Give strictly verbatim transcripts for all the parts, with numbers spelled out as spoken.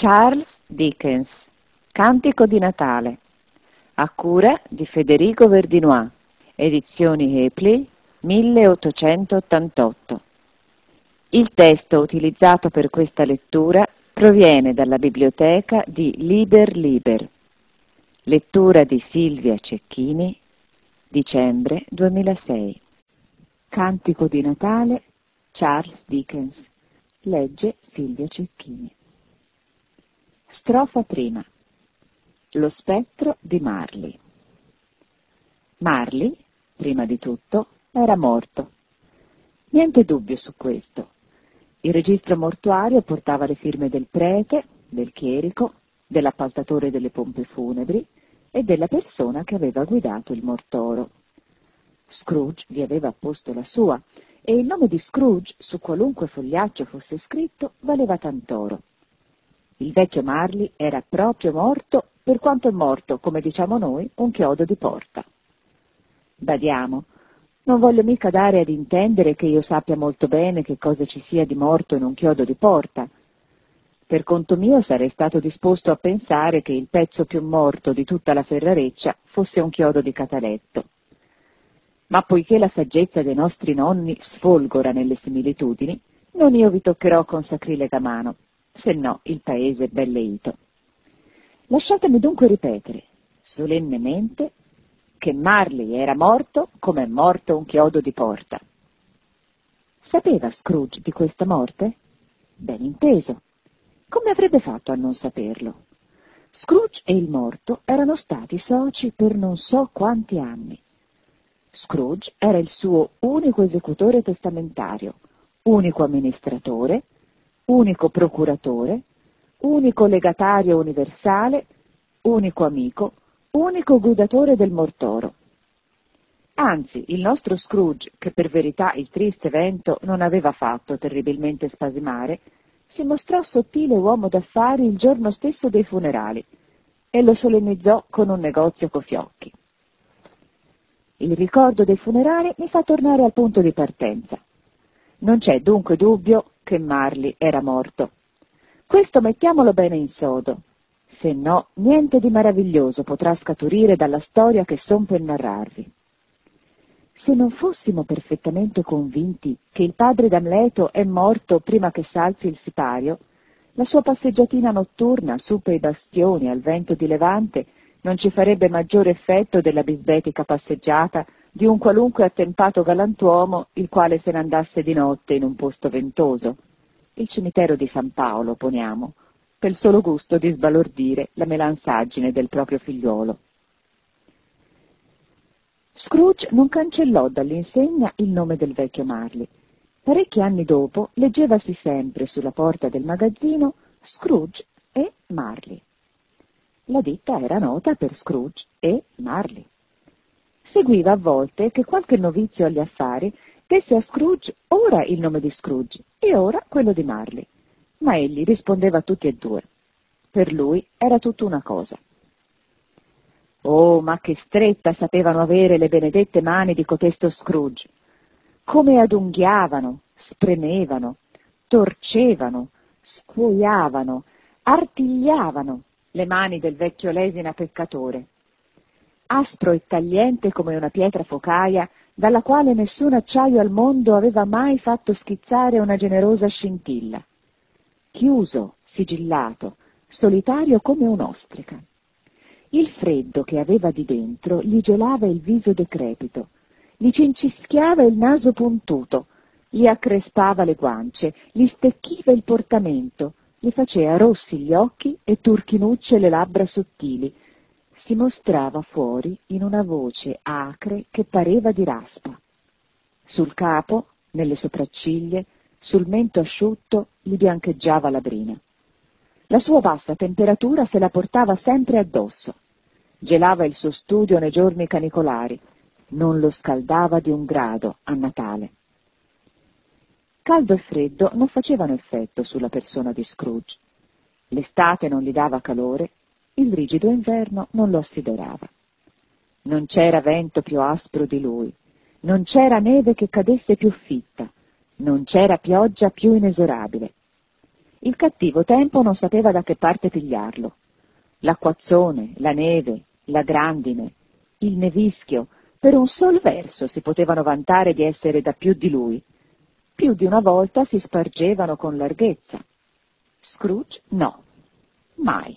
Charles Dickens, Cantico di Natale, a cura di Federico Verdinois, edizioni Hoepli, milleottocentottantotto. Il testo utilizzato per questa lettura proviene dalla biblioteca di Liber Liber. Lettura di Silvia Cecchini, dicembre duemilasei. Cantico di Natale, Charles Dickens. Legge Silvia Cecchini. Strofa prima. Lo spettro di Marley. Marley, prima di tutto, era morto. Niente dubbio su questo. Il registro mortuario portava le firme del prete, del chierico, dell'appaltatore delle pompe funebri e della persona che aveva guidato il mortoro. Scrooge vi aveva apposto la sua, e il nome di Scrooge, su qualunque fogliaccio fosse scritto, valeva tant'oro. Il vecchio Marley era proprio morto, per quanto è morto, come diciamo noi, un chiodo di porta. Badiamo, non voglio mica dare ad intendere che io sappia molto bene che cosa ci sia di morto in un chiodo di porta. Per conto mio sarei stato disposto a pensare che il pezzo più morto di tutta la Ferrareccia fosse un chiodo di cataletto. Ma poiché la saggezza dei nostri nonni sfolgora nelle similitudini, non io vi toccherò con sacrilega mano, se no il paese è belleito. Lasciatemi dunque ripetere, solennemente, che Marley era morto come è morto un chiodo di porta. Sapeva Scrooge di questa morte? Ben inteso. Come avrebbe fatto a non saperlo? Scrooge e il morto erano stati soci per non so quanti anni. Scrooge era il suo unico esecutore testamentario, unico amministratore, unico procuratore, unico legatario universale, unico amico, unico guidatore del mortoro. Anzi, il nostro Scrooge, che per verità il triste evento non aveva fatto terribilmente spasimare, si mostrò sottile uomo d'affari il giorno stesso dei funerali e lo solennizzò con un negozio co fiocchi. Il ricordo dei funerali mi fa tornare al punto di partenza. Non c'è dunque dubbio che Marley era morto. Questo mettiamolo bene in sodo, se no niente di meraviglioso potrà scaturire dalla storia che son per narrarvi. Se non fossimo perfettamente convinti che il padre d'Amleto è morto prima che s'alzi il sipario, la sua passeggiatina notturna su per i bastioni al vento di levante non ci farebbe maggiore effetto della bisbetica passeggiata di un qualunque attempato galantuomo il quale se ne andasse di notte in un posto ventoso, il cimitero di San Paolo, poniamo, per il solo gusto di sbalordire la melansaggine del proprio figliuolo. Scrooge non cancellò dall'insegna il nome del vecchio Marley. Parecchi anni dopo leggevasi sempre sulla porta del magazzino Scrooge e Marley. La ditta era nota per Scrooge e Marley. Seguiva a volte che qualche novizio agli affari desse a Scrooge ora il nome di Scrooge e ora quello di Marley, ma egli rispondeva a tutti e due. Per lui era tutto una cosa. Oh, ma che stretta sapevano avere le benedette mani di cotesto Scrooge! Come adunghiavano, spremevano, torcevano, scuoiavano, artigliavano le mani del vecchio lesina peccatore. Aspro e tagliente come una pietra focaia, dalla quale nessun acciaio al mondo aveva mai fatto schizzare una generosa scintilla. Chiuso, sigillato, solitario come un'ostrica. Il freddo che aveva di dentro gli gelava il viso decrepito, gli cincischiava il naso puntuto, gli accrespava le guance, gli stecchiva il portamento, gli faceva rossi gli occhi e turchinucce le labbra sottili. Si mostrava fuori in una voce acre che pareva di raspa. Sul capo, nelle sopracciglia, sul mento asciutto gli biancheggiava la brina. La sua bassa temperatura se la portava sempre addosso. Gelava il suo studio nei giorni canicolari, non lo scaldava di un grado a Natale. Caldo e freddo non facevano effetto sulla persona di Scrooge. L'estate non gli dava calore, il rigido inverno non lo assiderava. Non c'era vento più aspro di lui, non c'era neve che cadesse più fitta, non c'era pioggia più inesorabile. il cattivo tempo non sapeva da che parte pigliarlo. L'acquazzone, la neve, la grandine, il nevischio, per un sol verso si potevano vantare di essere da più di lui. Più di una volta si spargevano con larghezza. Scrooge no, mai.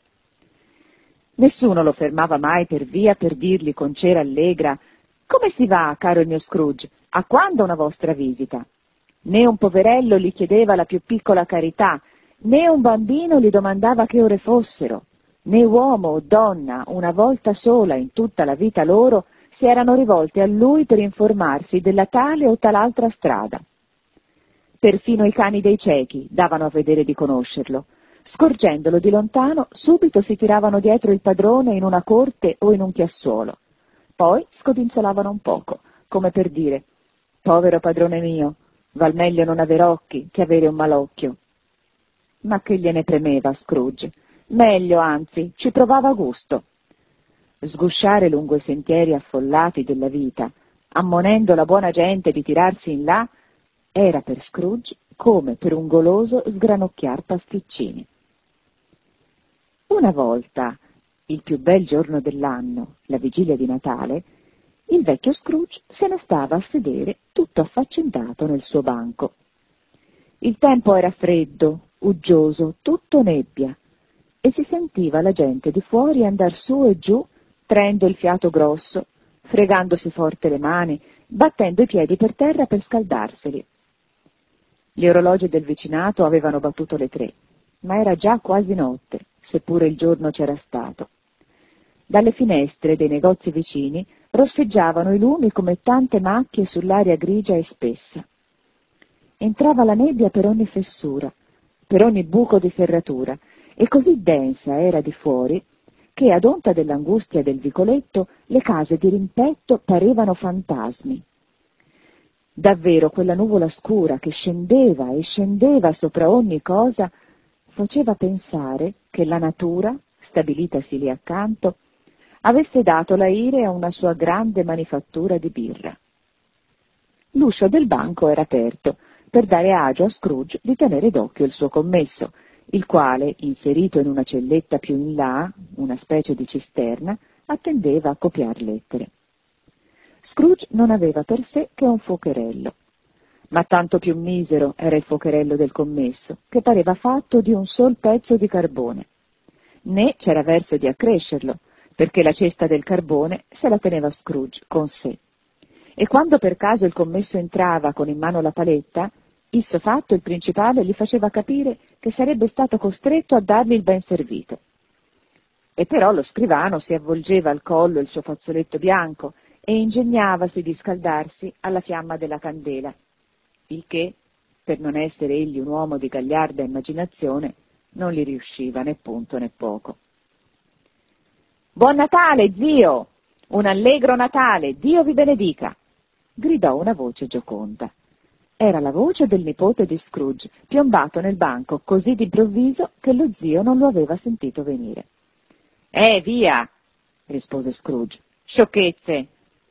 Nessuno lo fermava mai per via per dirgli con cera allegra: «Come si va, caro il mio Scrooge? A quando una vostra visita?» Né un poverello gli chiedeva la più piccola carità, né un bambino gli domandava che ore fossero, né uomo o donna, una volta sola in tutta la vita loro, si erano rivolti a lui per informarsi della tale o tal'altra strada. Perfino i cani dei ciechi davano a vedere di conoscerlo. Scorgendolo di lontano, subito si tiravano dietro il padrone in una corte o in un chiassuolo. Poi scodinzolavano un poco, come per dire: «Povero padrone mio, val meglio non aver occhi che avere un malocchio». Ma che gliene premeva a Scrooge? Meglio, anzi, ci provava gusto. Sgusciare lungo i sentieri affollati della vita, ammonendo la buona gente di tirarsi in là, era per Scrooge come per un goloso sgranocchiar pasticcini. Una volta, il più bel giorno dell'anno, la vigilia di Natale, il vecchio Scrooge se ne stava a sedere tutto affaccendato nel suo banco. Il tempo era freddo, uggioso, tutto nebbia, e si sentiva la gente di fuori andar su e giù, traendo il fiato grosso, fregandosi forte le mani, battendo i piedi per terra per scaldarseli. Gli orologi del vicinato avevano battuto le tre, ma era già quasi notte, seppure il giorno c'era stato. Dalle finestre dei negozi vicini rosseggiavano i lumi come tante macchie sull'aria grigia e spessa. Entrava la nebbia per ogni fessura, per ogni buco di serratura, e così densa era di fuori che, ad onta dell'angustia del vicoletto, le case di rimpetto parevano fantasmi. Davvero quella nuvola scura che scendeva e scendeva sopra ogni cosa faceva pensare che la natura, stabilitasi lì accanto, avesse dato l'aire a una sua grande manifattura di birra. L'uscio del banco era aperto per dare agio a Scrooge di tenere d'occhio il suo commesso, il quale, inserito in una celletta più in là, una specie di cisterna, attendeva a copiar lettere. Scrooge non aveva per sé che un fuocherello, ma tanto più misero era il fuocherello del commesso, che pareva fatto di un sol pezzo di carbone. Né c'era verso di accrescerlo, perché la cesta del carbone se la teneva Scrooge con sé. E quando per caso il commesso entrava con in mano la paletta, isso fatto il principale gli faceva capire che sarebbe stato costretto a dargli il ben servito. E però lo scrivano si avvolgeva al collo il suo fazzoletto bianco e ingegnavasi di scaldarsi alla fiamma della candela, il che, per non essere egli un uomo di gagliarda immaginazione, non gli riusciva né punto né poco. «Buon Natale, zio! Un allegro Natale! Dio vi benedica!» gridò una voce gioconda. Era la voce del nipote di Scrooge, piombato nel banco così d'improvviso che lo zio non lo aveva sentito venire. «Eh, via!» rispose Scrooge. «Sciocchezze!»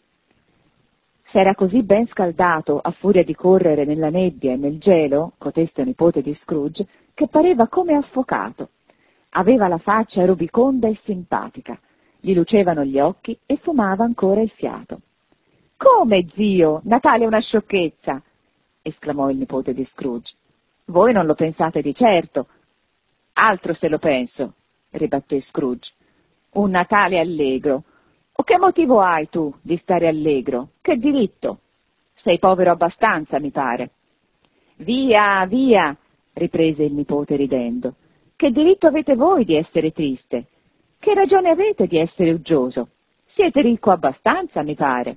S'era così ben scaldato a furia di correre nella nebbia e nel gelo, cotesto nipote di Scrooge, che pareva come affocato. Aveva la faccia rubiconda e simpatica, gli lucevano gli occhi e fumava ancora il fiato. «Come, zio? Natale è una sciocchezza!» esclamò il nipote di Scrooge. «Voi non lo pensate di certo». «Altro se lo penso», ribatté Scrooge. «Un Natale allegro. O che motivo hai tu di stare allegro? Che diritto? Sei povero abbastanza, mi pare». «Via, via», riprese il nipote ridendo. «Che diritto avete voi di essere triste? Che ragione avete di essere uggioso? Siete ricco abbastanza, mi pare».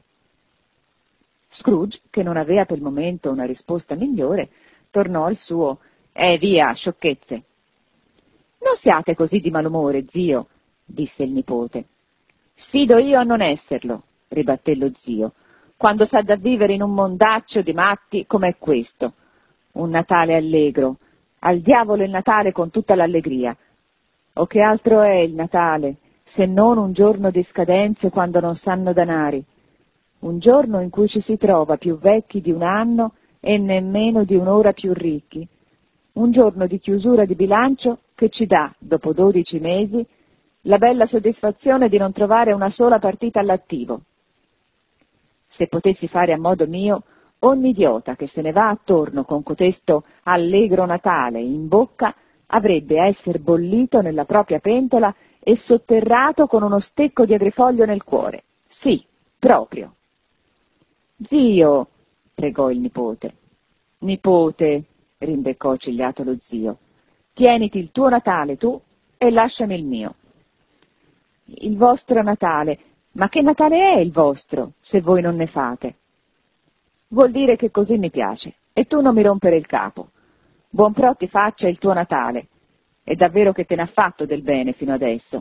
Scrooge, che non aveva per il momento una risposta migliore, tornò al suo «Eh, via, sciocchezze». «Non siate così di malumore, zio», disse il nipote. «Sfido io a non esserlo», ribatté lo zio, «quando s'ha da vivere in un mondaccio di matti com'è questo. Un Natale allegro. Al diavolo il Natale con tutta l'allegria. O che altro è il Natale, se non un giorno di scadenze quando non s'hanno danari? Un giorno in cui ci si trova più vecchi di un anno e nemmeno di un'ora più ricchi. un giorno di chiusura di bilancio che ci dà, dopo dodici mesi, la bella soddisfazione di non trovare una sola partita all'attivo. Se potessi fare a modo mio, ogni idiota che se ne va attorno con cotesto allegro Natale in bocca avrebbe a essere bollito nella propria pentola e sotterrato con uno stecco di agrifoglio nel cuore. Sì, proprio. Zio, pregò il nipote. Nipote, rimbeccò accigliato lo zio, tieniti il tuo Natale tu e lasciami il mio. Il vostro Natale? Ma che Natale è il vostro, se voi non ne fate? Vuol dire che così mi piace, e tu non mi rompere il capo. Buon pro ti faccia il tuo Natale. È davvero che te ne ha fatto del bene fino adesso.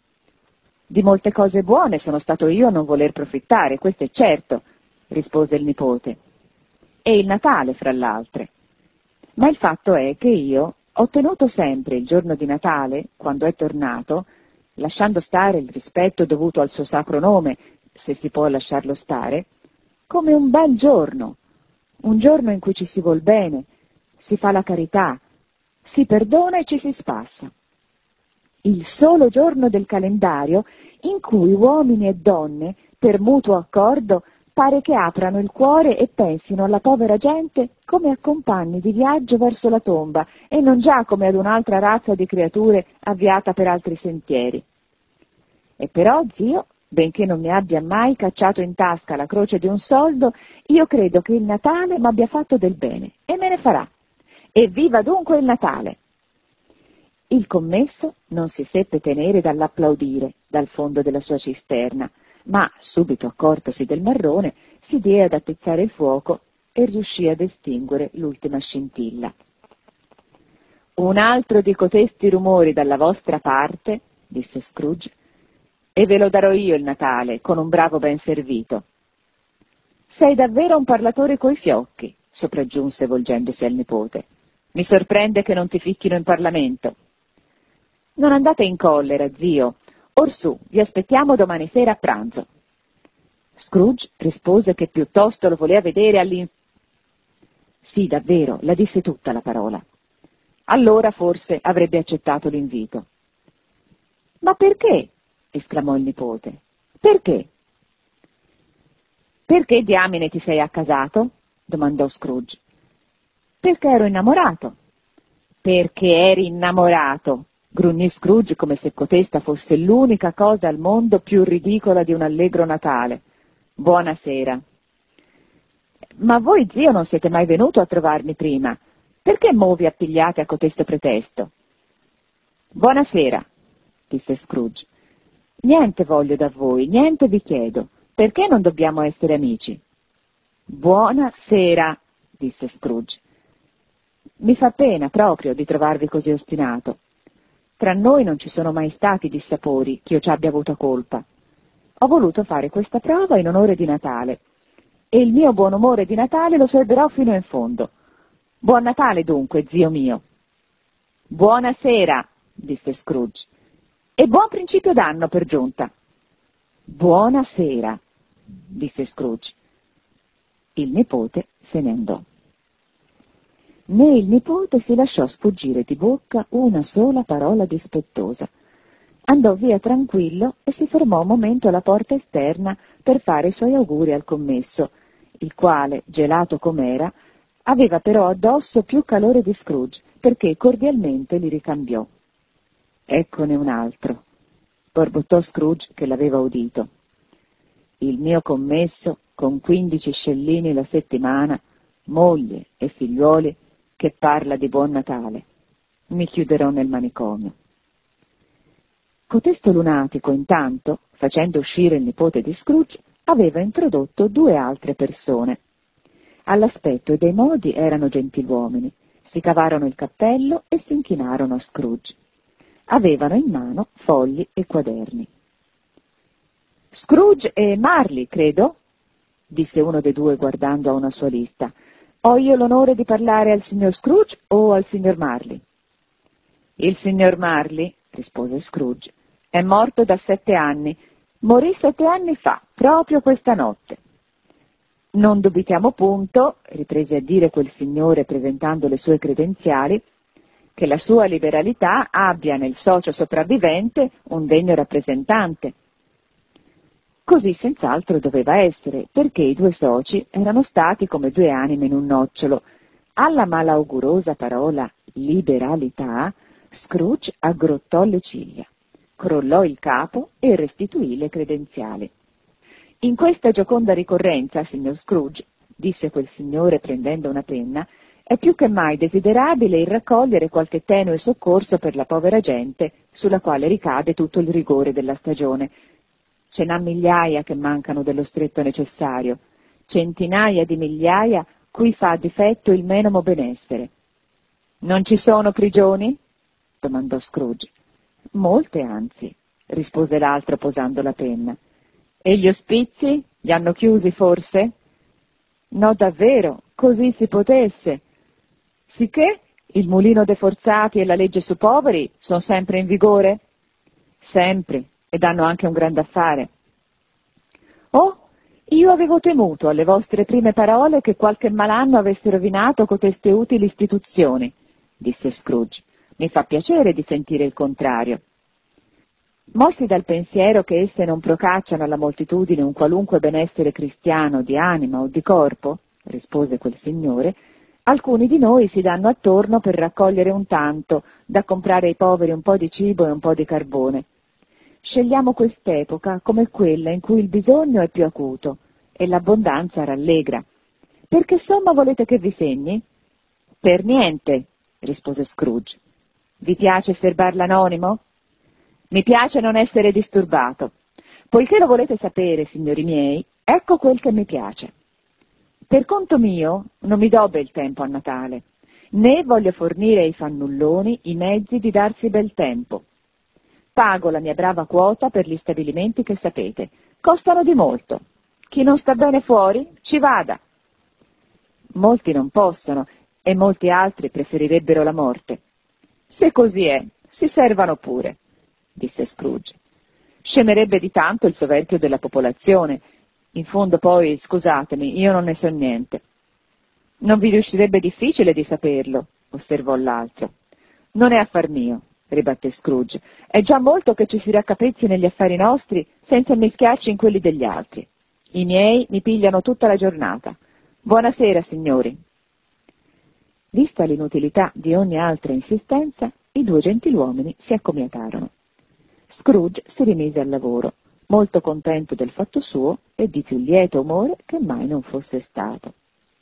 Di molte cose buone sono stato io a non voler profittare, questo è certo, rispose il nipote. E il Natale, fra l'altre. Ma il fatto è che io ho tenuto sempre il giorno di Natale, quando è tornato, lasciando stare il rispetto dovuto al suo sacro nome, se si può lasciarlo stare, come un bel giorno, un giorno in cui ci si vuol bene, si fa la carità, si perdona e ci si spassa. Il solo giorno del calendario in cui uomini e donne, per mutuo accordo, pare che aprano il cuore e pensino alla povera gente come a compagni di viaggio verso la tomba e non già come ad un'altra razza di creature avviata per altri sentieri. E però, zio, benché non mi abbia mai cacciato in tasca la croce di un soldo, io credo che il Natale m'abbia fatto del bene e me ne farà. Evviva dunque il Natale! Il commesso non si seppe tenere dall'applaudire dal fondo della sua cisterna, ma, subito accortosi del marrone, si diede ad attizzare il fuoco e riuscì ad estinguere l'ultima scintilla. Un altro di cotesti rumori dalla vostra parte, disse Scrooge, e ve lo darò io il Natale, con un bravo ben servito. Sei davvero un parlatore coi fiocchi, sopraggiunse volgendosi al nipote. Mi sorprende che non ti ficchino in Parlamento. Non andate in collera, zio. Orsù, vi aspettiamo domani sera a pranzo. Scrooge rispose che piuttosto lo voleva vedere all'in... Sì, davvero, la disse tutta la parola. Allora forse avrebbe accettato l'invito. Ma perché? Esclamò il nipote. Perché? Perché diamine ti sei accasato? Domandò Scrooge. Perché ero innamorato. Perché eri innamorato, grugnì Scrooge come se cotesta fosse l'unica cosa al mondo più ridicola di un allegro Natale. Buonasera. Ma voi, zio, non siete mai venuto a trovarmi prima. Perché mo vi appigliate a cotesto pretesto? Buonasera, disse Scrooge. Niente voglio da voi, niente vi chiedo. Perché non dobbiamo essere amici? Buonasera, disse Scrooge. Mi fa pena proprio di trovarvi così ostinato. Tra noi non ci sono mai stati dissapori che io ci abbia avuto colpa. Ho voluto fare questa prova in onore di Natale, e il mio buon umore di Natale lo serberò fino in fondo. Buon Natale dunque, zio mio. Buonasera, disse Scrooge. E buon principio d'anno per giunta. Buonasera, disse Scrooge. Il nipote se ne andò. Né il nipote si lasciò sfuggire di bocca una sola parola dispettosa. Andò via tranquillo e si fermò un momento alla porta esterna per fare i suoi auguri al commesso, il quale, gelato com'era, aveva però addosso più calore di Scrooge, perché cordialmente li ricambiò. Eccone un altro, borbottò Scrooge che l'aveva udito. Il mio commesso, con quindici scellini la settimana, moglie e figliuoli, che parla di buon Natale. Mi chiuderò nel manicomio. Cotesto lunatico, intanto, facendo uscire il nipote di Scrooge, aveva introdotto due altre persone. All'aspetto e dei modi erano gentiluomini, si cavarono il cappello e si inchinarono a Scrooge. Avevano in mano fogli e quaderni. Scrooge e Marley, credo? Disse uno dei due guardando a una sua lista. Ho io l'onore di parlare al signor Scrooge o al signor Marley? Il signor Marley, rispose Scrooge, è morto da sette anni. Morì sette anni fa, proprio questa notte. Non dubitiamo punto, riprese a dire quel signore presentando le sue credenziali, che la sua liberalità abbia nel socio sopravvivente un degno rappresentante. Così senz'altro doveva essere, perché i due soci erano stati come due anime in un nocciolo. Alla malaugurosa parola liberalità, Scrooge aggrottò le ciglia, crollò il capo e restituì le credenziali. «In questa gioconda ricorrenza, signor Scrooge», disse quel signore prendendo una penna, «è più che mai desiderabile il raccogliere qualche tenue soccorso per la povera gente sulla quale ricade tutto il rigore della stagione. Ce n'ha migliaia che mancano dello stretto necessario, centinaia di migliaia cui fa difetto il menomo benessere». «Non ci sono prigioni?» domandò Scrooge. «Molte, anzi», rispose l'altro posando la penna. «E gli ospizi? Li hanno chiusi, forse?» «No, davvero, così si potesse. Sicché il mulino dei forzati e la legge su poveri sono sempre in vigore?» «Sempre, e danno anche un grande affare». «Oh, io avevo temuto alle vostre prime parole che qualche malanno avesse rovinato coteste utili istituzioni», disse Scrooge. «Mi fa piacere di sentire il contrario». Mossi dal pensiero che esse non procacciano alla moltitudine un qualunque benessere cristiano di anima o di corpo, rispose quel signore, alcuni di noi si danno attorno per raccogliere un tanto, da comprare ai poveri un po' di cibo e un po' di carbone. Scegliamo quest'epoca come quella in cui il bisogno è più acuto e l'abbondanza rallegra. Per che somma volete che vi segni? Per niente, rispose Scrooge. Vi piace serbar l'anonimo? Mi piace non essere disturbato. Poiché lo volete sapere, signori miei, ecco quel che mi piace. Per conto mio non mi do bel tempo a Natale, né voglio fornire ai fannulloni i mezzi di darsi bel tempo. Pago la mia brava quota per gli stabilimenti che sapete. Costano di molto. Chi non sta bene fuori, ci vada. Molti non possono, e molti altri preferirebbero la morte. Se così è, si servano pure, disse Scrooge. Scemerebbe di tanto il soverchio della popolazione. In fondo poi, scusatemi, io non ne so niente. Non vi riuscirebbe difficile di saperlo, osservò l'altro. Non è affar mio, ribatté Scrooge. È già molto che ci si raccapezzi negli affari nostri senza mischiarci in quelli degli altri. I miei mi pigliano tutta la giornata. Buonasera, signori. Vista l'inutilità di ogni altra insistenza, i due gentiluomini si accomiatarono. Scrooge si rimise al lavoro, molto contento del fatto suo e di più lieto umore che mai non fosse stato.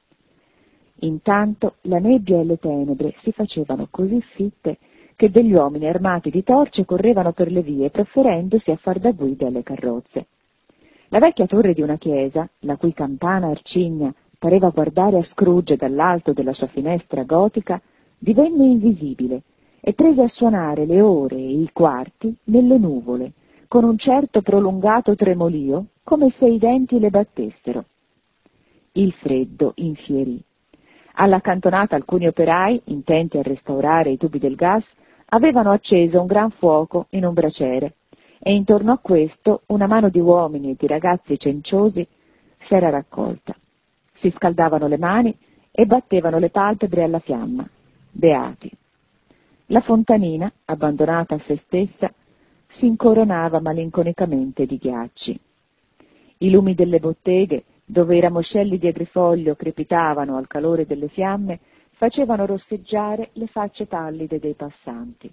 Intanto la nebbia e le tenebre si facevano così fitte che degli uomini armati di torce correvano per le vie profferendosi a far da guida alle carrozze. La vecchia torre di una chiesa, la cui campana arcigna pareva guardare a Scrooge dall'alto della sua finestra gotica, divenne invisibile e prese a suonare le ore e i quarti nelle nuvole, con un certo prolungato tremolio, come se i denti le battessero. Il freddo infierì. Alla cantonata alcuni operai, intenti a restaurare i tubi del gas, avevano acceso un gran fuoco in un braciere, e intorno a questo una mano di uomini e di ragazzi cenciosi s'era raccolta. Si scaldavano le mani e battevano le palpebre alla fiamma, beati. La fontanina, abbandonata a se stessa, si incoronava malinconicamente di ghiacci. I lumi delle botteghe, dove i ramoscelli di agrifoglio crepitavano al calore delle fiamme, facevano rosseggiare le facce pallide dei passanti.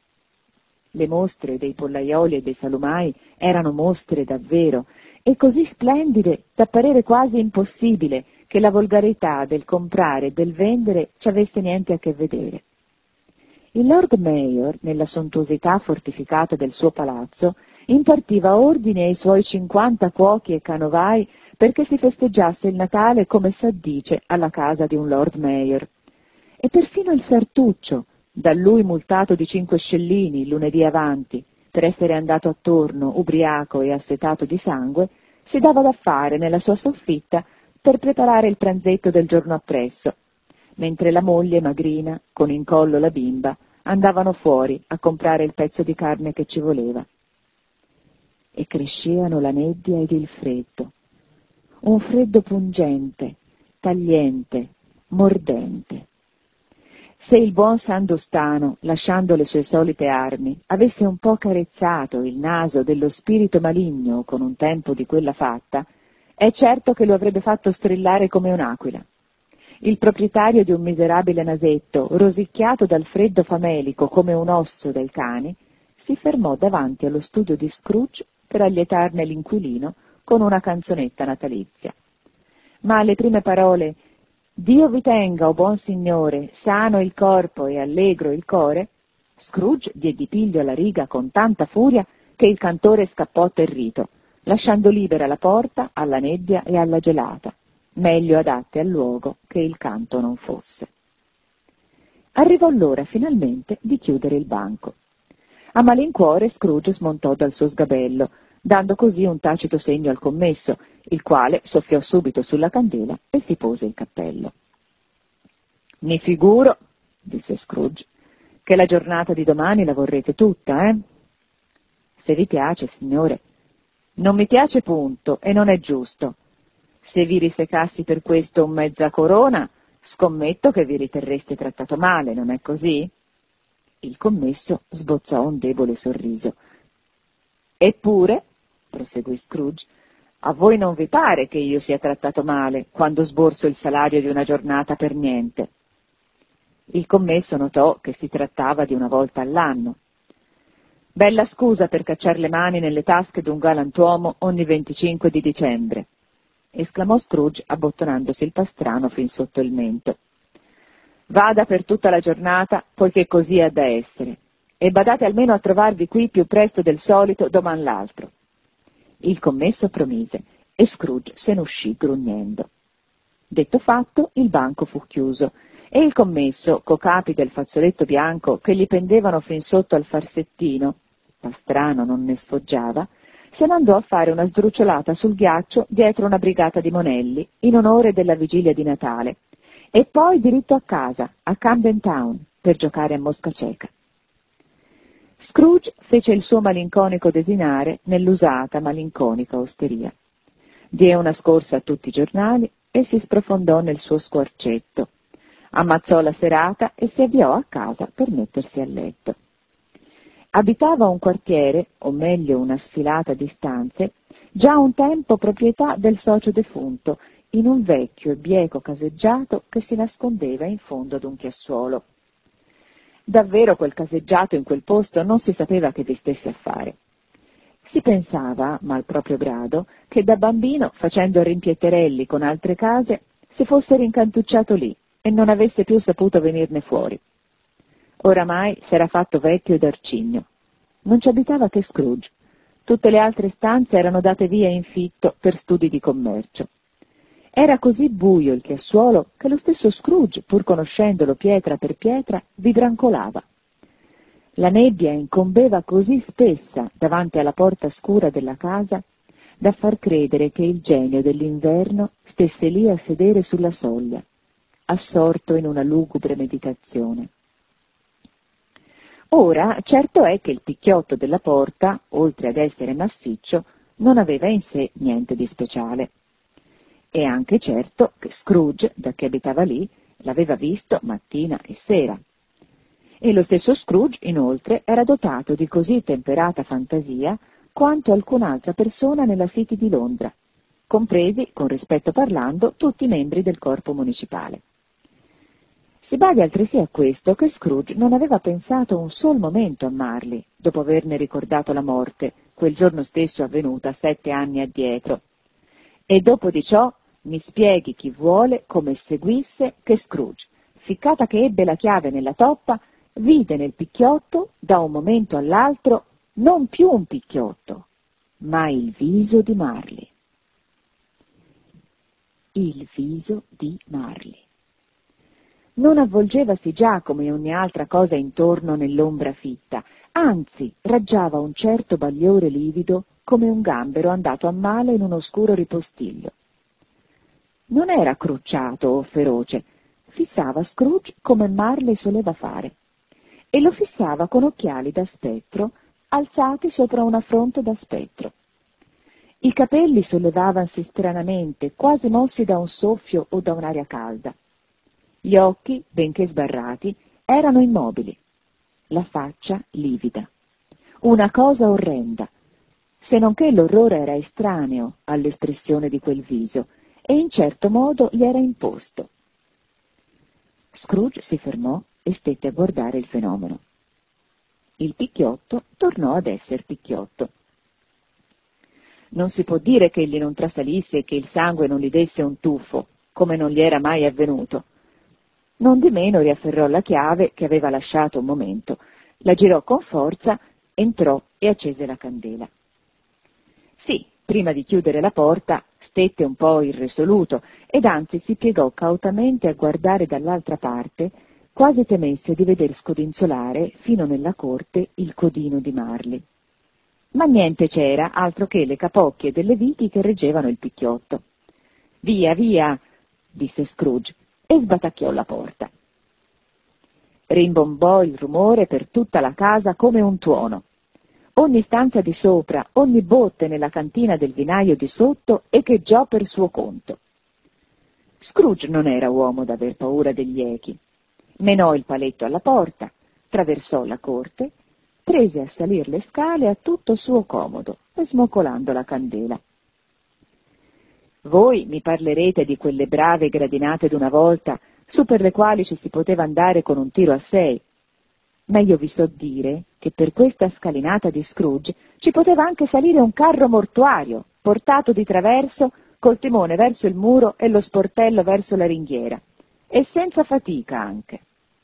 Le mostre dei pollaioli e dei salumai erano mostre davvero, e così splendide da parere quasi impossibile che la volgarità del comprare e del vendere ci avesse niente a che vedere. Il Lord Mayor, nella sontuosità fortificata del suo palazzo, impartiva ordini ai suoi cinquanta cuochi e canovai perché si festeggiasse il Natale come s'addice alla casa di un Lord Mayor. E perfino il sartuccio, da lui multato di cinque scellini lunedì avanti, per essere andato attorno, ubriaco e assetato di sangue, si dava da fare nella sua soffitta per preparare il pranzetto del giorno appresso, mentre la moglie magrina, con in collo la bimba, andavano fuori a comprare il pezzo di carne che ci voleva. E crescevano la nebbia ed il freddo, un freddo pungente, tagliente, mordente. Se il buon Sandostano, lasciando le sue solite armi, avesse un po' carezzato il naso dello spirito maligno con un tempo di quella fatta, è certo che lo avrebbe fatto strillare come un'aquila. Il proprietario di un miserabile nasetto, rosicchiato dal freddo famelico come un osso dai cani, si fermò davanti allo studio di Scrooge per allietarne l'inquilino con una canzonetta natalizia. Ma alle prime parole «Dio vi tenga, o buon signore, sano il corpo e allegro il core», Scrooge diede piglio alla riga con tanta furia che il cantore scappò atterrito, lasciando libera la porta alla nebbia e alla gelata, meglio adatte al luogo che il canto non fosse. Arrivò l'ora finalmente di chiudere il banco. A malincuore Scrooge smontò dal suo sgabello, dando così un tacito segno al commesso, il quale soffiò subito sulla candela e si pose il cappello. «Mi figuro», disse Scrooge, «che la giornata di domani la vorrete tutta, eh?» «Se vi piace, signore». «Non mi piace, punto, e non è giusto. Se vi risecassi per questo un mezza corona, scommetto che vi riterreste trattato male, non è così?» Il commesso sbozzò un debole sorriso. «Eppure», proseguì Scrooge, «a voi non vi pare che io sia trattato male quando sborso il salario di una giornata per niente?» Il commesso notò che si trattava di una volta all'anno. «Bella scusa per cacciar le mani nelle tasche d'un galantuomo ogni venticinque di dicembre», esclamò Scrooge abbottonandosi il pastrano fin sotto il mento. «Vada per tutta la giornata, poiché così ha da essere, e badate almeno a trovarvi qui più presto del solito doman l'altro». Il commesso promise, e Scrooge se ne uscì grugnendo. Detto fatto, il banco fu chiuso, e il commesso, co capi del fazzoletto bianco che gli pendevano fin sotto al farsettino, pastrano non ne sfoggiava, se ne andò a fare una sdrucciolata sul ghiaccio dietro una brigata di monelli, in onore della vigilia di Natale, e poi diritto a casa, a Camden Town, per giocare a mosca cieca. Scrooge fece il suo malinconico desinare nell'usata malinconica osteria. Diè una scorsa a tutti i giornali e si sprofondò nel suo squarcetto. Ammazzò la serata e si avviò a casa per mettersi a letto. Abitava un quartiere, o meglio una sfilata di stanze, già un tempo proprietà del socio defunto, in un vecchio e bieco caseggiato che si nascondeva in fondo ad un chiassuolo. Davvero quel caseggiato in quel posto non si sapeva che vi stesse a fare. Si pensava, mal proprio grado, che da bambino, facendo rimpietterelli con altre case, si fosse rincantucciato lì e non avesse più saputo venirne fuori. Oramai s'era fatto vecchio ed arcigno. Non ci abitava che Scrooge. Tutte le altre stanze erano date via in fitto per studi di commercio. Era così buio il chiassuolo che lo stesso Scrooge, pur conoscendolo pietra per pietra, vi brancolava. La nebbia incombeva così spessa davanti alla porta scura della casa da far credere che il genio dell'inverno stesse lì a sedere sulla soglia, assorto in una lugubre meditazione. Ora, certo è che il picchiotto della porta, oltre ad essere massiccio, non aveva in sé niente di speciale. È anche certo che Scrooge, da che abitava lì, l'aveva visto mattina e sera. E lo stesso Scrooge, inoltre, era dotato di così temperata fantasia quanto alcun'altra persona nella City di Londra, compresi, con rispetto parlando, tutti i membri del corpo municipale. Si badi altresì a questo che Scrooge non aveva pensato un sol momento a Marley, dopo averne ricordato la morte, quel giorno stesso avvenuta sette anni addietro. E dopo di ciò mi spieghi chi vuole come seguisse che Scrooge, ficcata che ebbe la chiave nella toppa, vide nel picchiotto, da un momento all'altro, non più un picchiotto, ma il viso di Marley. Il viso di Marley. Non avvolgevasi già come ogni altra cosa intorno nell'ombra fitta, anzi raggiava un certo bagliore livido come un gambero andato a male in un oscuro ripostiglio. Non era crucciato o feroce, fissava Scrooge come Marley soleva fare, e lo fissava con occhiali da spettro alzati sopra una fronte da spettro. I capelli sollevavansi stranamente, quasi mossi da un soffio o da un'aria calda. Gli occhi, benché sbarrati, erano immobili, la faccia livida, una cosa orrenda, se non che l'orrore era estraneo all'espressione di quel viso e in certo modo gli era imposto. Scrooge si fermò e stette a guardare il fenomeno. Il picchiotto tornò ad esser picchiotto. Non si può dire che egli non trasalisse e che il sangue non gli desse un tuffo, come non gli era mai avvenuto. Nondimeno riafferrò la chiave che aveva lasciato un momento, la girò con forza, entrò e accese la candela. Sì, prima di chiudere la porta stette un po' irresoluto ed anzi si piegò cautamente a guardare dall'altra parte, quasi temesse di veder scodinzolare fino nella corte il codino di Marley. Ma niente c'era altro che le capocchie delle viti che reggevano il picchiotto. «Via, via!» disse Scrooge e sbatacchiò la porta. Rimbombò il rumore per tutta la casa come un tuono. Ogni stanza di sopra, ogni botte nella cantina del vinaio di sotto echeggiò per suo conto. Scrooge non era uomo d'aver paura degli echi. Menò il paletto alla porta, traversò la corte, prese a salir le scale a tutto suo comodo, smoccolando la candela. Voi mi parlerete di quelle brave gradinate d'una volta, su per le quali ci si poteva andare con un tiro a sei. Ma io vi so dire che per questa scalinata di Scrooge ci poteva anche salire un carro mortuario, portato di traverso, col timone verso il muro e lo sportello verso la ringhiera, e senza fatica anche.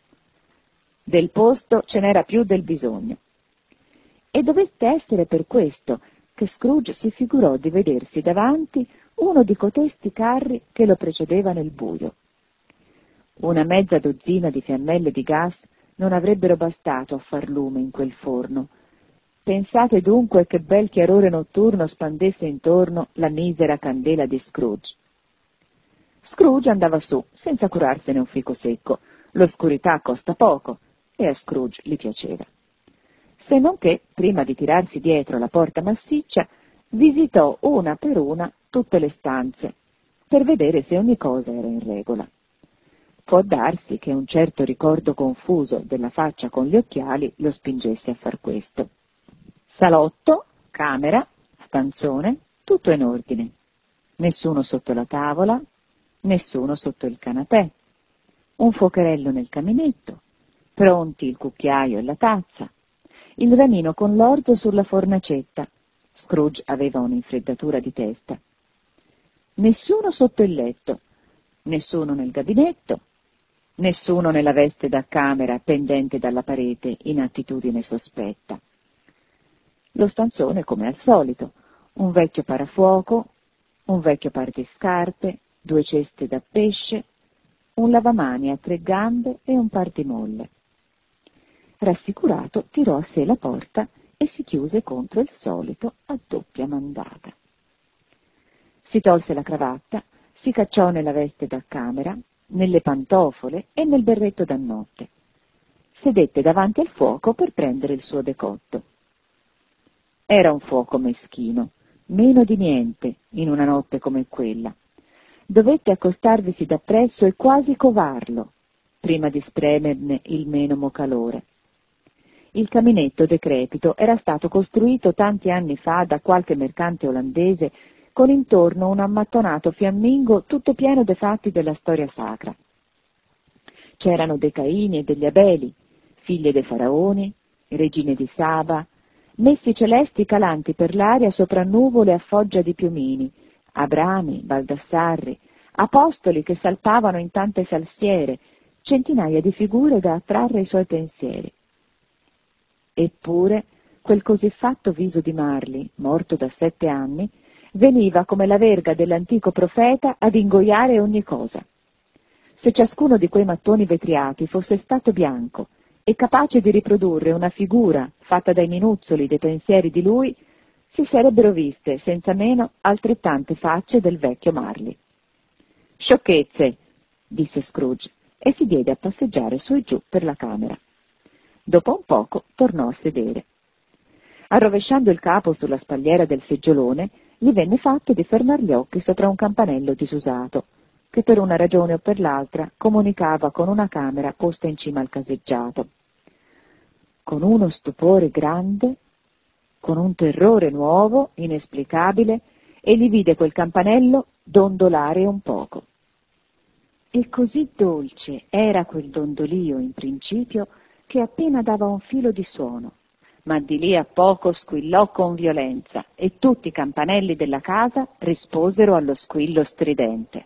Del posto ce n'era più del bisogno. E dovette essere per questo che Scrooge si figurò di vedersi davanti uno di cotesti carri che lo precedeva nel buio. Una mezza dozzina di fiammelle di gas non avrebbero bastato a far lume in quel forno. Pensate dunque che bel chiarore notturno spandesse intorno la misera candela di Scrooge. Scrooge andava su, senza curarsene un fico secco. L'oscurità costa poco, e a Scrooge gli piaceva. Se non che, prima di tirarsi dietro la porta massiccia, visitò una per una tutte le stanze, per vedere se ogni cosa era in regola. Può darsi che un certo ricordo confuso della faccia con gli occhiali lo spingesse a far questo. Salotto, camera, stanzone, tutto in ordine. Nessuno sotto la tavola, nessuno sotto il canapè. Un fuocherello nel caminetto, pronti il cucchiaio e la tazza, il ramino con l'orzo sulla fornacetta. Scrooge aveva un'infreddatura di testa. Nessuno sotto il letto, nessuno nel gabinetto, nessuno nella veste da camera pendente dalla parete in attitudine sospetta. Lo stanzone come al solito, un vecchio parafuoco, un vecchio par di scarpe, due ceste da pesce, un lavamani a tre gambe e un par di molle. Rassicurato tirò a sé la porta e si chiuse contro il solito a doppia mandata. Si tolse la cravatta, si cacciò nella veste da camera, nelle pantofole e nel berretto da notte. Sedette davanti al fuoco per prendere il suo decotto. Era un fuoco meschino, meno di niente in una notte come quella. Dovette accostarvisi dappresso e quasi covarlo, prima di spremerne il menomo calore. Il caminetto decrepito era stato costruito tanti anni fa da qualche mercante olandese con intorno un ammattonato fiammingo tutto pieno dei fatti della storia sacra. C'erano dei Caini e degli Abeli, figlie dei faraoni, regine di Saba, messi celesti calanti per l'aria sopra nuvole a foggia di piumini, Abrami, Baldassarri, apostoli che saltavano in tante salsiere, centinaia di figure da attrarre i suoi pensieri. Eppure quel così fatto viso di Marley, morto da sette anni, veniva come la verga dell'antico profeta ad ingoiare ogni cosa. Se ciascuno di quei mattoni vetriati fosse stato bianco e capace di riprodurre una figura fatta dai minuzzoli dei pensieri di lui, si sarebbero viste senza meno altrettante facce del vecchio Marley. «Sciocchezze!» disse Scrooge e si diede a passeggiare su e giù per la camera. Dopo un poco tornò a sedere. Arrovesciando il capo sulla spalliera del seggiolone, gli venne fatto di fermar gli occhi sopra un campanello disusato. che per una ragione o per l'altra comunicava con una camera posta in cima al caseggiato. Con uno stupore grande, con un terrore nuovo, inesplicabile, egli vide quel campanello dondolare un poco. E così dolce era quel dondolio in principio che appena dava un filo di suono, ma di lì a poco squillò con violenza e tutti i campanelli della casa risposero allo squillo stridente.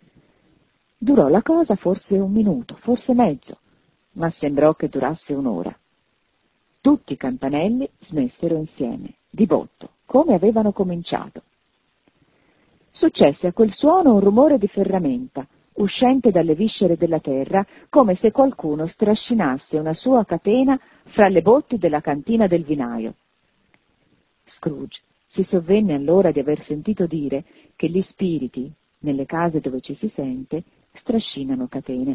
Durò la cosa forse un minuto, forse mezzo, ma sembrò che durasse un'ora. Tutti i campanelli smessero insieme, di botto, come avevano cominciato. Successe a quel suono un rumore di ferramenta, uscente dalle viscere della terra, come se qualcuno strascinasse una sua catena fra le botti della cantina del vinaio. Scrooge si sovvenne allora di aver sentito dire che gli spiriti, nelle case dove ci si sente, strascinano catene.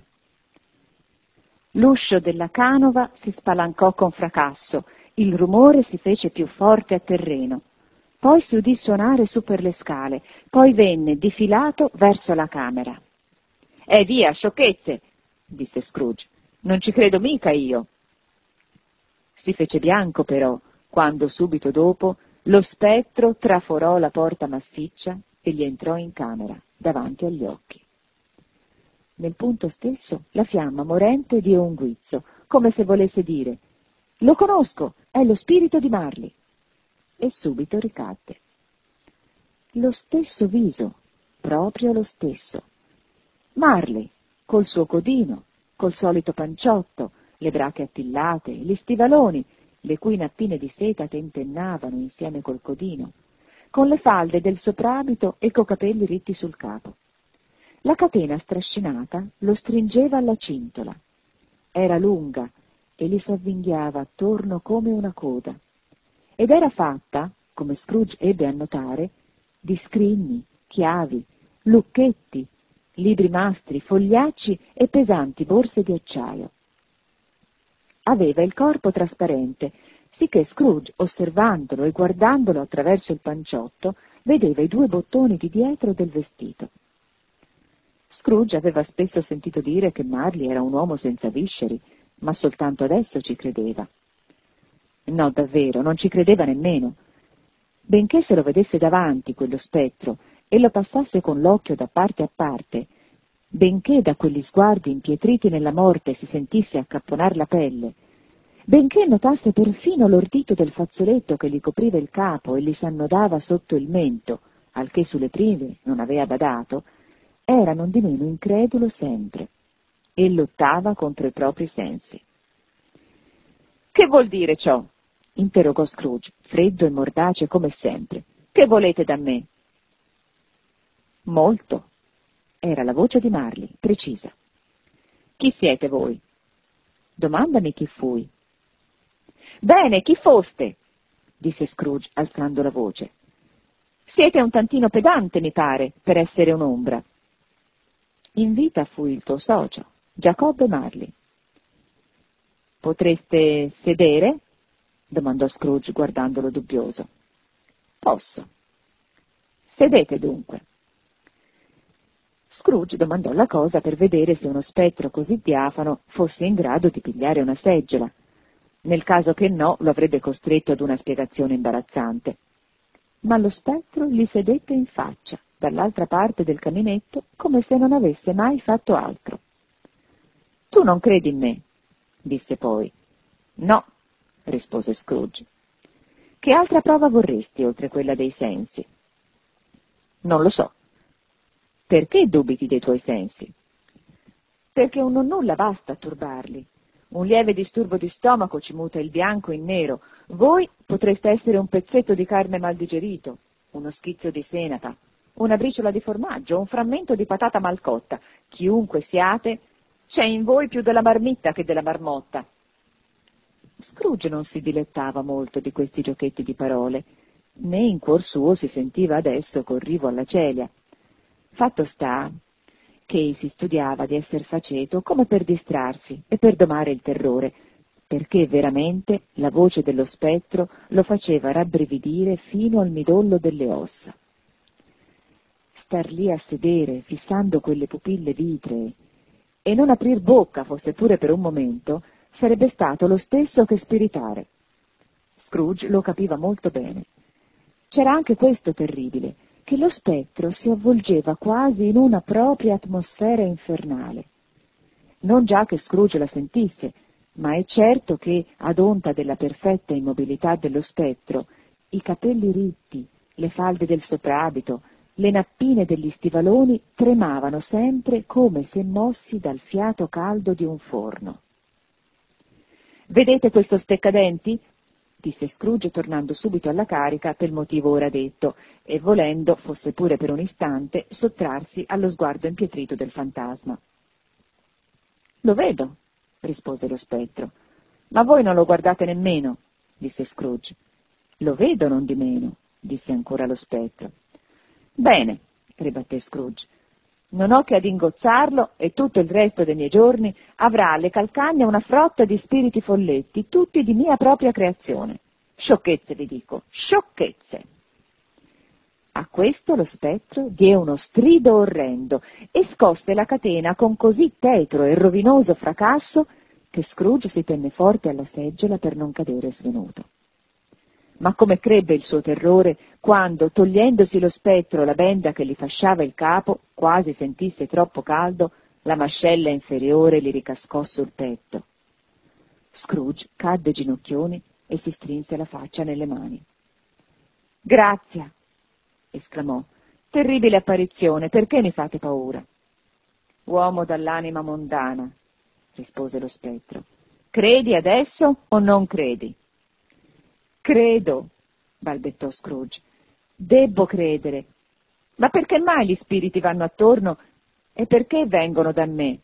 L'uscio della canova si spalancò con fracasso, il rumore si fece più forte a terreno. Poi si udì suonare su per le scale, poi venne difilato verso la camera. «Eh via, sciocchezze!» disse Scrooge. «Non ci credo mica io!» Si fece bianco però, quando subito dopo lo spettro traforò la porta massiccia e gli entrò in camera, davanti agli occhi. Nel punto stesso la fiamma morente diede un guizzo, come se volesse dire «Lo conosco, è lo spirito di Marley!» e subito ricadde. Lo stesso viso, proprio lo stesso. Marley, col suo codino, col solito panciotto, le brache attillate, gli stivaloni, le cui nappine di seta tentennavano insieme col codino, con le falde del soprabito e co' capelli ritti sul capo. La catena strascinata lo stringeva alla cintola. Era lunga e gli s'avvinghiava attorno come una coda. Ed era fatta, come Scrooge ebbe a notare, di scrigni, chiavi, lucchetti, libri mastri, fogliacci e pesanti borse di acciaio. Aveva il corpo trasparente, sicché Scrooge, osservandolo e guardandolo attraverso il panciotto, vedeva i due bottoni di dietro del vestito. Scrooge aveva spesso sentito dire che Marley era un uomo senza visceri, ma soltanto adesso ci credeva. No, davvero, non ci credeva nemmeno. Benché se lo vedesse davanti quello spettro e lo passasse con l'occhio da parte a parte, benché da quegli sguardi impietriti nella morte si sentisse accapponar la pelle, benché notasse perfino l'ordito del fazzoletto che gli copriva il capo e gli s'annodava sotto il mento, al che sulle prime non aveva badato, era nondimeno incredulo sempre e lottava contro i propri sensi. «Che vuol dire ciò?» interrogò Scrooge, freddo e mordace come sempre. «Che volete da me?» «Molto», era la voce di Marley, precisa. «Chi siete voi?» «Domandami chi fui». «Bene, chi foste?» disse Scrooge, alzando la voce. «Siete un tantino pedante, mi pare, per essere un'ombra». «In vita fui il tuo socio, Giacobbe Marley». «Potreste sedere?» domandò Scrooge guardandolo dubbioso. «Posso». «Sedete dunque». Scrooge domandò la cosa per vedere se uno spettro così diafano fosse in grado di pigliare una seggiola. Nel caso che no, lo avrebbe costretto ad una spiegazione imbarazzante. Ma lo spettro gli sedette in faccia, dall'altra parte del caminetto, come se non avesse mai fatto altro. «Tu non credi in me?» disse poi. «No», rispose Scrooge. «Che altra prova vorresti, oltre quella dei sensi?» «Non lo so». «Perché dubiti dei tuoi sensi?» «Perché un nonnulla basta a turbarli. Un lieve disturbo di stomaco ci muta il bianco in nero. Voi potreste essere un pezzetto di carne mal digerito, uno schizzo di senapa, una briciola di formaggio, un frammento di patata mal cotta. Chiunque siate, c'è in voi più della marmitta che della marmotta». Scrooge non si dilettava molto di questi giochetti di parole, né in cuor suo si sentiva adesso col rivo alla celia. Fatto sta che si studiava di esser faceto come per distrarsi e per domare il terrore, perché veramente la voce dello spettro lo faceva rabbrividire fino al midollo delle ossa. star lì a sedere, fissando quelle pupille vitree, e non aprir bocca, fosse pure per un momento, sarebbe stato lo stesso che spiritare. Scrooge lo capiva molto bene. C'era anche questo terribile, che lo spettro si avvolgeva quasi in una propria atmosfera infernale. Non già che Scrooge la sentisse, ma è certo che, ad onta della perfetta immobilità dello spettro, i capelli ritti, le falde del soprabito, le nappine degli stivaloni tremavano sempre come se mossi dal fiato caldo di un forno. «Vedete questo steccadenti?» disse Scrooge, tornando subito alla carica pel motivo ora detto, e volendo, fosse pure per un istante, sottrarsi allo sguardo impietrito del fantasma. «Lo vedo», rispose lo spettro. «Ma voi non lo guardate nemmeno», disse Scrooge. «Lo vedo non di meno», disse ancora lo spettro. «Bene», ribatté Scrooge, «non ho che ad ingozzarlo e tutto il resto dei miei giorni avrà alle calcagna una frotta di spiriti folletti, tutti di mia propria creazione. Sciocchezze, vi dico, sciocchezze!» A questo lo spettro diè uno strido orrendo e scosse la catena con così tetro e rovinoso fracasso che Scrooge si tenne forte alla seggiola per non cadere svenuto. Ma come crebbe il suo terrore quando, togliendosi lo spettro la benda che gli fasciava il capo, quasi sentisse troppo caldo, la mascella inferiore gli ricascò sul petto. Scrooge cadde ginocchioni e si strinse la faccia nelle mani. «Grazia!» esclamò. «Terribile apparizione, perché mi fate paura?» «Uomo dall'anima mondana», rispose lo spettro. «Credi adesso o non credi?» «Credo», balbettò Scrooge. «Debbo credere. Ma perché mai gli spiriti vanno attorno e perché vengono da me?»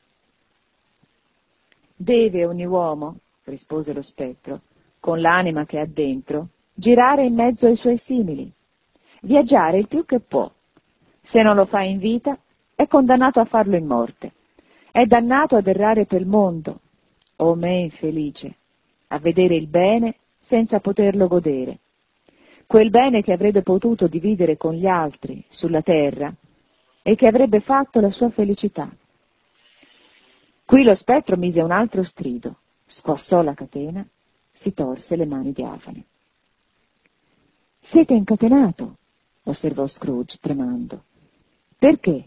«Deve ogni uomo», rispose lo spettro, «con l'anima che ha dentro, girare in mezzo ai suoi simili, viaggiare il più che può. Se non lo fa in vita, è condannato a farlo in morte. È dannato ad errare pel mondo, o me infelice, a vedere il bene senza poterlo godere. Quel bene che avrebbe potuto dividere con gli altri sulla terra e che avrebbe fatto la sua felicità». Qui lo spettro mise un altro strido, squassò la catena, si torse le mani diafane. «Siete incatenato», osservò Scrooge, tremando. «Perché?»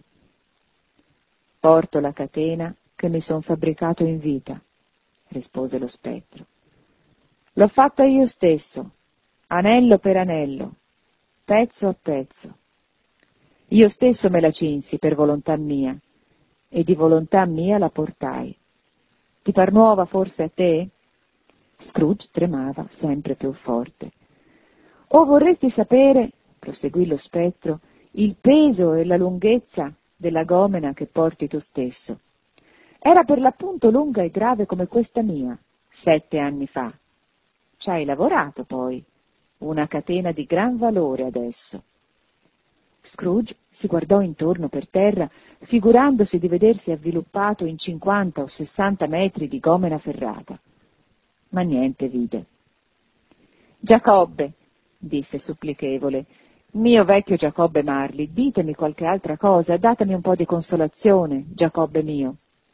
«Porto la catena che mi son fabbricato in vita», rispose lo spettro. «L'ho fatta io stesso, anello per anello, pezzo a pezzo. Io stesso me la cinsi per volontà mia, e di volontà mia la portai. Ti par nuova forse a te?» Scrooge tremava sempre più forte. «O vorresti sapere», proseguì lo spettro, «il peso e la lunghezza della gomena che porti tu stesso. Era per l'appunto lunga e grave come questa mia, sette anni fa. Ci hai lavorato poi, una catena di gran valore adesso». Scrooge si guardò intorno per terra, figurandosi di vedersi avviluppato in cinquanta o sessanta metri di gomena ferrata. Ma niente vide. «Giacobbe», disse supplichevole, «mio vecchio Giacobbe Marley, ditemi qualche altra cosa, datemi un po' di consolazione, Giacobbe mio».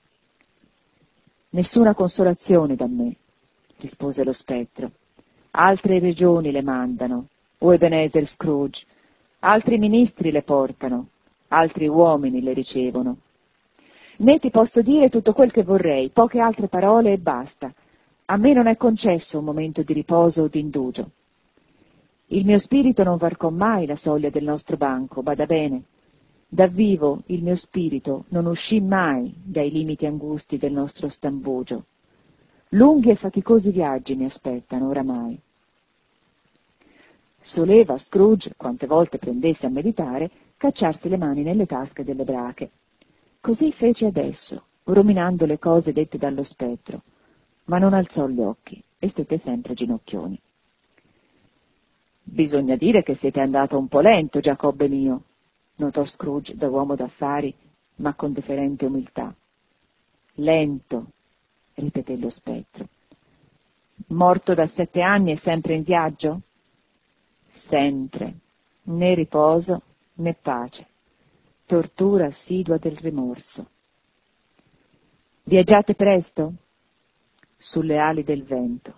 «Nessuna consolazione da me», rispose lo spettro. «Altre regioni le mandano, o Ebenezer Scrooge. Altri ministri le portano, altri uomini le ricevono. Né ti posso dire tutto quel che vorrei, poche altre parole e basta. A me non è concesso un momento di riposo o di indugio. Il mio spirito non varcò mai la soglia del nostro banco, bada bene. Da vivo il mio spirito non uscì mai dai limiti angusti del nostro stambugio. Lunghi e faticosi viaggi mi aspettano oramai». Soleva Scrooge, quante volte prendesse a meditare, cacciarsi le mani nelle tasche delle brache. Così fece adesso, ruminando le cose dette dallo spettro, ma non alzò gli occhi e stette sempre ginocchioni. «Bisogna dire che siete andato un po' lento, Giacobbe mio», notò Scrooge da uomo d'affari, ma con deferente umiltà. «Lento», ripeté lo spettro. «Morto da sette anni e sempre in viaggio?» «Sempre, né riposo né pace», tortura assidua del rimorso. Viaggiate presto? Sulle ali del vento.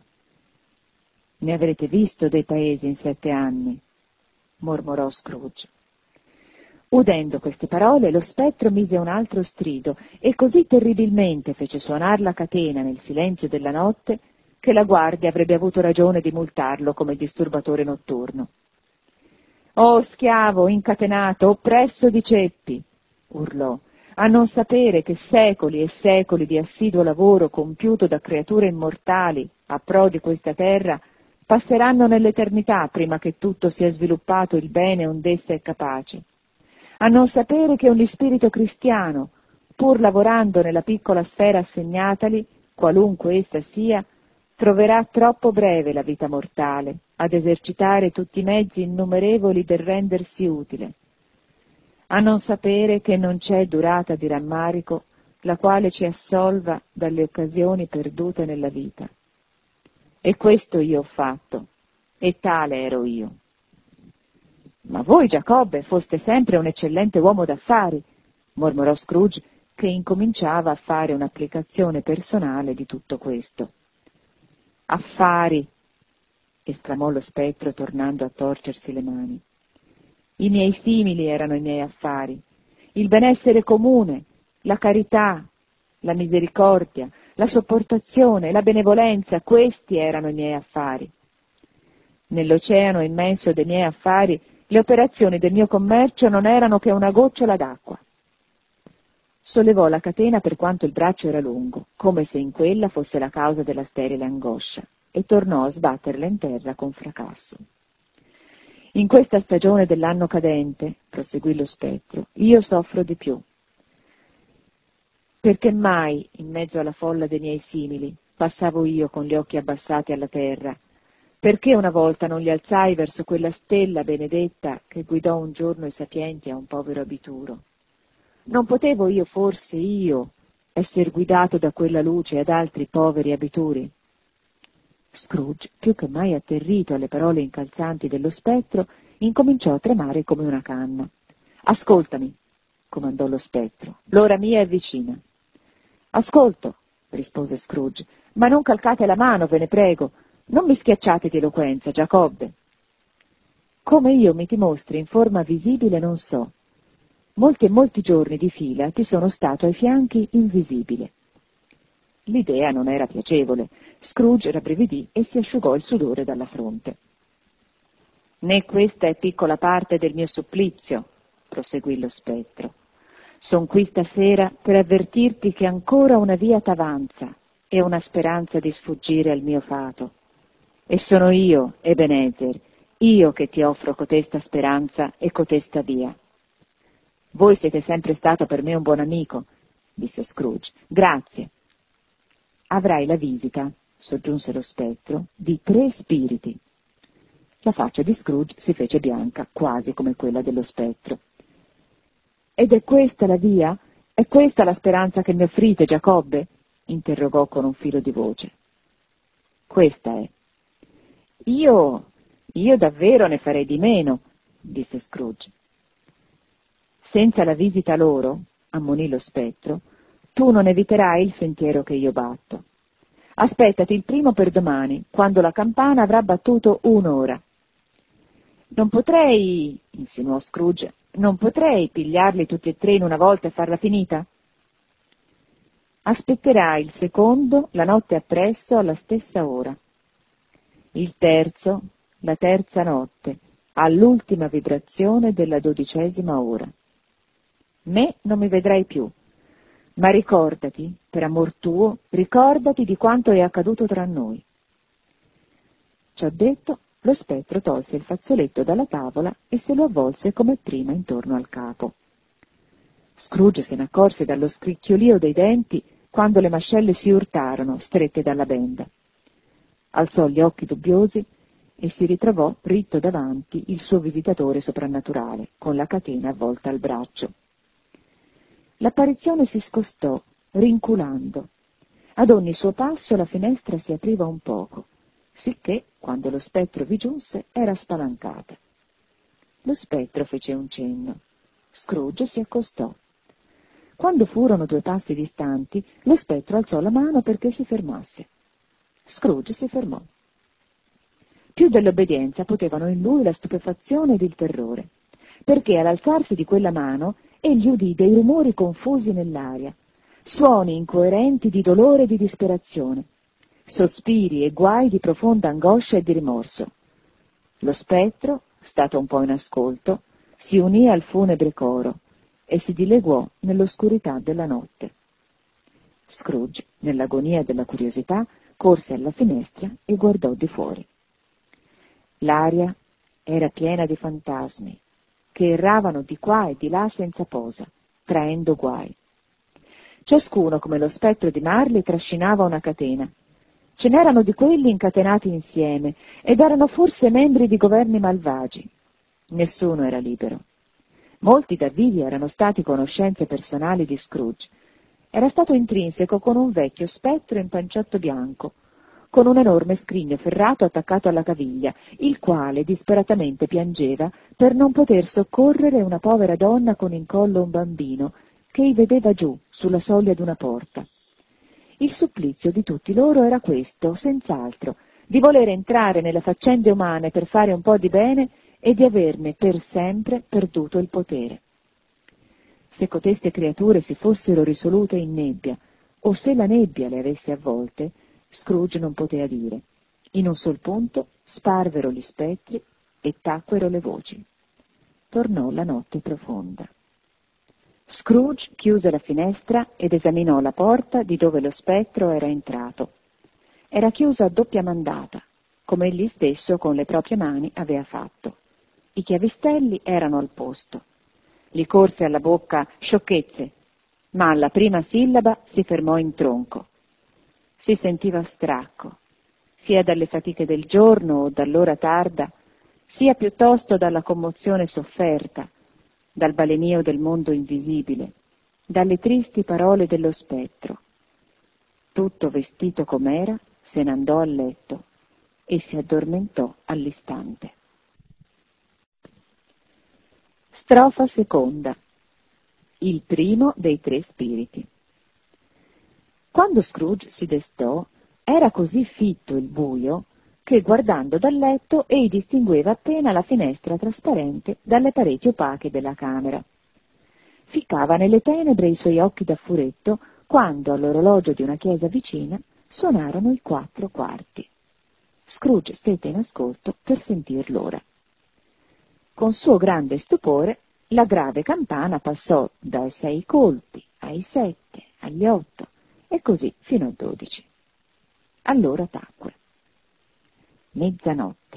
Ne avrete visto dei paesi in sette anni, mormorò Scrooge. Udendo queste parole, lo spettro mise un altro strido e così terribilmente fece suonar la catena nel silenzio della notte che la guardia avrebbe avuto ragione di multarlo come disturbatore notturno. «Oh schiavo, incatenato, oppresso di ceppi!» urlò, «a non sapere che secoli e secoli di assiduo lavoro compiuto da creature immortali a pro di questa terra passeranno nell'eternità prima che tutto sia sviluppato il bene ond'essa è capace. A non sapere che ogni spirito cristiano, pur lavorando nella piccola sfera assegnatali, qualunque essa sia, troverà troppo breve la vita mortale ad esercitare tutti i mezzi innumerevoli del rendersi utile. A non sapere che non c'è durata di rammarico la quale ci assolva dalle occasioni perdute nella vita. E questo io ho fatto, e tale ero io. Ma voi, Giacobbe, foste sempre un eccellente uomo d'affari, mormorò Scrooge, che incominciava a fare un'applicazione personale di tutto questo. Affari, esclamò lo spettro tornando a torcersi le mani. I miei simili erano i miei affari, il benessere comune, la carità, la misericordia, la sopportazione, la benevolenza, questi erano i miei affari. Nell'oceano immenso dei miei affari, le operazioni del mio commercio non erano che una gocciola d'acqua. Sollevò la catena per quanto il braccio era lungo, come se in quella fosse la causa della sterile angoscia, e tornò a sbatterla in terra con fracasso. In questa stagione dell'anno cadente, proseguì lo spettro, io soffro di più. Perché mai, in mezzo alla folla dei miei simili, passavo io con gli occhi abbassati alla terra? Perché una volta non li alzai verso quella stella benedetta che guidò un giorno i sapienti a un povero abituro? Non potevo io, forse io, esser guidato da quella luce ad altri poveri abituri? Scrooge, più che mai atterrito alle parole incalzanti dello spettro, incominciò a tremare come una canna. «Ascoltami», comandò lo spettro, «l'ora mia è vicina». «Ascolto», rispose Scrooge, «ma non calcate la mano, ve ne prego. Non mi schiacciate di eloquenza, Giacobbe». «Come io mi ti mostri in forma visibile non so. Molti e molti giorni di fila ti sono stato ai fianchi invisibile». L'idea non era piacevole. Scrooge rabbrividì e si asciugò il sudore dalla fronte. «Né questa è piccola parte del mio supplizio», proseguì lo spettro. «Son qui stasera per avvertirti che ancora una via t'avanza e una speranza di sfuggire al mio fato. E sono io, Ebenezer, io che ti offro cotesta speranza e cotesta via». «Voi siete sempre stato per me un buon amico», disse Scrooge. «Grazie». «Avrai la visita», soggiunse lo spettro, «di tre spiriti». La faccia di Scrooge si fece bianca, quasi come quella dello spettro. «Ed è questa la via? È questa la speranza che mi offrite, Giacobbe?» interrogò con un filo di voce. «Questa è». «Io, io davvero ne farei di meno», disse Scrooge. «Senza la visita loro», ammonì lo spettro, «tu non eviterai il sentiero che io batto. Aspettati il primo per domani, quando la campana avrà battuto un'ora». «Non potrei», insinuò Scrooge, «non potrei pigliarli tutti e tre in una volta e farla finita?» «Aspetterai il secondo la notte appresso alla stessa ora. Il terzo, la terza notte, all'ultima vibrazione della dodicesima ora. Me non mi vedrai più, ma ricordati, per amor tuo, ricordati di quanto è accaduto tra noi». Ciò detto, lo spettro tolse il fazzoletto dalla tavola e se lo avvolse come prima intorno al capo. Scrooge se ne accorse dallo scricchiolio dei denti quando le mascelle si urtarono, strette dalla benda. Alzò gli occhi dubbiosi e si ritrovò ritto davanti il suo visitatore soprannaturale, con la catena avvolta al braccio. L'apparizione si scostò, rinculando. Ad ogni suo passo la finestra si apriva un poco, sicché, quando lo spettro vi giunse, era spalancata. Lo spettro fece un cenno. Scrooge si accostò. Quando furono due passi distanti, lo spettro alzò la mano perché si fermasse. Scrooge si fermò. Più dell'obbedienza potevano in lui la stupefazione ed il terrore, perché all'alzarsi di quella mano egli udì dei rumori confusi nell'aria, suoni incoerenti di dolore e di disperazione, sospiri e guai di profonda angoscia e di rimorso. Lo spettro, stato un po' in ascolto, si unì al funebre coro e si dileguò nell'oscurità della notte. Scrooge, nell'agonia della curiosità, corse alla finestra e guardò di fuori. L'aria era piena di fantasmi, che erravano di qua e di là senza posa, traendo guai. Ciascuno, come lo spettro di Marley, trascinava una catena. Ce n'erano di quelli incatenati insieme, ed erano forse membri di governi malvagi. Nessuno era libero. Molti da vivi erano stati conoscenze personali di Scrooge. Era stato intrinseco con un vecchio spettro in panciotto bianco, con un enorme scrigno ferrato attaccato alla caviglia, il quale disperatamente piangeva per non poter soccorrere una povera donna con in collo un bambino, che ei vedeva giù, sulla soglia d'una porta. Il supplizio di tutti loro era questo, senz'altro, di voler entrare nelle faccende umane per fare un po' di bene e di averne per sempre perduto il potere. Se coteste creature si fossero risolute in nebbia, o se la nebbia le avesse avvolte, Scrooge non poteva dire. In un sol punto sparvero gli spettri e tacquero le voci. Tornò la notte profonda. Scrooge chiuse la finestra ed esaminò la porta di dove lo spettro era entrato. Era chiusa a doppia mandata, come egli stesso con le proprie mani aveva fatto. I chiavistelli erano al posto. Gli corse alla bocca sciocchezze, ma alla prima sillaba si fermò in tronco. Si sentiva stracco, sia dalle fatiche del giorno o dall'ora tarda, sia piuttosto dalla commozione sofferta, dal balenio del mondo invisibile, dalle tristi parole dello spettro. Tutto vestito com'era, se ne andò a letto e si addormentò all'istante. Strofa seconda. Il primo dei tre spiriti. Quando Scrooge si destò, era così fitto il buio che, guardando dal letto, ei distingueva appena la finestra trasparente dalle pareti opache della camera. Ficcava nelle tenebre i suoi occhi da furetto quando, all'orologio di una chiesa vicina, suonarono i quattro quarti. Scrooge stette in ascolto per sentir l'ora. Con suo grande stupore, la grave campana passò dai sei colpi ai sette, agli otto, e così fino a dodici. Allora tacque. Mezzanotte.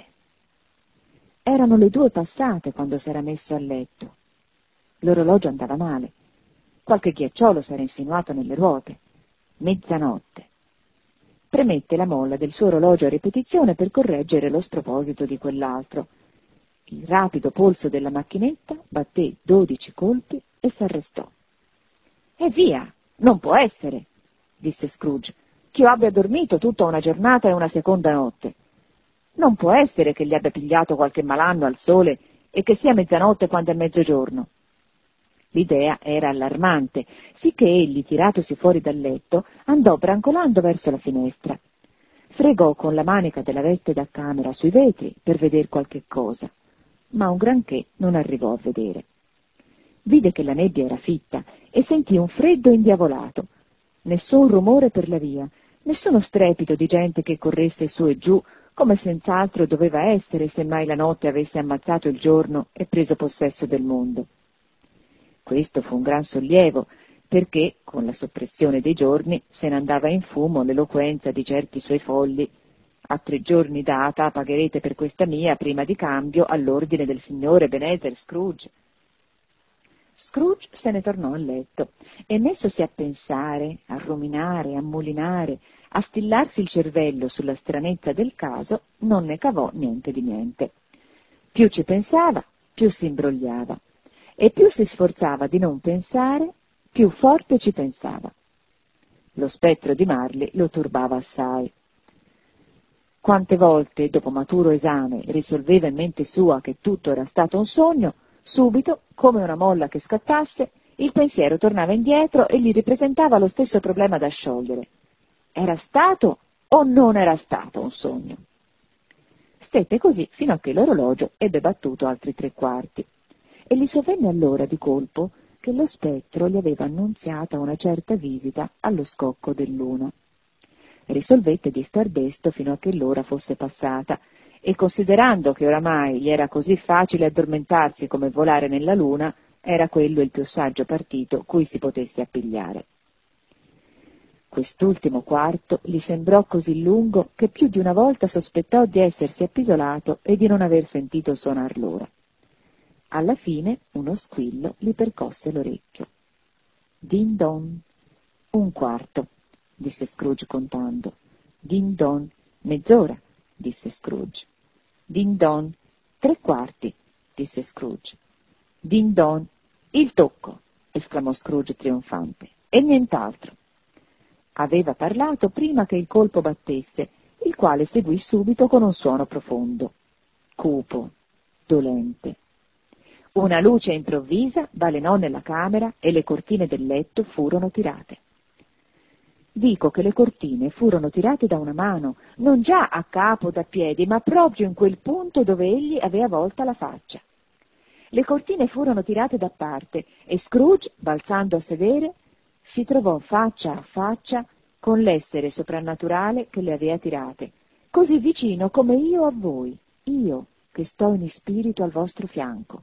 Erano le due passate quando s'era messo a letto. L'orologio andava male. Qualche ghiacciolo s'era insinuato nelle ruote. Mezzanotte. Premette la molla del suo orologio a ripetizione per correggere lo sproposito di quell'altro. Il rapido polso della macchinetta batté dodici colpi e s'arrestò. «E via! Non può essere!» disse Scrooge, «ch'io abbia dormito tutta una giornata e una seconda notte. Non può essere che gli abbia pigliato qualche malanno al sole e che sia mezzanotte quando è mezzogiorno». L'idea era allarmante, sicché egli, tiratosi fuori dal letto, andò brancolando verso la finestra. Fregò con la manica della veste da camera sui vetri per veder qualche cosa, ma un granché non arrivò a vedere. Vide che la nebbia era fitta e sentì un freddo indiavolato. Nessun rumore per la via, nessuno strepito di gente che corresse su e giù, come senz'altro doveva essere se mai la notte avesse ammazzato il giorno e preso possesso del mondo. Questo fu un gran sollievo, perché, con la soppressione dei giorni, se ne andava in fumo l'eloquenza di certi suoi folli. «A tre giorni data pagherete per questa mia prima di cambio all'ordine del signore Ebenezer Scrooge». Scrooge se ne tornò a letto e, messosi a pensare, a ruminare, a mulinare, a stillarsi il cervello sulla stranezza del caso, non ne cavò niente di niente. Più ci pensava, più si imbrogliava, e più si sforzava di non pensare, più forte ci pensava. Lo spettro di Marley lo turbava assai. Quante volte, dopo maturo esame, risolveva in mente sua che tutto era stato un sogno, Subito, come una molla che scattasse, il pensiero tornava indietro e gli ripresentava lo stesso problema da sciogliere. Era stato o non era stato un sogno? Stette così fino a che l'orologio ebbe battuto altri tre quarti, e gli sovvenne allora di colpo che lo spettro gli aveva annunziata una certa visita allo scocco del luna. Risolvette di star desto fino a che l'ora fosse passata, e considerando che oramai gli era così facile addormentarsi come volare nella luna, era quello il più saggio partito cui si potesse appigliare. Quest'ultimo quarto gli sembrò così lungo che più di una volta sospettò di essersi appisolato e di non aver sentito suonar l'ora. Alla fine uno squillo gli percosse l'orecchio. Din don, un quarto, disse Scrooge contando. Din don, mezz'ora, disse Scrooge. Din don, tre quarti, disse Scrooge. Din don, il tocco, esclamò Scrooge trionfante, e nient'altro. Aveva parlato prima che il colpo battesse, il quale seguì subito con un suono profondo, cupo, dolente. Una luce improvvisa balenò nella camera e le cortine del letto furono tirate. Dico che le cortine furono tirate da una mano, non già a capo da piedi, ma proprio in quel punto dove egli aveva volta la faccia. Le cortine furono tirate da parte e Scrooge, balzando a sedere, si trovò faccia a faccia con l'essere soprannaturale che le aveva tirate, così vicino come io a voi, io che sto in spirito al vostro fianco.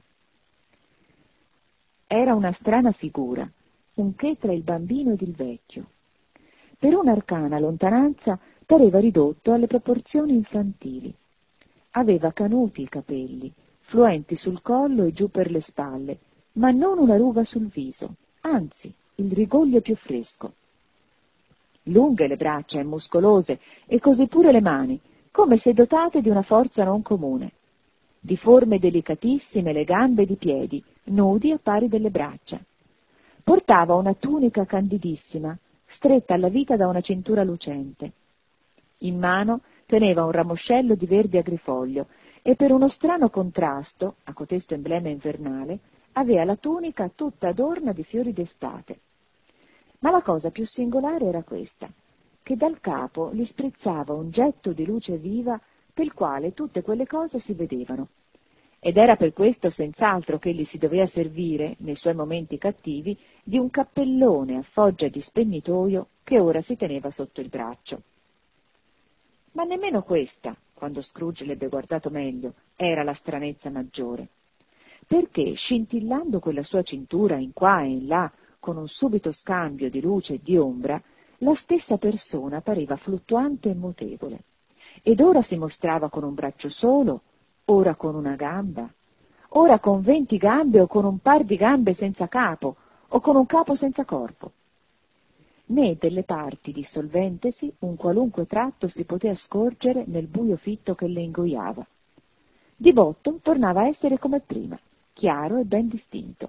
Era una strana figura, un che tra il bambino ed il vecchio. Per un'arcana lontananza pareva ridotto alle proporzioni infantili. Aveva canuti i capelli, fluenti sul collo e giù per le spalle, ma non una ruga sul viso, anzi, il rigoglio più fresco. Lunghe le braccia e muscolose, e così pure le mani, come se dotate di una forza non comune. Di forme delicatissime le gambe ed i piedi, nudi a pari delle braccia. Portava una tunica candidissima, stretta alla vita da una cintura lucente. In mano teneva un ramoscello di verde agrifoglio e per uno strano contrasto, a cotesto emblema invernale, aveva la tunica tutta adorna di fiori d'estate. Ma la cosa più singolare era questa, che dal capo gli sprizzava un getto di luce viva pel quale tutte quelle cose si vedevano. Ed era per questo senz'altro che egli si doveva servire, nei suoi momenti cattivi, di un cappellone a foggia di spegnitoio che ora si teneva sotto il braccio. Ma nemmeno questa, quando Scrooge l'ebbe guardato meglio, era la stranezza maggiore, perché scintillando quella sua cintura in qua e in là, con un subito scambio di luce e di ombra, la stessa persona pareva fluttuante e mutevole, ed ora si mostrava con un braccio solo, ora con una gamba, ora con venti gambe o con un par di gambe senza capo, o con un capo senza corpo. Né delle parti dissolventesi un qualunque tratto si poteva scorgere nel buio fitto che le ingoiava. Di botto tornava a essere come prima, chiaro e ben distinto.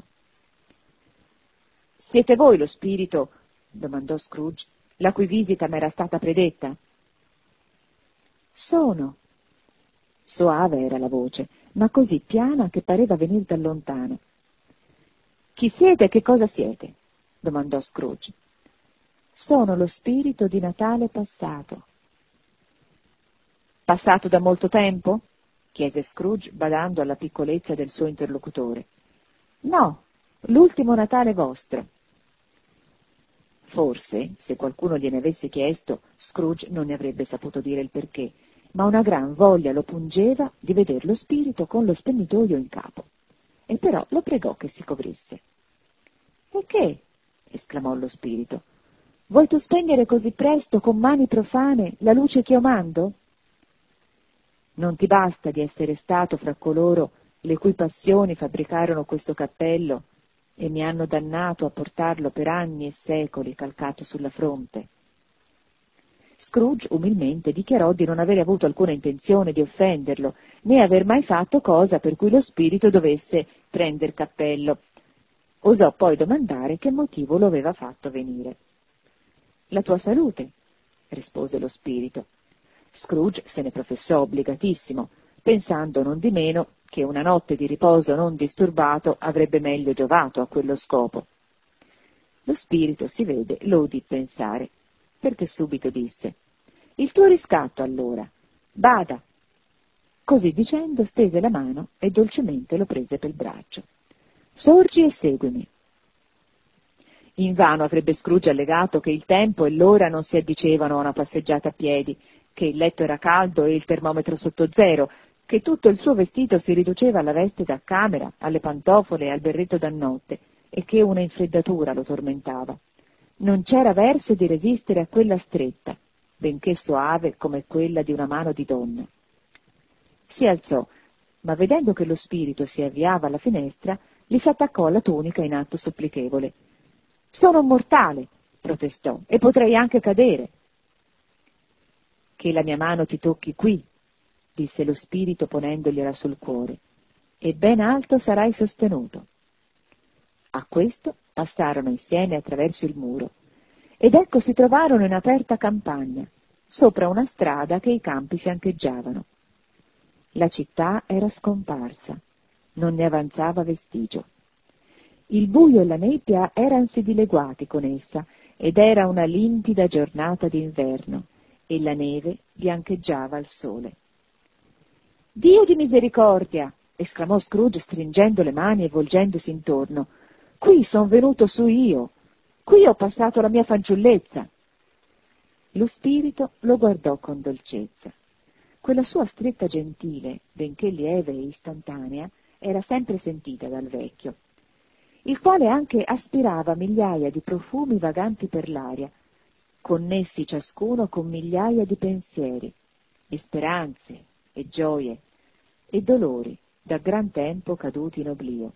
«Siete voi lo spirito?» domandò Scrooge, «la cui visita m'era stata predetta?» «Sono». Soave era la voce, ma così piana che pareva venir da lontano. «Chi siete e che cosa siete?» domandò Scrooge. «Sono lo spirito di Natale passato». «Passato da molto tempo?» chiese Scrooge, badando alla piccolezza del suo interlocutore. «No, l'ultimo Natale vostro». Forse, se qualcuno gliene avesse chiesto, Scrooge non ne avrebbe saputo dire il perché, ma una gran voglia lo pungeva di veder lo spirito con lo spegnitoio in capo. E però lo pregò che si coprisse. «E che?» esclamò lo spirito. «Vuoi tu spegnere così presto, con mani profane, la luce che io mando? Non ti basta di essere stato fra coloro le cui passioni fabbricarono questo cappello e mi hanno dannato a portarlo per anni e secoli calcato sulla fronte?» Scrooge umilmente dichiarò di non avere avuto alcuna intenzione di offenderlo, né aver mai fatto cosa per cui lo spirito dovesse prender cappello. Osò poi domandare che motivo lo aveva fatto venire. «La tua salute», rispose lo spirito. Scrooge se ne professò obbligatissimo, pensando non di meno che una notte di riposo non disturbato avrebbe meglio giovato a quello scopo. Lo spirito, si vede, lo udì pensare, perché subito disse: «Il tuo riscatto, allora, bada!» Così dicendo stese la mano e dolcemente lo prese pel braccio. «Sorgi e seguimi!» Invano avrebbe Scrooge allegato che il tempo e l'ora non si addicevano a una passeggiata a piedi, che il letto era caldo e il termometro sotto zero, che tutto il suo vestito si riduceva alla veste da camera, alle pantofole e al berretto da notte, e che una infreddatura lo tormentava. Non c'era verso di resistere a quella stretta, benché soave come quella di una mano di donna. Si alzò, ma vedendo che lo spirito si avviava alla finestra, gli s'attaccò alla tunica in atto supplichevole. «Sono un mortale», protestò, «e potrei anche cadere». «Che la mia mano ti tocchi qui», disse lo spirito ponendogliela sul cuore, «e ben alto sarai sostenuto». A questo passarono insieme attraverso il muro, ed ecco si trovarono in aperta campagna, sopra una strada che i campi fiancheggiavano. La città era scomparsa, non ne avanzava vestigio. Il buio e la nebbia eransi dileguati con essa, ed era una limpida giornata d'inverno, e la neve biancheggiava al sole. «Dio di misericordia!» esclamò Scrooge stringendo le mani e volgendosi intorno. «Qui son venuto su io! Qui ho passato la mia fanciullezza!» Lo spirito lo guardò con dolcezza. Quella sua stretta gentile, benché lieve e istantanea, era sempre sentita dal vecchio, il quale anche aspirava migliaia di profumi vaganti per l'aria, connessi ciascuno con migliaia di pensieri, e speranze, e gioie, e dolori da gran tempo caduti in oblio.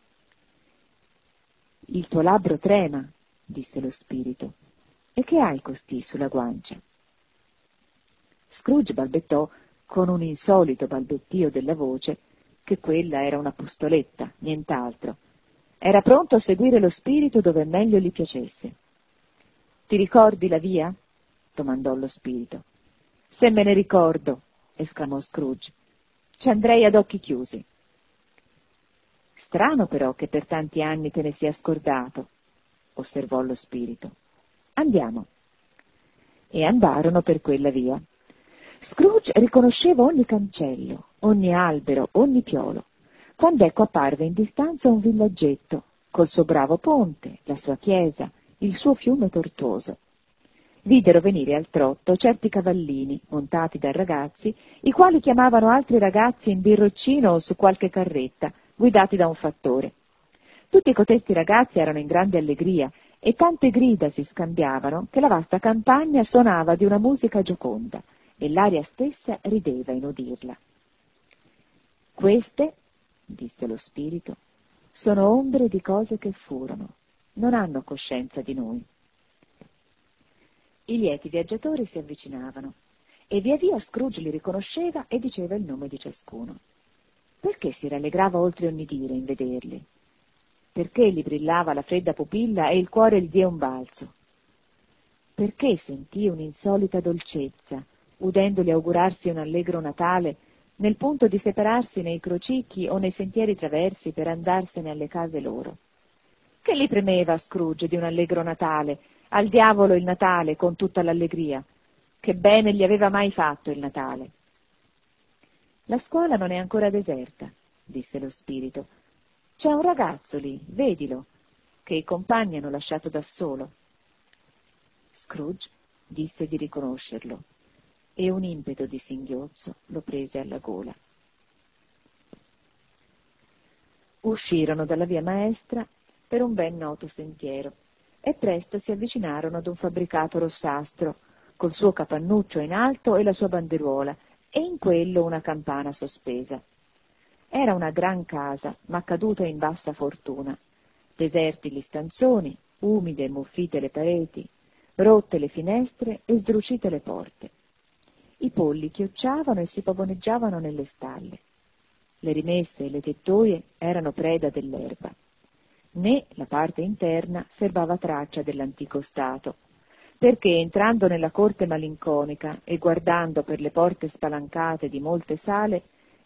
«Il tuo labbro trema», disse lo spirito, «e che hai costì sulla guancia?» Scrooge balbettò con un insolito balbettio della voce che quella era una pustoletta, nient'altro. Era pronto a seguire lo spirito dove meglio gli piacesse. «Ti ricordi la via?» domandò lo spirito. «Se me ne ricordo», esclamò Scrooge, «ci andrei ad occhi chiusi». «Strano però che per tanti anni te ne sia scordato», osservò lo spirito. «Andiamo». E andarono per quella via. Scrooge riconosceva ogni cancello, ogni albero, ogni piolo, quando ecco apparve in distanza un villaggetto, col suo bravo ponte, la sua chiesa, il suo fiume tortuoso. Videro venire al trotto certi cavallini, montati da ragazzi, i quali chiamavano altri ragazzi in birroccino o su qualche carretta, guidati da un fattore. Tutti cotesti ragazzi erano in grande allegria, e tante grida si scambiavano che la vasta campagna suonava di una musica gioconda, e l'aria stessa rideva in udirla. «Queste», disse lo spirito, «sono ombre di cose che furono, non hanno coscienza di noi». I lieti viaggiatori si avvicinavano, e via via Scrooge li riconosceva e diceva il nome di ciascuno. Perché si rallegrava oltre ogni dire in vederli? Perché gli brillava la fredda pupilla e il cuore gli diè un balzo? Perché sentì un'insolita dolcezza, udendoli augurarsi un allegro Natale, nel punto di separarsi nei crocicchi o nei sentieri traversi per andarsene alle case loro? Che gli premeva a Scrooge di un allegro Natale? Al diavolo il Natale con tutta l'allegria. Che bene gli aveva mai fatto il Natale? «La scuola non è ancora deserta», disse lo spirito. «C'è un ragazzo lì, vedilo, che i compagni hanno lasciato da solo». Scrooge disse di riconoscerlo, e un impeto di singhiozzo lo prese alla gola. Uscirono dalla via maestra per un ben noto sentiero, e presto si avvicinarono ad un fabbricato rossastro, col suo capannuccio in alto e la sua banderuola, e in quello una campana sospesa. Era una gran casa, ma caduta in bassa fortuna. Deserti gli stanzoni, umide e muffite le pareti, rotte le finestre e sdrucite le porte. I polli chiocciavano e si pavoneggiavano nelle stalle. Le rimesse e le tettoie erano preda dell'erba. Né la parte interna serbava traccia dell'antico stato, perché entrando nella corte malinconica e guardando per le porte spalancate di molte sale,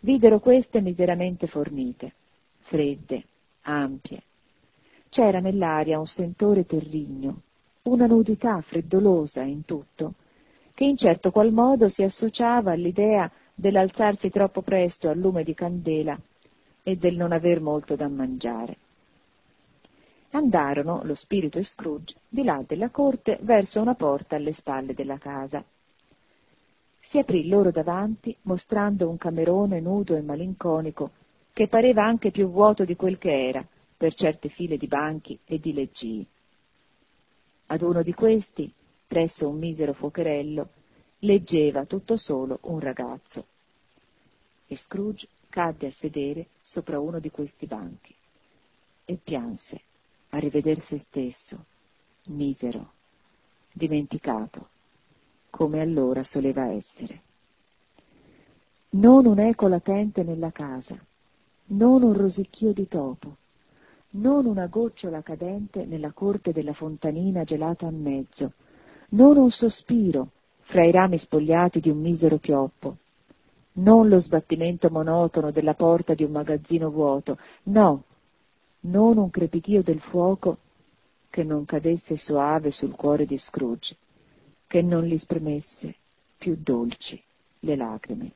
videro queste miseramente fornite, fredde, ampie. C'era nell'aria un sentore terrigno, una nudità freddolosa in tutto, che in certo qual modo si associava all'idea dell'alzarsi troppo presto al lume di candela e del non aver molto da mangiare. Andarono, lo spirito e Scrooge, di là della corte verso una porta alle spalle della casa. Si aprì loro davanti, mostrando un camerone nudo e malinconico, che pareva anche più vuoto di quel che era, per certe file di banchi e di leggii. Ad uno di questi, presso un misero fuocherello, leggeva tutto solo un ragazzo. E Scrooge cadde a sedere sopra uno di questi banchi e pianse a rivedere se stesso, misero, dimenticato, come allora soleva essere. Non un eco latente nella casa, non un rosicchio di topo, non una gocciola cadente nella corte della fontanina gelata a mezzo, non un sospiro fra i rami spogliati di un misero pioppo, non lo sbattimento monotono della porta di un magazzino vuoto, no, non un crepitio del fuoco che non cadesse soave sul cuore di Scrooge, che non gli spremesse più dolci le lacrime.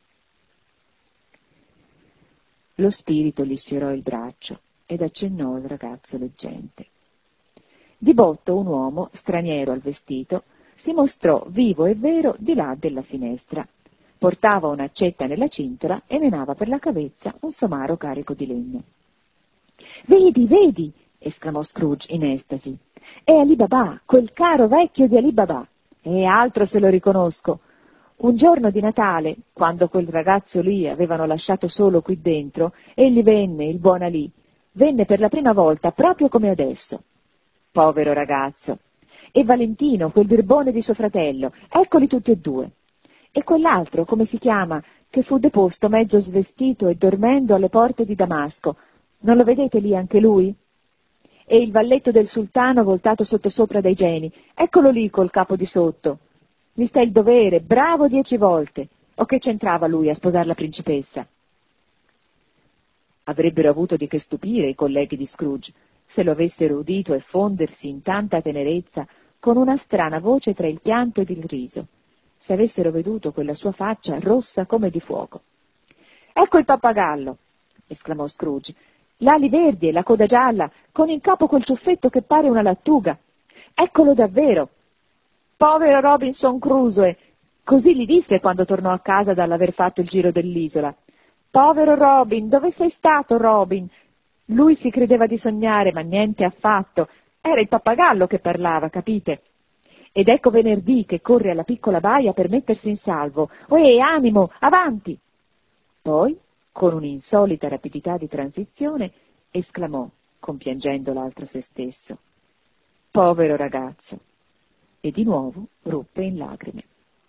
Lo spirito gli sfiorò il braccio ed accennò al ragazzo leggente. Di botto un uomo, straniero al vestito, si mostrò vivo e vero di là della finestra. Portava un'accetta nella cintola e menava per la cavezza un somaro carico di legno. «Vedi, vedi!» esclamò Scrooge in estasi. «È Ali Baba, quel caro vecchio di Ali Baba! E altro se lo riconosco! Un giorno di Natale, quando quel ragazzo lì avevano lasciato solo qui dentro, egli venne, il buon Ali, venne per la prima volta proprio come adesso. Povero ragazzo! E Valentino, quel birbone di suo fratello, eccoli tutti e due. E quell'altro, come si chiama, che fu deposto mezzo svestito e dormendo alle porte di Damasco, non lo vedete lì anche lui? E il valletto del sultano voltato sottosopra dai geni, eccolo lì col capo di sotto. Gli sta il dovere, bravo dieci volte. O che c'entrava lui a sposare la principessa?» Avrebbero avuto di che stupire i colleghi di Scrooge se lo avessero udito effondersi in tanta tenerezza con una strana voce tra il pianto ed il riso, se avessero veduto quella sua faccia rossa come di fuoco. «Ecco il pappagallo!» esclamò Scrooge. «L'ali verdi e la coda gialla, con in capo quel ciuffetto che pare una lattuga. Eccolo davvero! Povero Robinson Crusoe!» Così gli disse quando tornò a casa dall'aver fatto il giro dell'isola. «Povero Robin, dove sei stato, Robin?» Lui si credeva di sognare, ma niente affatto. Era il pappagallo che parlava, capite? Ed ecco venerdì che corre alla piccola baia per mettersi in salvo. «Oè, animo, avanti!» Poi, con un'insolita rapidità di transizione, esclamò, compiangendo l'altro se stesso: «Povero ragazzo!» e di nuovo ruppe in lacrime.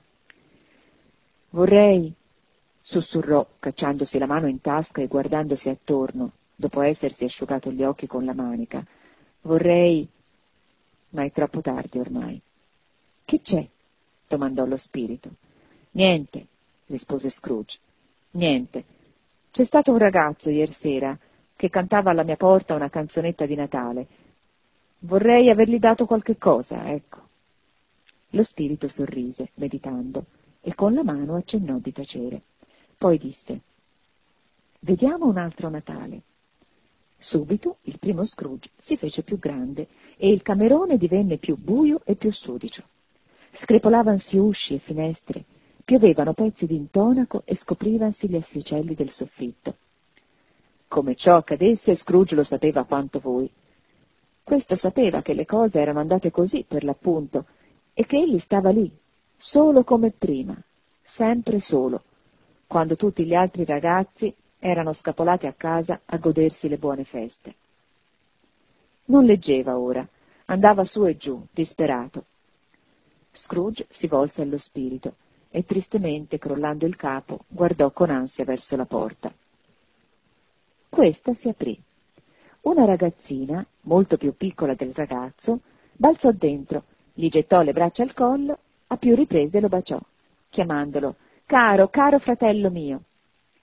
«Vorrei», sussurrò, cacciandosi la mano in tasca e guardandosi attorno, dopo essersi asciugato gli occhi con la manica, «vorrei, ma è troppo tardi ormai». «Che c'è?» domandò lo spirito. «Niente», rispose Scrooge, «niente. C'è stato un ragazzo iersera che cantava alla mia porta una canzonetta di Natale. Vorrei avergli dato qualche cosa, ecco». Lo spirito sorrise, meditando, e con la mano accennò di tacere. Poi disse: «Vediamo un altro Natale». Subito il primo Scrooge si fece più grande e il camerone divenne più buio e più sudicio. Screpolavansi usci e finestre, piovevano pezzi d'intonaco e scoprivansi gli assicelli del soffitto. Come ciò accadesse, Scrooge lo sapeva quanto voi. Questo sapeva che le cose erano andate così per l'appunto e che egli stava lì, solo come prima, sempre solo, quando tutti gli altri ragazzi erano scapolati a casa a godersi le buone feste. Non leggeva ora, andava su e giù, disperato. Scrooge si volse allo spirito e tristemente, crollando il capo, guardò con ansia verso la porta. Questa si aprì. Una ragazzina, molto più piccola del ragazzo, balzò dentro, gli gettò le braccia al collo, a più riprese lo baciò, chiamandolo: «Caro, caro fratello mio!»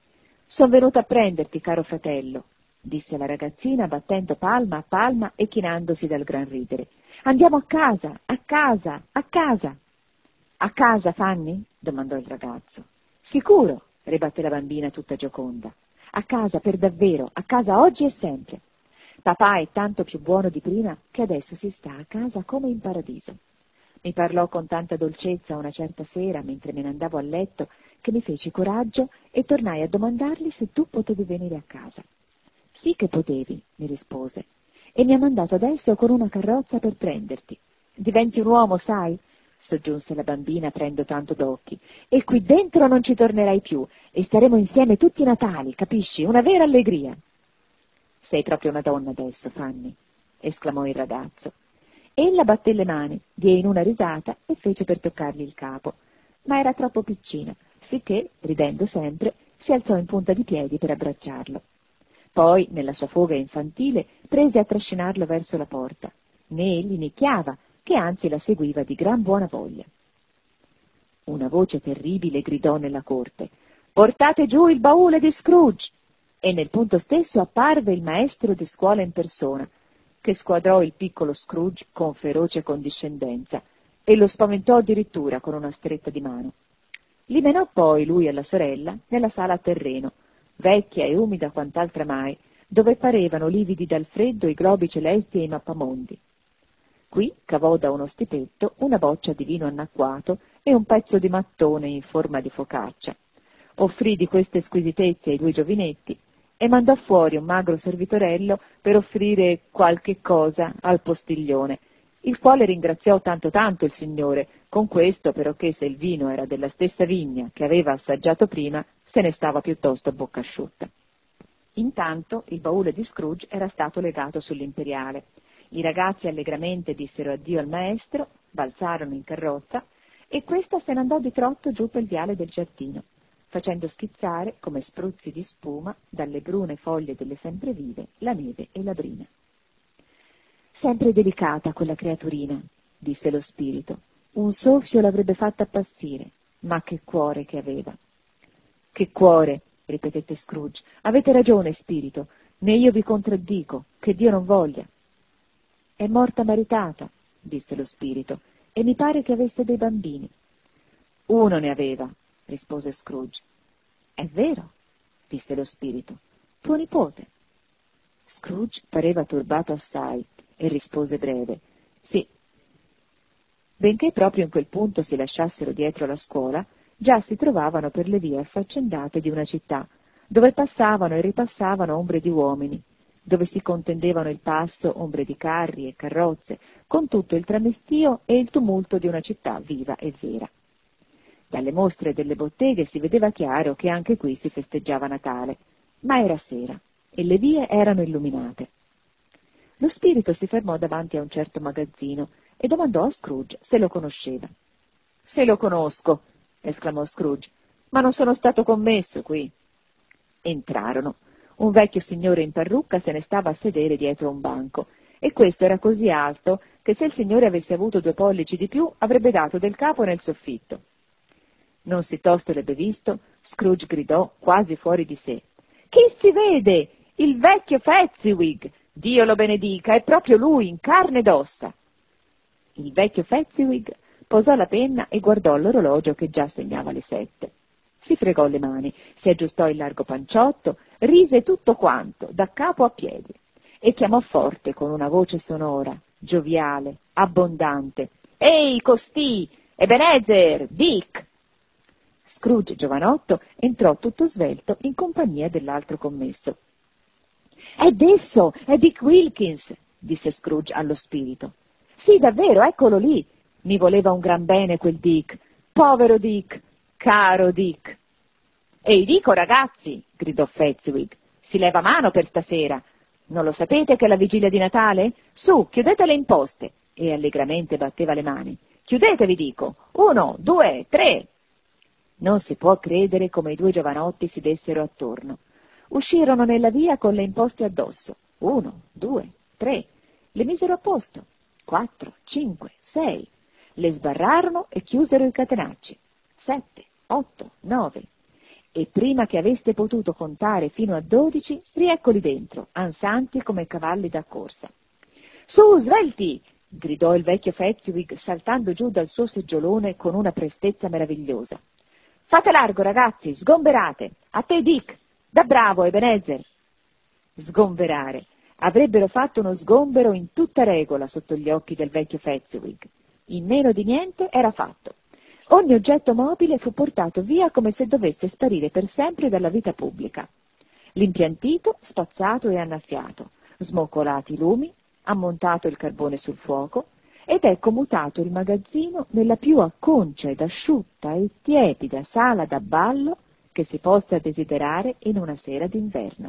«Son venuta a prenderti, caro fratello», disse la ragazzina battendo palma a palma e chinandosi dal gran ridere. «Andiamo a casa, a casa, a casa». «A casa, Fanny?» domandò il ragazzo. «Sicuro», ribatté la bambina tutta gioconda. «A casa per davvero, a casa oggi e sempre. Papà è tanto più buono di prima che adesso si sta a casa come in paradiso. Mi parlò con tanta dolcezza una certa sera mentre me ne andavo a letto che mi feci coraggio e tornai a domandargli se tu potevi venire a casa. Sì che potevi, mi rispose, e mi ha mandato adesso con una carrozza per prenderti. Diventi un uomo, sai?» soggiunse la bambina aprendo tanto d'occhi, «e qui dentro non ci tornerai più e staremo insieme tutti i Natali, capisci? Una vera allegria». «Sei proprio una donna adesso, Fanny», esclamò il ragazzo. Ella batté le mani, diede in una risata e fece per toccargli il capo, ma era troppo piccina, sicché, ridendo sempre, si alzò in punta di piedi per abbracciarlo. Poi, nella sua foga infantile, prese a trascinarlo verso la porta. Né egli nicchiava, che anzi la seguiva di gran buona voglia. Una voce terribile gridò nella corte: «Portate giù il baule di Scrooge!» E nel punto stesso apparve il maestro di scuola in persona, che squadrò il piccolo Scrooge con feroce condiscendenza e lo spaventò addirittura con una stretta di mano. Li menò poi lui e la sorella nella sala a terreno, vecchia e umida quant'altra mai, dove parevano lividi dal freddo i globi celesti e i mappamondi. Qui cavò da uno stipetto una boccia di vino annacquato e un pezzo di mattone in forma di focaccia. Offrì di queste squisitezze ai due giovinetti e mandò fuori un magro servitorello per offrire qualche cosa al postiglione, il quale ringraziò tanto tanto il signore, con questo perché se il vino era della stessa vigna che aveva assaggiato prima, se ne stava piuttosto a bocca asciutta. Intanto il baule di Scrooge era stato legato sull'imperiale. I ragazzi allegramente dissero addio al maestro, balzarono in carrozza e questa se ne andò di trotto giù pel viale del giardino, facendo schizzare, come spruzzi di spuma, dalle brune foglie delle semprevive, la neve e la brina. «Sempre delicata quella creaturina», disse lo spirito. «Un soffio l'avrebbe fatta appassire, ma che cuore che aveva!» «Che cuore!» ripetette Scrooge. «Avete ragione, spirito, né io vi contraddico, che Dio non voglia». «È morta maritata», disse lo spirito, «e mi pare che avesse dei bambini». «Uno ne aveva», rispose Scrooge. «È vero», disse lo spirito, «tuo nipote». Scrooge pareva turbato assai e rispose breve: «Sì». Benché proprio in quel punto si lasciassero dietro la scuola, già si trovavano per le vie affaccendate di una città, dove passavano e ripassavano ombre di uomini, dove si contendevano il passo ombre di carri e carrozze, con tutto il tramestio e il tumulto di una città viva e vera. Dalle mostre delle botteghe si vedeva chiaro che anche qui si festeggiava Natale, ma era sera e le vie erano illuminate. Lo spirito si fermò davanti a un certo magazzino e domandò a Scrooge se lo conosceva. «Se lo conosco», esclamò Scrooge, «ma non sono stato commesso qui». Entrarono. Un vecchio signore in parrucca se ne stava a sedere dietro un banco, e questo era così alto che se il signore avesse avuto due pollici di più avrebbe dato del capo nel soffitto. Non si tosto l'ebbe visto, Scrooge gridò, quasi fuori di sé: «Chi si vede? Il vecchio Fezziwig! Dio lo benedica, è proprio lui, in carne ed ossa!» Il vecchio Fezziwig posò la penna e guardò l'orologio che già segnava le sette. Si fregò le mani, si aggiustò il largo panciotto, rise tutto quanto, da capo a piedi, e chiamò forte con una voce sonora, gioviale, abbondante: «Ehi, costì! Ebenezer! Dick!» Scrooge giovanotto entrò tutto svelto in compagnia dell'altro commesso. «Ed esso, è Dick Wilkins!» disse Scrooge allo spirito. «Sì, davvero, eccolo lì! Mi voleva un gran bene quel Dick! Povero Dick! Caro Dick!» «Ehi, dico, ragazzi!» gridò Fezziwig. «Si leva mano per stasera! Non lo sapete che è la vigilia di Natale? Su, chiudete le imposte!» E allegramente batteva le mani. «Chiudetevi, dico! Uno, due, tre!» Non si può credere come i due giovanotti si dessero attorno. Uscirono nella via con le imposte addosso. Uno, due, tre. Le misero a posto. Quattro, cinque, sei. Le sbarrarono e chiusero i catenacci. Sette, otto, nove. e prima che aveste potuto contare fino a dodici, rieccoli dentro, ansanti come cavalli da corsa. «Su, svelti!» gridò il vecchio Fezziwig saltando giù dal suo seggiolone con una prestezza meravigliosa. «Fate largo, ragazzi, sgomberate! A te, Dick! Da bravo, Ebenezer!» Sgomberare. Avrebbero fatto uno sgombero in tutta regola sotto gli occhi del vecchio Fezziwig. In meno di niente era fatto. Ogni oggetto mobile fu portato via come se dovesse sparire per sempre dalla vita pubblica. L'impiantito spazzato e annaffiato, smoccolati i lumi, ammontato il carbone sul fuoco, ed ecco mutato il magazzino nella più acconcia ed asciutta e tiepida sala da ballo che si possa desiderare in una sera d'inverno.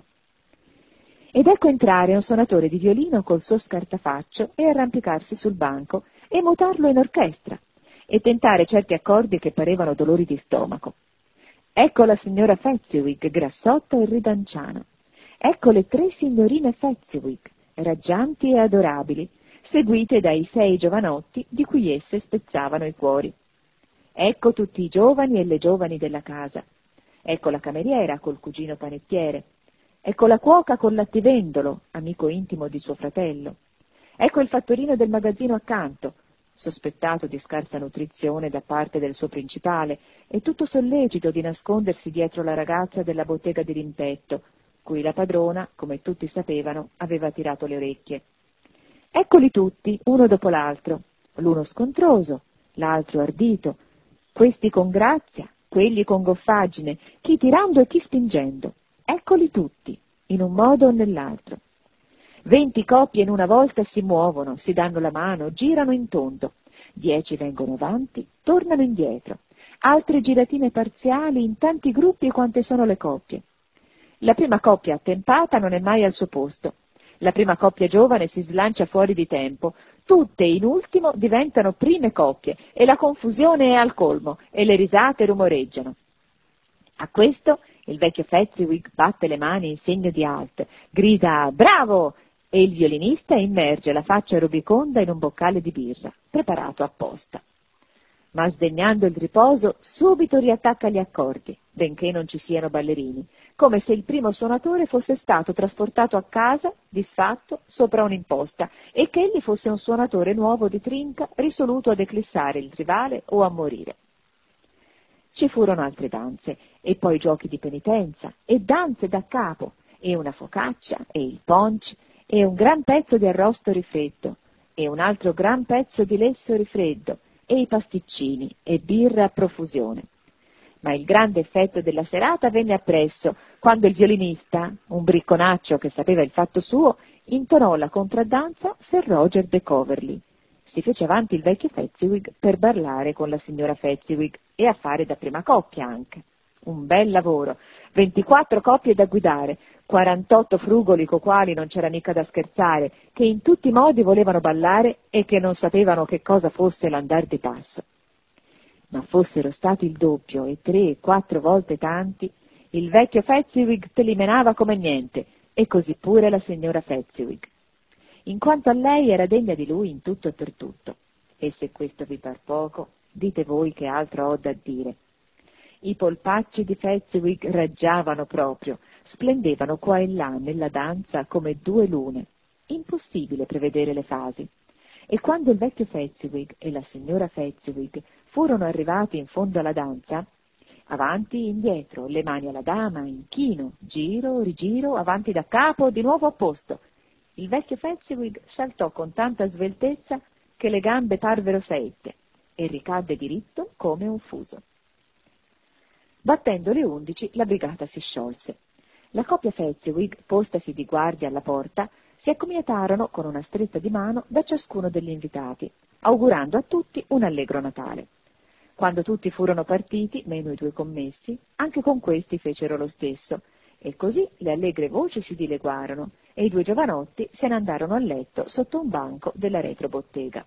Ed ecco entrare un suonatore di violino col suo scartafaccio e arrampicarsi sul banco e mutarlo in orchestra e tentare certi accordi che parevano dolori di stomaco. Ecco la signora Fezziwig, grassotta e ridanciana. Ecco le tre signorine Fezziwig, raggianti e adorabili, seguite dai sei giovanotti di cui esse spezzavano i cuori. Ecco tutti i giovani e le giovani della casa. Ecco la cameriera col cugino panettiere. Ecco la cuoca col lattivendolo, amico intimo di suo fratello. Ecco il fattorino del magazzino accanto, sospettato di scarsa nutrizione da parte del suo principale e tutto sollecito di nascondersi dietro la ragazza della bottega di rimpetto, cui la padrona, come tutti sapevano, aveva tirato le orecchie. Eccoli tutti, uno dopo l'altro, l'uno scontroso, l'altro ardito, questi con grazia, quelli con goffaggine, chi tirando e chi spingendo. Eccoli tutti, in un modo o nell'altro. Venti coppie in una volta si muovono, si danno la mano, girano in tondo. Dieci vengono avanti, tornano indietro. Altre giratine parziali in tanti gruppi quante sono le coppie. La prima coppia attempata non è mai al suo posto. La prima coppia giovane si slancia fuori di tempo. Tutte, in ultimo, diventano prime coppie e la confusione è al colmo e le risate rumoreggiano. A questo il vecchio Fezziwig batte le mani in segno di halt, grida «Bravo!» e il violinista immerge la faccia rubiconda in un boccale di birra, preparato apposta. Ma sdegnando il riposo, subito riattacca gli accordi, benché non ci siano ballerini, come se il primo suonatore fosse stato trasportato a casa, disfatto, sopra un'imposta, e che egli fosse un suonatore nuovo di trinca, risoluto ad eclissare il rivale o a morire. Ci furono altre danze, e poi giochi di penitenza, e danze da capo, e una focaccia, e il punch, e un gran pezzo di arrosto rifreddo, e un altro gran pezzo di lesso rifreddo, e i pasticcini, e birra a profusione. Ma il grande effetto della serata venne appresso, quando il violinista, un bricconaccio che sapeva il fatto suo, intonò la contraddanza Sir Roger de Coverley. Si fece avanti il vecchio Fezziwig per ballare con la signora Fezziwig e a fare da prima coppia anche. Un bel lavoro, ventiquattro coppie da guidare, quarantotto frugoli co quali non c'era mica da scherzare, che in tutti i modi volevano ballare e che non sapevano che cosa fosse l'andar di passo. Ma fossero stati il doppio e tre e quattro volte tanti, il vecchio Fezziwig te li menava come niente, e così pure la signora Fezziwig. In quanto a lei era degna di lui in tutto e per tutto, e se questo vi par poco, dite voi che altro ho da dire. I polpacci di Fezziwig raggiavano proprio, splendevano qua e là nella danza come due lune. Impossibile prevedere le fasi. E quando il vecchio Fezziwig e la signora Fezziwig furono arrivati in fondo alla danza, avanti, indietro, le mani alla dama, inchino, giro, rigiro, avanti da capo, di nuovo a posto. Il vecchio Fezziwig saltò con tanta sveltezza che le gambe parvero saette e ricadde diritto come un fuso. Battendo le undici, la brigata si sciolse. La coppia Fezziwig, postasi di guardia alla porta, si accomiatarono con una stretta di mano da ciascuno degli invitati, augurando a tutti un allegro Natale. Quando tutti furono partiti, meno i due commessi, anche con questi fecero lo stesso, e così le allegre voci si dileguarono e i due giovanotti se ne andarono a letto sotto un banco della retrobottega.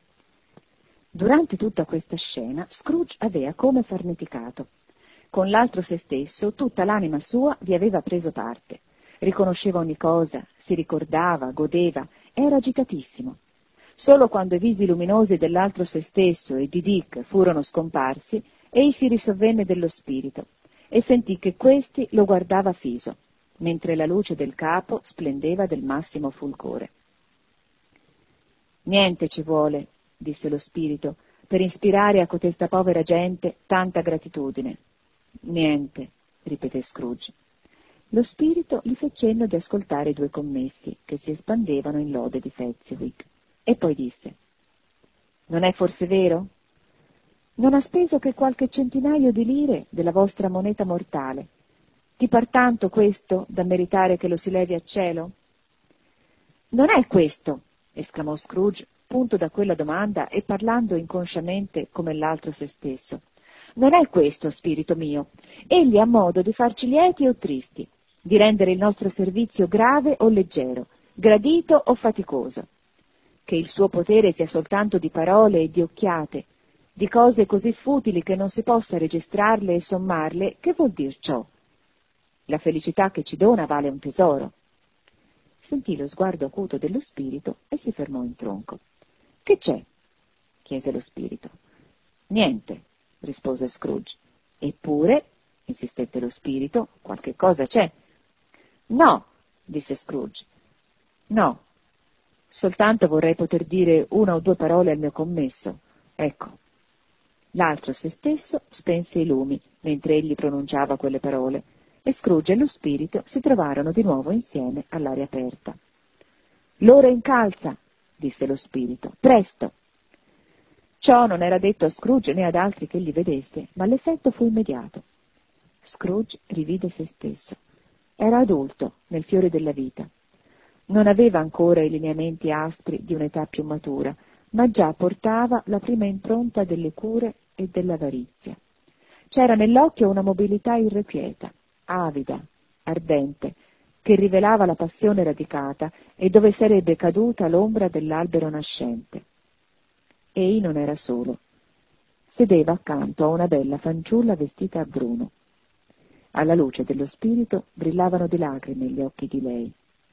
Durante tutta questa scena Scrooge aveva come farneticato. Con l'altro se stesso tutta l'anima sua vi aveva preso parte. Riconosceva ogni cosa, si ricordava, godeva, era agitatissimo. Solo quando i visi luminosi dell'altro se stesso e di Dick furono scomparsi, ei si risovvenne dello spirito, e sentì che questi lo guardava fiso, mentre la luce del capo splendeva del massimo fulgore. «Niente ci vuole», disse lo spirito, «per ispirare a cotesta povera gente tanta gratitudine». «Niente», ripeté Scrooge. Lo spirito gli fe cenno di ascoltare i due commessi, che si espandevano in lode di Fezziwig, e poi disse: «Non è forse vero? Non ha speso che qualche centinaio di lire della vostra moneta mortale. Ti par tanto questo da meritare che lo si levi a cielo?» «Non è questo», esclamò Scrooge, punto da quella domanda e parlando inconsciamente come l'altro se stesso. «Non è questo, spirito mio. Egli ha modo di farci lieti o tristi, di rendere il nostro servizio grave o leggero, gradito o faticoso. Che il suo potere sia soltanto di parole e di occhiate, di cose così futili che non si possa registrarle e sommarle, che vuol dir ciò? La felicità che ci dona vale un tesoro». Sentì lo sguardo acuto dello spirito e si fermò in tronco. «Che c'è?» chiese lo spirito. «Niente», rispose Scrooge. «Eppure», insistette lo spirito, «qualche cosa c'è». «No», disse Scrooge. «No, soltanto vorrei poter dire una o due parole al mio commesso. Ecco». L'altro se stesso spense i lumi mentre egli pronunciava quelle parole, e Scrooge e lo spirito si trovarono di nuovo insieme all'aria aperta. «L'ora incalza», disse lo spirito, «presto». Ciò non era detto a Scrooge né ad altri che egli vedesse, ma l'effetto fu immediato. Scrooge rivide se stesso. Era adulto, nel fiore della vita. Non aveva ancora i lineamenti aspri di un'età più matura, ma già portava la prima impronta delle cure e dell'avarizia. C'era nell'occhio una mobilità irrequieta, avida, ardente, che rivelava la passione radicata e dove sarebbe caduta l'ombra dell'albero nascente. Ei non era solo. Sedeva accanto a una bella fanciulla vestita a bruno. Alla luce dello spirito brillavano di lacrime gli occhi di lei.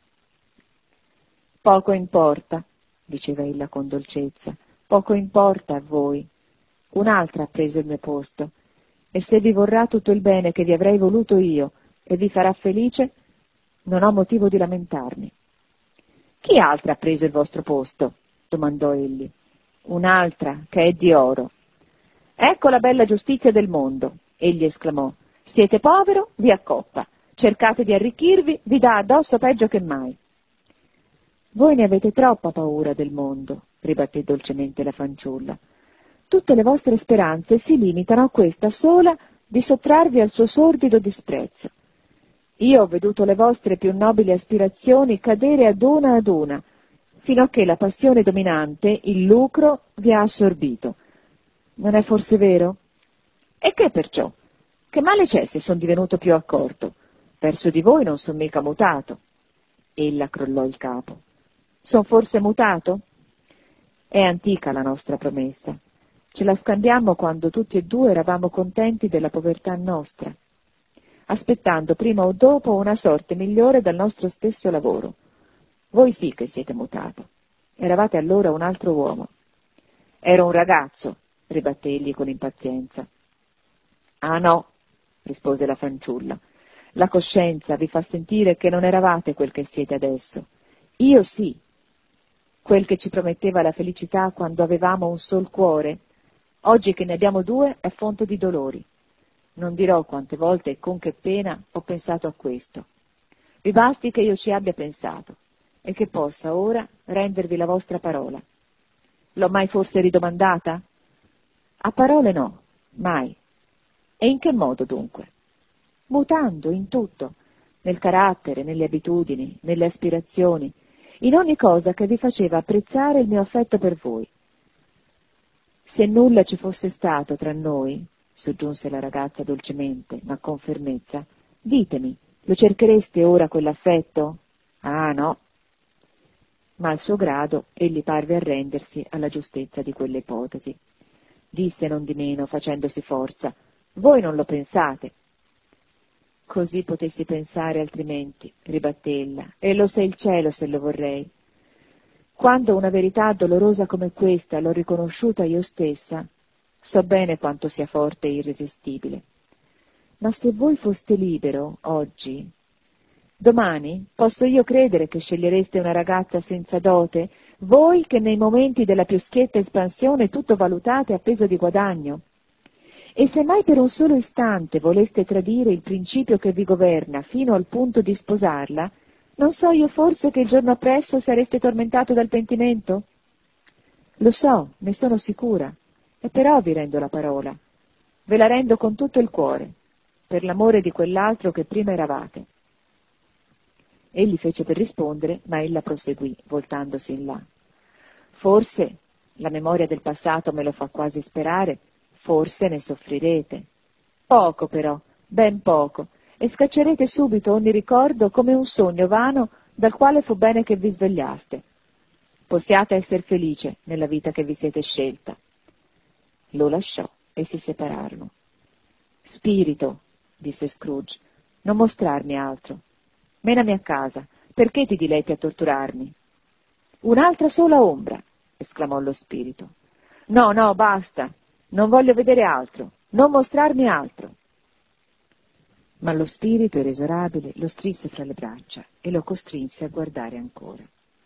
«Poco importa», diceva ella con dolcezza, «poco importa a voi. Un'altra ha preso il mio posto, e se vi vorrà tutto il bene che vi avrei voluto io e vi farà felice, non ho motivo di lamentarmi». «Chi altra ha preso il vostro posto?» domandò egli. «Un'altra, che è di oro». «Ecco la bella giustizia del mondo», egli esclamò. «Siete povero, vi accoppa. Cercate di arricchirvi, vi dà addosso peggio che mai». «Voi ne avete troppa paura del mondo», ribatté dolcemente la fanciulla. «Tutte le vostre speranze si limitano a questa sola di sottrarvi al suo sordido disprezzo. Io ho veduto le vostre più nobili aspirazioni cadere ad una ad una, fino a che la passione dominante, il lucro, vi ha assorbito. Non è forse vero? E che perciò? Che male c'è se son divenuto più accorto? Verso di voi non son mica mutato». Ella crollò il capo. «Son forse mutato? È antica la nostra promessa. Ce la scambiammo quando tutti e due eravamo contenti della povertà nostra, aspettando prima o dopo una sorte migliore dal nostro stesso lavoro. Voi sì che siete mutato. Eravate allora un altro uomo». «Ero un ragazzo», ribatté egli con impazienza. «Ah no», rispose la fanciulla, «la coscienza vi fa sentire che non eravate quel che siete adesso. Io sì. Quel che ci prometteva la felicità quando avevamo un sol cuore, oggi che ne abbiamo due è fonte di dolori. Non dirò quante volte e con che pena ho pensato a questo. Vi basti che io ci abbia pensato e che possa ora rendervi la vostra parola. L'ho mai forse ridomandata? A parole no, mai. E in che modo dunque? Mutando in tutto, nel carattere, nelle abitudini, nelle aspirazioni, in ogni cosa che vi faceva apprezzare il mio affetto per voi. Se nulla ci fosse stato tra noi, soggiunse la ragazza dolcemente, ma con fermezza, ditemi, lo cerchereste ora quell'affetto? Ah no. Ma al suo grado egli parve arrendersi alla giustezza di quelle ipotesi. Disse nondimeno, facendosi forza, voi non lo pensate. Così potessi pensare altrimenti, ribatté ella, e lo sa il cielo se lo vorrei. Quando una verità dolorosa come questa l'ho riconosciuta io stessa, so bene quanto sia forte e irresistibile. Ma se voi foste libero, oggi, domani, posso io credere che scegliereste una ragazza senza dote, voi che nei momenti della più schietta espansione tutto valutate a peso di guadagno? E se mai per un solo istante voleste tradire il principio che vi governa fino al punto di sposarla, non so io forse che il giorno appresso sareste tormentato dal pentimento? Lo so, ne sono sicura, e però vi rendo la parola. Ve la rendo con tutto il cuore, per l'amore di quell'altro che prima eravate. Egli fece per rispondere, ma ella proseguì, voltandosi in là. Forse, la memoria del passato me lo fa quasi sperare, forse ne soffrirete. Poco però, ben poco, e scaccerete subito ogni ricordo come un sogno vano dal quale fu bene che vi svegliaste. Possiate essere felice nella vita che vi siete scelta. Lo lasciò e si separarono. Spirito, disse Scrooge, non mostrarmi altro. Menami a casa, perché ti diletti a torturarmi? Un'altra sola ombra, esclamò lo spirito. No, no, basta, non voglio vedere altro, non mostrarmi altro. Ma lo spirito inesorabile lo strinse fra le braccia e lo costrinse a guardare ancora.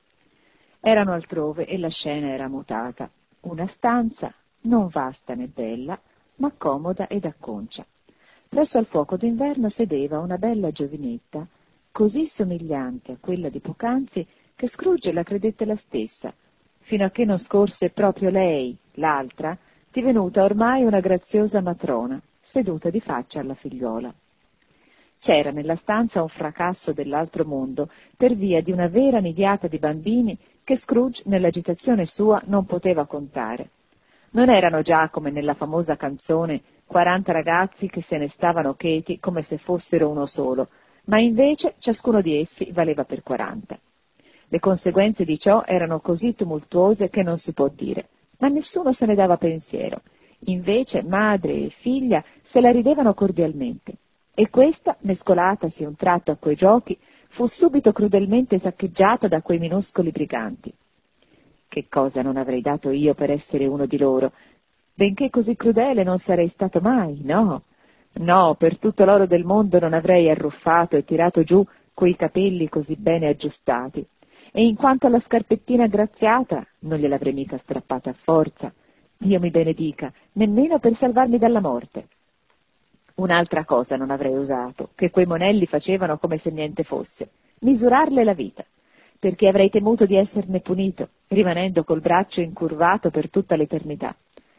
Erano altrove e la scena era mutata. Una stanza, non vasta né bella, ma comoda ed acconcia. Presso al fuoco d'inverno sedeva una bella giovinetta, così somigliante a quella di poc'anzi che Scrooge la credette la stessa, fino a che non scorse proprio lei, l'altra, divenuta ormai una graziosa matrona, seduta di faccia alla figliuola. C'era nella stanza un fracasso dell'altro mondo per via di una vera nidiata di bambini che Scrooge, nell'agitazione sua, non poteva contare. Non erano già, come nella famosa canzone, quaranta ragazzi che se ne stavano cheti come se fossero uno solo, ma invece ciascuno di essi valeva per quaranta. Le conseguenze di ciò erano così tumultuose che non si può dire, ma nessuno se ne dava pensiero. Invece madre e figlia se la ridevano cordialmente, e questa, mescolatasi un tratto a quei giochi, fu subito crudelmente saccheggiata da quei minuscoli briganti. Che cosa non avrei dato io per essere uno di loro? Benché così crudele non sarei stato mai, no. No, per tutto l'oro del mondo non avrei arruffato e tirato giù quei capelli così bene aggiustati. E in quanto alla scarpettina graziata, non gliel'avrei mica strappata a forza. Dio mi benedica, nemmeno per salvarmi dalla morte. Un'altra cosa non avrei usato, che quei monelli facevano come se niente fosse, misurarle la vita, perché avrei temuto di esserne punito, rimanendo col braccio incurvato per tutta l'eternità.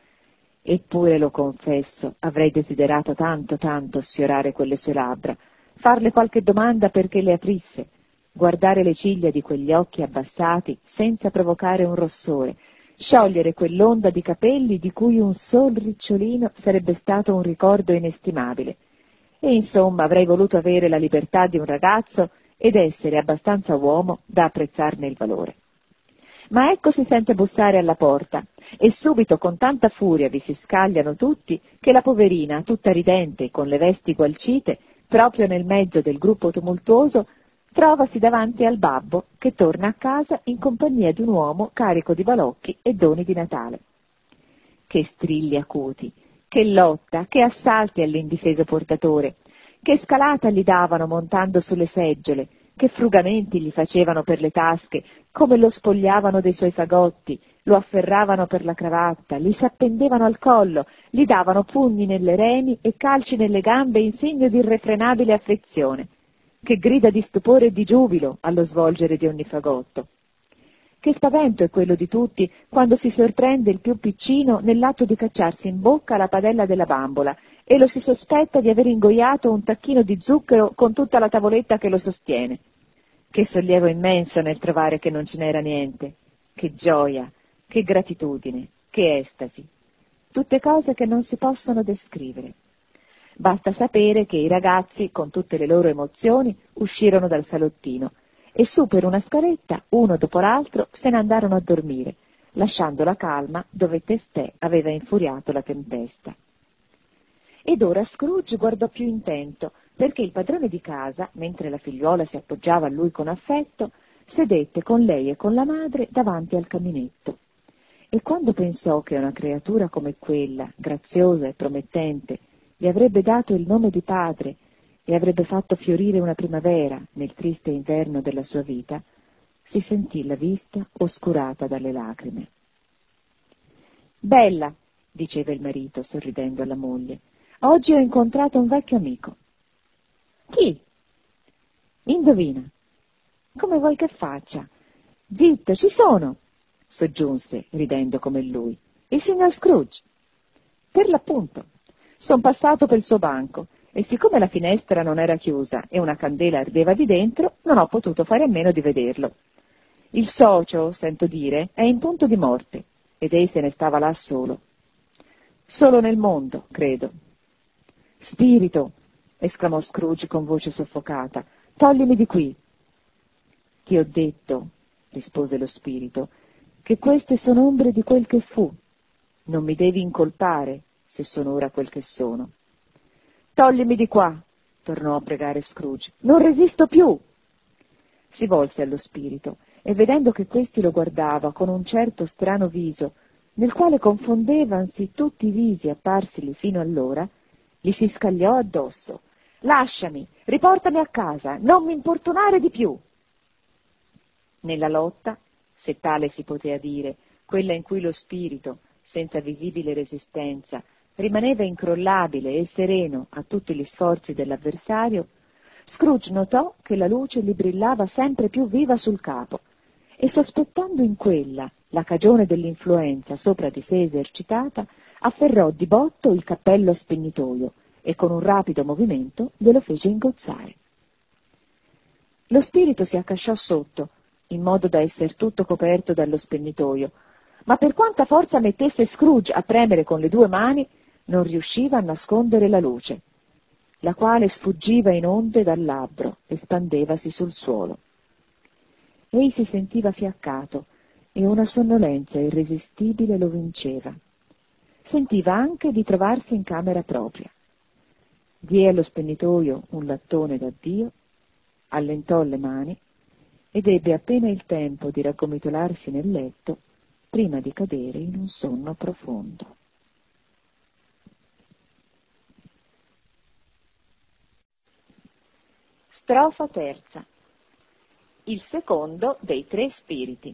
Eppure, lo confesso, avrei desiderato tanto tanto sfiorare quelle sue labbra, farle qualche domanda perché le aprisse, guardare le ciglia di quegli occhi abbassati senza provocare un rossore, sciogliere quell'onda di capelli di cui un sol ricciolino sarebbe stato un ricordo inestimabile. E insomma avrei voluto avere la libertà di un ragazzo ed essere abbastanza uomo da apprezzarne il valore. Ma ecco si sente bussare alla porta, e subito con tanta furia vi si scagliano tutti che la poverina, tutta ridente e con le vesti gualcite, proprio nel mezzo del gruppo tumultuoso, trovasi davanti al babbo che torna a casa in compagnia di un uomo carico di balocchi e doni di Natale. Che strilli acuti, che lotta, che assalti all'indifeso portatore, che scalata gli davano montando sulle seggiole, che frugamenti gli facevano per le tasche, come lo spogliavano dei suoi fagotti, lo afferravano per la cravatta, gli s'appendevano al collo, gli davano pugni nelle reni e calci nelle gambe in segno di irrefrenabile affezione. Che grida di stupore e di giubilo allo svolgere di ogni fagotto. Che spavento è quello di tutti quando si sorprende il più piccino nell'atto di cacciarsi in bocca la padella della bambola e lo si sospetta di aver ingoiato un tacchino di zucchero con tutta la tavoletta che lo sostiene. Che sollievo immenso nel trovare che non ce n'era niente. Che gioia, che gratitudine, che estasi. Tutte cose che non si possono descrivere. Basta sapere che i ragazzi, con tutte le loro emozioni, uscirono dal salottino e su per una scaletta, uno dopo l'altro, se ne andarono a dormire, lasciando la calma dove testè aveva infuriato la tempesta. Ed ora Scrooge guardò più intento, perché il padrone di casa, mentre la figliuola si appoggiava a lui con affetto, sedette con lei e con la madre davanti al caminetto. E quando pensò che una creatura come quella, graziosa e promettente, gli avrebbe dato il nome di padre e avrebbe fatto fiorire una primavera nel triste inverno della sua vita, si sentì la vista oscurata dalle lacrime. «Bella», diceva il marito, sorridendo alla moglie, «oggi ho incontrato un vecchio amico». «Chi?» «Indovina». «Come vuoi che faccia?» «Zitto, ci sono», soggiunse, ridendo come lui, «il signor Scrooge». «Per l'appunto. Son passato pel suo banco e siccome la finestra non era chiusa e una candela ardeva di dentro, non ho potuto fare a meno di vederlo. Il socio, sento dire, è in punto di morte ed ei se ne stava là solo. Solo nel mondo, credo». «Spirito», esclamò Scrooge con voce soffocata, «toglimi di qui». «Ti ho detto», rispose lo spirito, «che queste sono ombre di quel che fu. Non mi devi incolpare se sono ora quel che sono». «Toglimi di qua», tornò a pregare Scrooge, «non resisto più». Si volse allo spirito e vedendo che questi lo guardava con un certo strano viso, nel quale confondevansi tutti i visi apparsili fino allora, gli si scagliò addosso. «Lasciami, riportami a casa, non mi importunare di più». Nella lotta, se tale si potea dire, quella in cui lo spirito, senza visibile resistenza, rimaneva incrollabile e sereno a tutti gli sforzi dell'avversario, Scrooge notò che la luce gli brillava sempre più viva sul capo e, sospettando in quella la cagione dell'influenza sopra di sé esercitata, afferrò di botto il cappello a spegnitoio e con un rapido movimento glielo fece ingozzare. Lo spirito si accasciò sotto, in modo da esser tutto coperto dallo spegnitoio, ma per quanta forza mettesse Scrooge a premere con le due mani, non riusciva a nascondere la luce, la quale sfuggiva in onde dal labbro e spandevasi sul suolo. Ei si sentiva fiaccato e una sonnolenza irresistibile lo vinceva. Sentiva anche di trovarsi in camera propria. Diè allo spegnitoio un lattone d'addio, allentò le mani ed ebbe appena il tempo di raggomitolarsi nel letto prima di cadere in un sonno profondo. Strofa terza. Il secondo dei tre spiriti.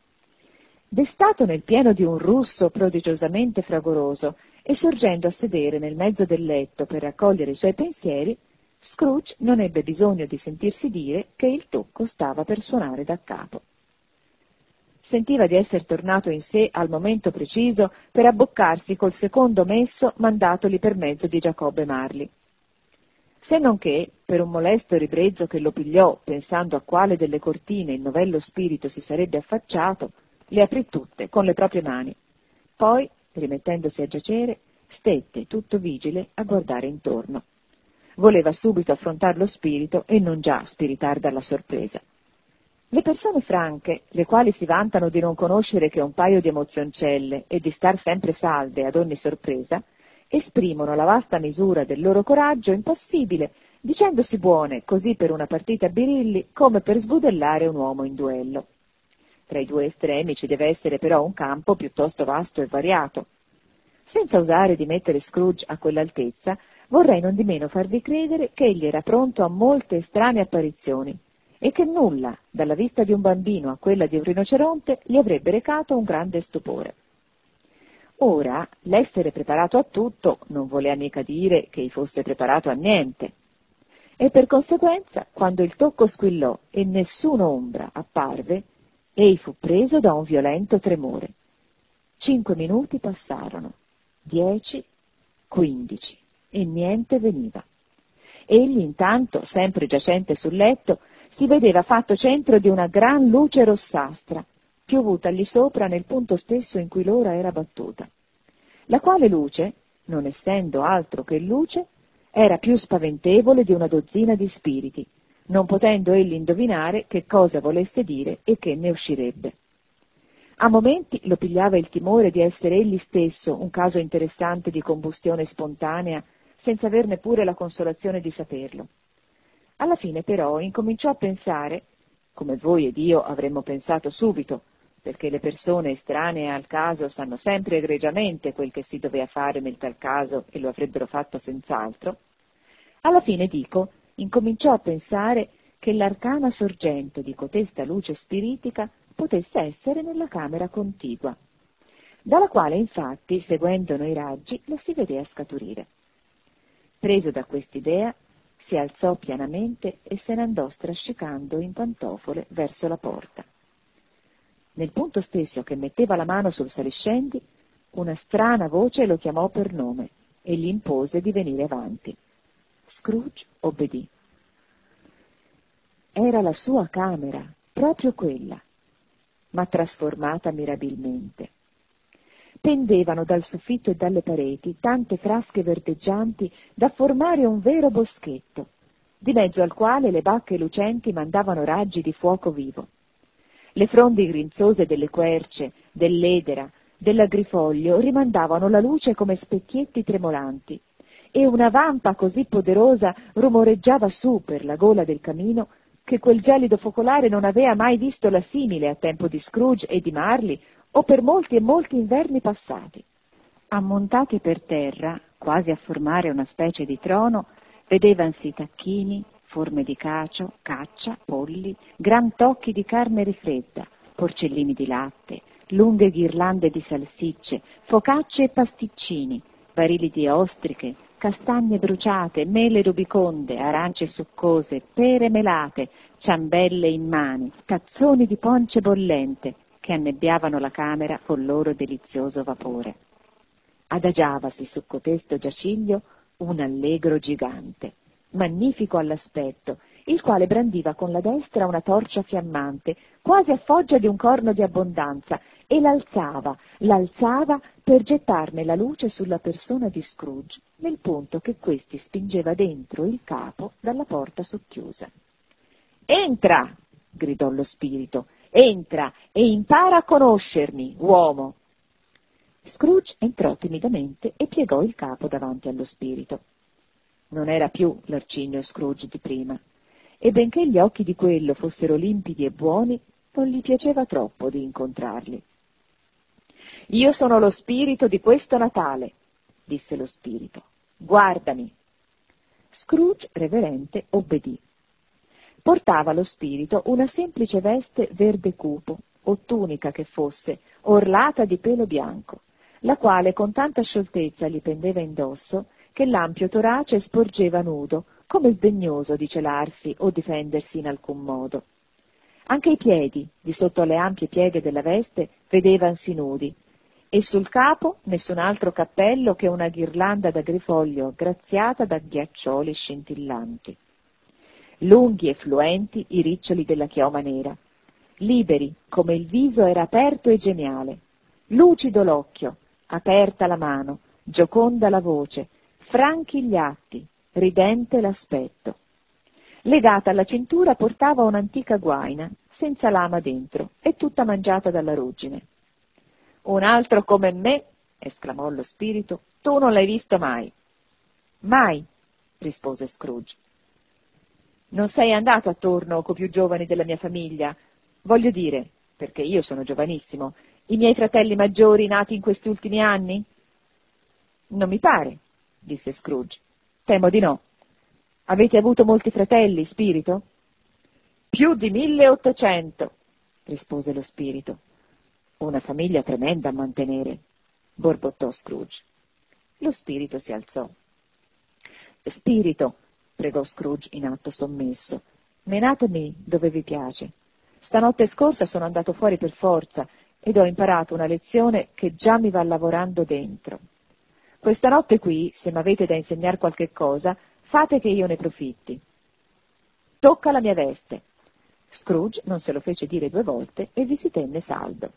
Destato nel pieno di un russo prodigiosamente fragoroso e sorgendo a sedere nel mezzo del letto per raccogliere i suoi pensieri, Scrooge non ebbe bisogno di sentirsi dire che il tocco stava per suonare da capo. Sentiva di essere tornato in sé al momento preciso per abboccarsi col secondo messo mandatogli per mezzo di Giacobbe Marley. Se non che, per un molesto ribrezzo che lo pigliò pensando a quale delle cortine il novello spirito si sarebbe affacciato, le aprì tutte con le proprie mani. Poi, rimettendosi a giacere, stette tutto vigile a guardare intorno. Voleva subito affrontar lo spirito e non già spiritar dalla sorpresa. Le persone franche, le quali si vantano di non conoscere che un paio di emozioncelle e di star sempre salde ad ogni sorpresa, esprimono la vasta misura del loro coraggio impassibile, dicendosi buone così per una partita a birilli come per sbudellare un uomo in duello. Tra i due estremi ci deve essere però un campo piuttosto vasto e variato. Senza osare di mettere Scrooge a quell'altezza, vorrei nondimeno farvi credere che egli era pronto a molte strane apparizioni e che nulla, dalla vista di un bambino a quella di un rinoceronte, gli avrebbe recato un grande stupore. Ora, l'essere preparato a tutto non voleva mica dire che egli fosse preparato a niente. E per conseguenza, quando il tocco squillò e nessuna ombra apparve, ei fu preso da un violento tremore. Cinque minuti passarono, dieci, quindici, e niente veniva. Egli intanto, sempre giacente sul letto, si vedeva fatto centro di una gran luce rossastra, piovutagli sopra nel punto stesso in cui l'ora era battuta, la quale luce, non essendo altro che luce, era più spaventevole di una dozzina di spiriti, non potendo egli indovinare che cosa volesse dire e che ne uscirebbe. A momenti lo pigliava il timore di essere egli stesso un caso interessante di combustione spontanea, senza aver neppure la consolazione di saperlo. Alla fine però incominciò a pensare, come voi ed io avremmo pensato subito, perché le persone estranee al caso sanno sempre egregiamente quel che si doveva fare nel tal caso e lo avrebbero fatto senz'altro, alla fine, dico, incominciò a pensare che l'arcana sorgente di cotesta luce spiritica potesse essere nella camera contigua, dalla quale infatti, seguendone i raggi, la si vedeva scaturire. Preso da quest'idea, si alzò pianamente e se ne andò strascicando in pantofole verso la porta. Nel punto stesso che metteva la mano sul saliscendi, una strana voce lo chiamò per nome e gli impose di venire avanti. Scrooge obbedì. Era la sua camera, proprio quella, ma trasformata mirabilmente. Pendevano dal soffitto e dalle pareti tante frasche verdeggianti da formare un vero boschetto, di mezzo al quale le bacche lucenti mandavano raggi di fuoco vivo. Le frondi grinzose delle querce, dell'edera, dell'agrifoglio rimandavano la luce come specchietti tremolanti, e una vampa così poderosa rumoreggiava su per la gola del camino che quel gelido focolare non avea mai visto la simile a tempo di Scrooge e di Marley o per molti e molti inverni passati. Ammontati per terra, quasi a formare una specie di trono, vedevansi tacchini, forme di cacio, caccia, polli, gran tocchi di carne rifredda, porcellini di latte, lunghe ghirlande di salsicce, focacce e pasticcini, barili di ostriche, castagne bruciate, mele rubiconde, arance succose, pere melate, ciambelle in mani, tazzoni di ponce bollente, che annebbiavano la camera col loro delizioso vapore. Adagiavasi su cotesto giaciglio un allegro gigante, magnifico all'aspetto, il quale brandiva con la destra una torcia fiammante, quasi a foggia di un corno di abbondanza, e l'alzava, l'alzava per gettarne la luce sulla persona di Scrooge, nel punto che questi spingeva dentro il capo dalla porta socchiusa. «Entra!» gridò lo spirito. «Entra e impara a conoscermi, uomo!» Scrooge entrò timidamente e piegò il capo davanti allo spirito. Non era più l'arcigno Scrooge di prima, e benché gli occhi di quello fossero limpidi e buoni, non gli piaceva troppo di incontrarli. «Io sono lo spirito di questo Natale», disse lo spirito. «Guardami!» Scrooge, reverente, obbedì. Portava lo spirito una semplice veste verde cupo, o tunica che fosse, orlata di pelo bianco, la quale con tanta scioltezza gli pendeva indosso che l'ampio torace sporgeva nudo, come sdegnoso di celarsi o difendersi in alcun modo. Anche i piedi, di sotto le ampie pieghe della veste, vedevansi nudi, e sul capo nessun altro cappello che una ghirlanda d'agrifoglio graziata da ghiaccioli scintillanti. Lunghi e fluenti i riccioli della chioma nera, liberi come il viso era aperto e geniale, lucido l'occhio, aperta la mano, gioconda la voce, franchi gli atti, ridente l'aspetto. Legata alla cintura portava un'antica guaina, senza lama dentro, e tutta mangiata dalla ruggine. «Un altro come me», esclamò lo spirito, «tu non l'hai visto mai». «Mai», rispose Scrooge. «Non sei andato attorno co' più giovani della mia famiglia, voglio dire, perché io sono giovanissimo, i miei fratelli maggiori nati in questi ultimi anni?» «Non mi pare», disse Scrooge. «Temo di no. Avete avuto molti fratelli, spirito?» «Più di milleottocento», rispose lo spirito. «Una famiglia tremenda a mantenere», borbottò Scrooge. Lo spirito si alzò. «Spirito», pregò Scrooge in atto sommesso, «menatemi dove vi piace. Stanotte scorsa sono andato fuori per forza ed ho imparato una lezione che già mi va lavorando dentro. Questa notte qui, se m'avete da insegnar qualche cosa, fate che io ne profitti. Tocca la mia veste». Scrooge non se lo fece dire due volte e vi si tenne saldo.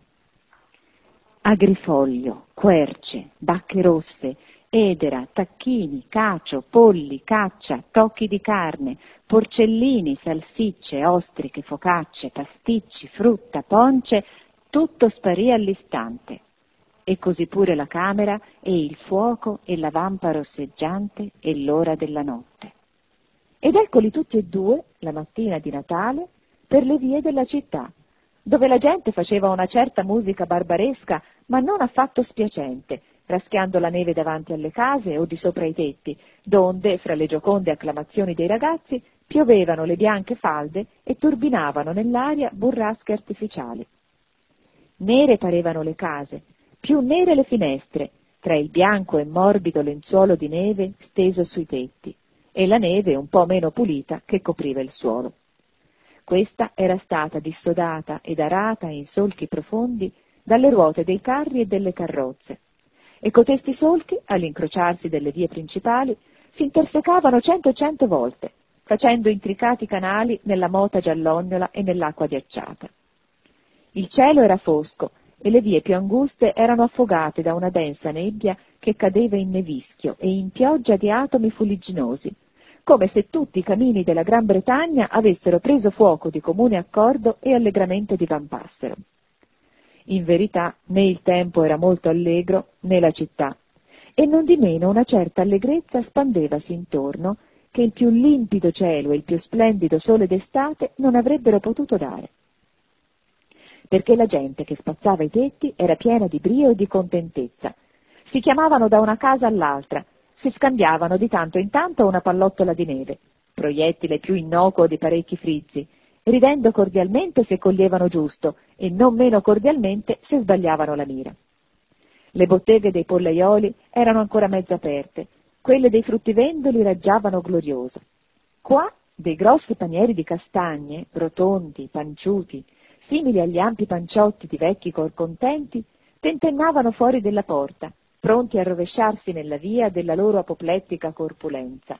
Agrifoglio, querce, bacche rosse, edera, tacchini, cacio, polli, caccia, tocchi di carne, porcellini, salsicce, ostriche, focacce, pasticci, frutta, ponce, tutto sparì all'istante. E così pure la camera e il fuoco e la vampa rosseggiante e l'ora della notte. Ed eccoli tutti e due, la mattina di Natale, per le vie della città, dove la gente faceva una certa musica barbaresca, ma non affatto spiacente, raschiando la neve davanti alle case o di sopra i tetti, donde, fra le gioconde acclamazioni dei ragazzi, piovevano le bianche falde e turbinavano nell'aria burrasche artificiali. Nere parevano le case, più nere le finestre, tra il bianco e morbido lenzuolo di neve steso sui tetti, e la neve un po' meno pulita che copriva il suolo. Questa era stata dissodata ed arata in solchi profondi dalle ruote dei carri e delle carrozze, e cotesti solchi, all'incrociarsi delle vie principali, si intersecavano cento e cento volte, facendo intricati canali nella mota giallognola e nell'acqua ghiacciata. Il cielo era fosco e le vie più anguste erano affogate da una densa nebbia che cadeva in nevischio e in pioggia di atomi fuligginosi, come se tutti i camini della Gran Bretagna avessero preso fuoco di comune accordo e allegramente divampassero. In verità né il tempo era molto allegro né la città, e non di meno una certa allegrezza spandevasi intorno che il più limpido cielo e il più splendido sole d'estate non avrebbero potuto dare. Perché la gente che spazzava i tetti era piena di brio e di contentezza. Si chiamavano da una casa all'altra, si scambiavano di tanto in tanto una pallottola di neve, proiettile più innocuo di parecchi frizzi, ridendo cordialmente se coglievano giusto e non meno cordialmente se sbagliavano la mira. Le botteghe dei pollaioli erano ancora mezzo aperte, quelle dei fruttivendoli raggiavano gloriose. Qua dei grossi panieri di castagne, rotondi, panciuti, simili agli ampi panciotti di vecchi corcontenti, tentennavano fuori della porta, pronti a rovesciarsi nella via della loro apoplettica corpulenza.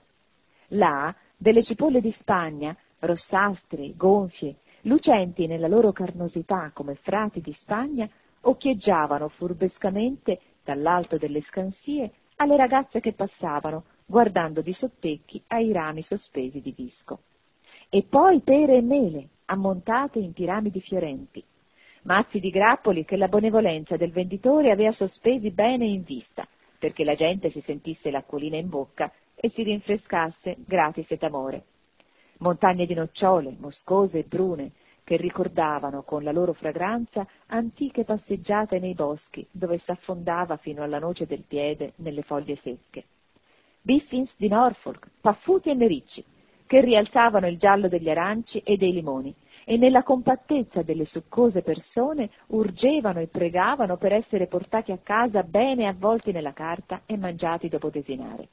Là, delle cipolle di Spagna, rossastre, gonfie, lucenti nella loro carnosità come frati di Spagna, occhieggiavano furbescamente, dall'alto delle scansie, alle ragazze che passavano, guardando di sottecchi ai rami sospesi di visco. E poi pere e mele, ammontate in piramidi fiorenti, mazzi di grappoli che la benevolenza del venditore aveva sospesi bene in vista, perché la gente si sentisse l'acquolina in bocca e si rinfrescasse gratis et amore. Montagne di nocciole, moscose e brune, che ricordavano con la loro fragranza antiche passeggiate nei boschi dove s'affondava fino alla noce del piede nelle foglie secche. Biffins di Norfolk, paffuti e nericci, che rialzavano il giallo degli aranci e dei limoni, e nella compattezza delle succose persone urgevano e pregavano per essere portati a casa bene avvolti nella carta e mangiati dopo desinare.